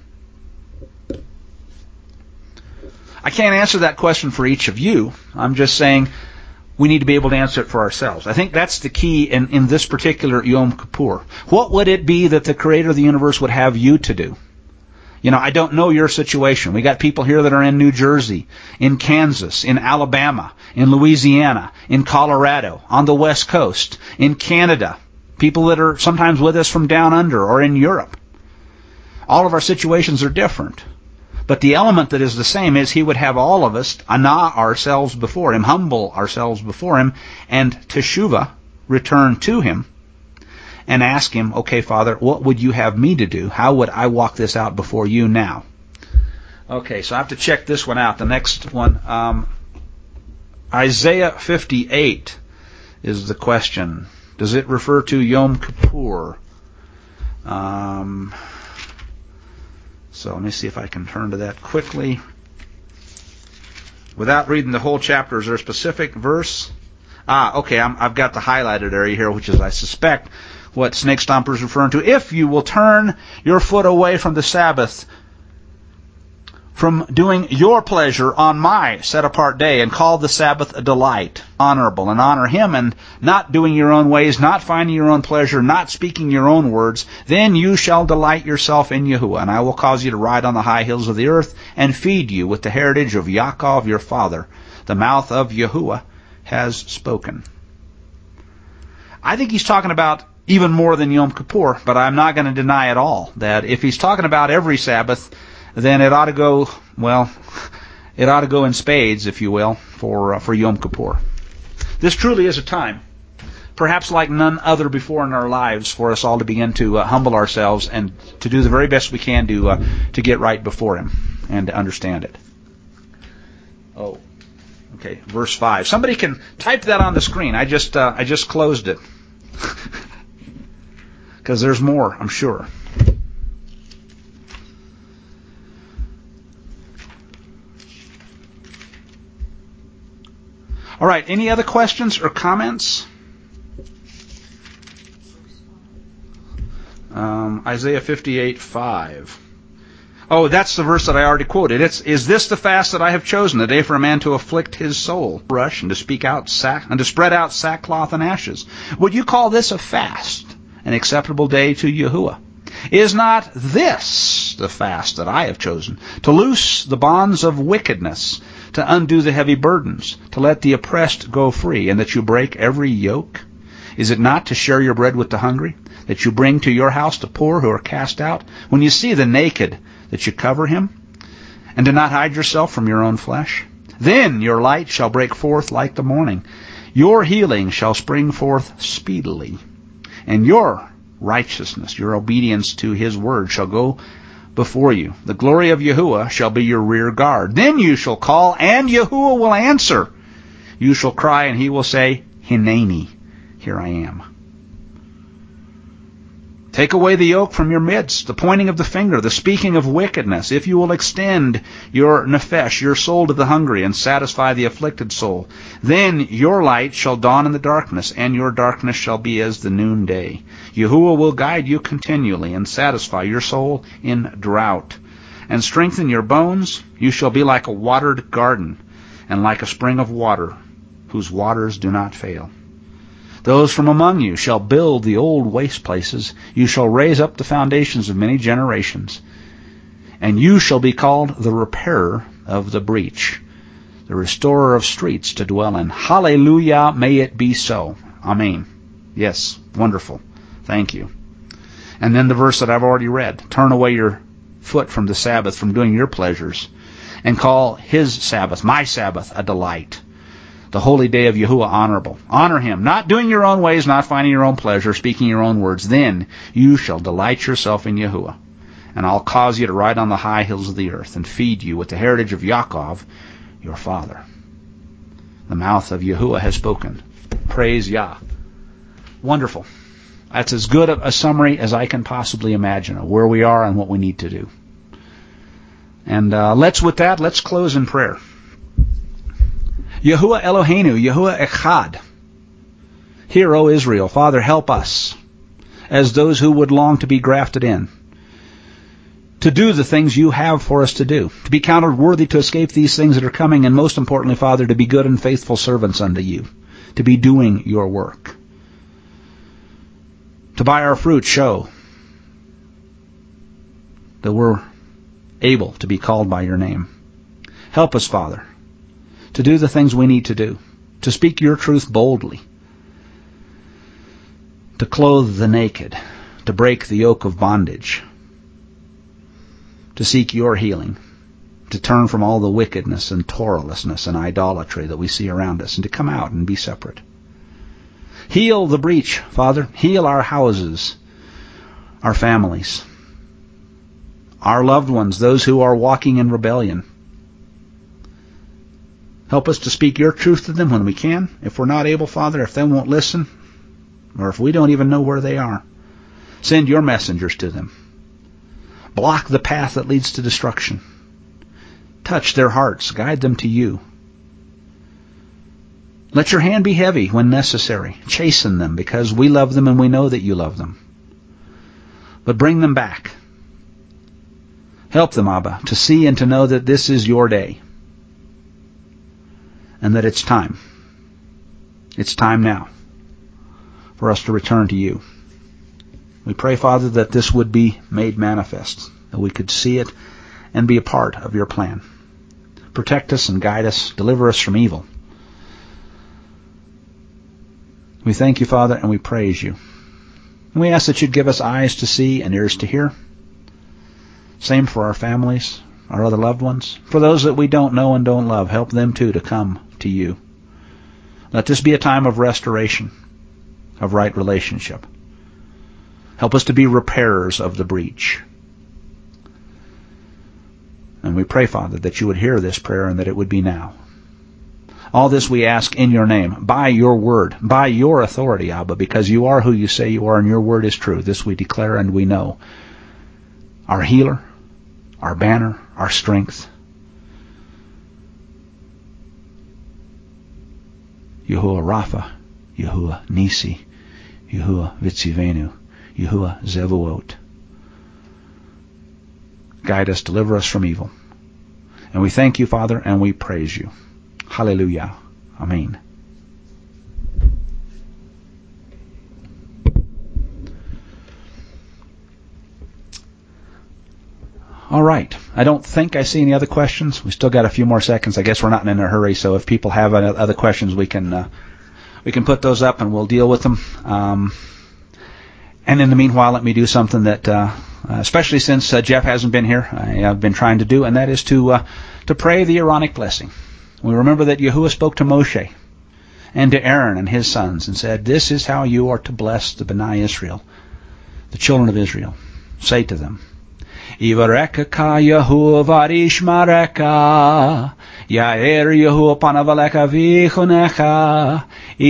I can't answer that question for each of you. I'm just saying we need to be able to answer it for ourselves. I think that's the key in, in this particular Yom Kippur. What would it be that the Creator of the universe would have you to do? You know, I don't know your situation. We got people here that are in New Jersey, in Kansas, in Alabama, in Louisiana, in Colorado, on the West Coast, in Canada, people that are sometimes with us from down under or in Europe. All of our situations are different. But the element that is the same is he would have all of us anah ourselves before him, humble ourselves before him, and teshuvah, return to him, and ask him, okay, Father, what would you have me to do? How would I walk this out before you now? Okay, so I have to check this one out. The next one, um, Isaiah fifty-eight is the question. Does it refer to Yom Kippur? Um... So let me see if I can turn to that quickly. Without reading the whole chapter, is there a specific verse? Ah, okay, I'm, I've got the highlighted area here, which is, I suspect, what Snake Stomper is referring to. If you will turn your foot away from the Sabbath, from doing your pleasure on my set-apart day, and call the Sabbath a delight, honorable, and honor him, and not doing your own ways, not finding your own pleasure, not speaking your own words, then you shall delight yourself in Yahuwah, and I will cause you to ride on the high hills of the earth, and feed you with the heritage of Yaakov your father. The mouth of Yahuwah has spoken. I think he's talking about even more than Yom Kippur, but I'm not going to deny at all that if he's talking about every Sabbath, then it ought to go, well, it ought to go in spades, if you will, for uh, for Yom Kippur. This truly is a time, perhaps like none other before in our lives, for us all to begin to uh, humble ourselves and to do the very best we can to uh, to get right before him and to understand it. Oh, okay, verse five. Somebody can type that on the screen. I just uh, I just closed it because there's more, I'm sure. All right, any other questions or comments? Um, Isaiah fifty-eight five. Oh, that's the verse that I already quoted. It's, is this the fast that I have chosen, the day for a man to afflict his soul, rush and to speak out sack and to spread out sackcloth and ashes? Would you call this a fast, an acceptable day to Yahuwah? Is not this the fast that I have chosen, to loose the bonds of wickedness, to undo the heavy burdens, to let the oppressed go free, and that you break every yoke? Is it not to share your bread with the hungry, that you bring to your house the poor who are cast out? When you see the naked, that you cover him, and do not hide yourself from your own flesh? Then your light shall break forth like the morning. Your healing shall spring forth speedily, and your righteousness, your obedience to his word shall go before you. The glory of Yahuwah shall be your rear guard. Then you shall call, and Yahuwah will answer. You shall cry, and he will say, Hineni, here I am. Take away the yoke from your midst, the pointing of the finger, the speaking of wickedness. If you will extend your nephesh, your soul to the hungry, and satisfy the afflicted soul, then your light shall dawn in the darkness, and your darkness shall be as the noonday. Yahuwah will guide you continually, and satisfy your soul in drought, and strengthen your bones. You shall be like a watered garden, and like a spring of water, whose waters do not fail. Those from among you shall build the old waste places. You shall raise up the foundations of many generations. And you shall be called the repairer of the breach, the restorer of streets to dwell in. Hallelujah, may it be so. Amen. Yes, wonderful. Thank you. And then the verse that I've already read. Turn away your foot from the Sabbath, from doing your pleasures, and call his Sabbath, my Sabbath, a delight. the holy day of Yahuwah honorable. Honor him, not doing your own ways, not finding your own pleasure, speaking your own words. Then you shall delight yourself in Yahuwah. And I'll cause you to ride on the high hills of the earth and feed you with the heritage of Yaakov, your father. The mouth of Yahuwah has spoken. Praise Yah. Wonderful. That's as good a summary as I can possibly imagine of where we are and what we need to do. And uh, let's, with that, let's close in prayer. Yahuwah Eloheinu, Yahuwah Echad. Hear, O Israel, Father, help us as those who would long to be grafted in, to do the things you have for us to do, to be counted worthy to escape these things that are coming, and most importantly, Father, to be good and faithful servants unto you, to be doing your work. To by our fruit show that we're able to be called by your name. Help us, Father, to do the things we need to do, to speak your truth boldly, to clothe the naked, to break the yoke of bondage, to seek your healing, to turn from all the wickedness and Torahlessness and idolatry that we see around us, and to come out and be separate. Heal the breach, Father. Heal our houses, our families, our loved ones, those who are walking in rebellion. Help us to speak your truth to them when we can. If we're not able, Father, if they won't listen, or if we don't even know where they are, send your messengers to them. Block the path that leads to destruction. Touch their hearts. Guide them to you. Let your hand be heavy when necessary. Chasten them because we love them and we know that you love them. But bring them back. Help them, Abba, to see and to know that this is your day and that it's time. It's time now for us to return to you. We pray, Father, that this would be made manifest, that we could see it and be a part of your plan. Protect us and guide us. Deliver us from evil. We thank you, Father, and we praise you. And we ask that you'd give us eyes to see and ears to hear. Same for our families, our other loved ones. For those that we don't know and don't love, help them too to come to you. Let this be a time of restoration, of right relationship. Help us to be repairers of the breach. And we pray, Father, that you would hear this prayer and that it would be now. All this we ask in your name, by your word, by your authority, Abba, because you are who you say you are and your word is true. This we declare and we know. Our healer, our banner, our strength. Yahuwah Rapha, Yahuwah Nisi, Yahuwah Vitzivenu, Yahuwah Zevuot. Guide us, deliver us from evil. And we thank you, Father, and we praise you. Hallelujah. Amen. All right. I don't think I see any other questions. We still got a few more seconds. I guess we're not in a hurry, so if people have other questions, we can uh, we can put those up and we'll deal with them. Um, and in the meanwhile, let me do something that, uh, especially since uh, Jeff hasn't been here, I have been trying to do, and that is to uh, to pray the Aaronic blessing. We remember that Yahuwah spoke to Moshe and to Aaron and his sons and said, "This is how you are to bless the B'nai Israel, the children of Israel. Say to them, Yivareka Yahuwah varishmareka, Yair Yahuwah panavaleka vichonecha,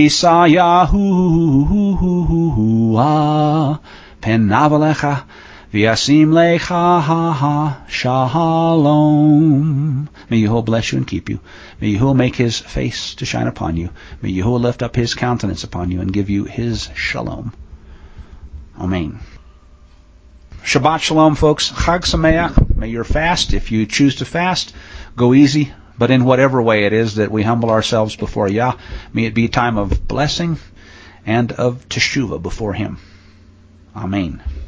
Isayahu penavalecha, V'yasim lecha shalom." May Yahuwah bless you and keep you. May Yahuwah make his face to shine upon you. May Yahuwah lift up his countenance upon you and give you his shalom. Amen. Shabbat shalom, folks. Chag Sameach. May your fast, if you choose to fast, go easy. But in whatever way it is that we humble ourselves before Yah, may it be a time of blessing and of teshuvah before him. Amen.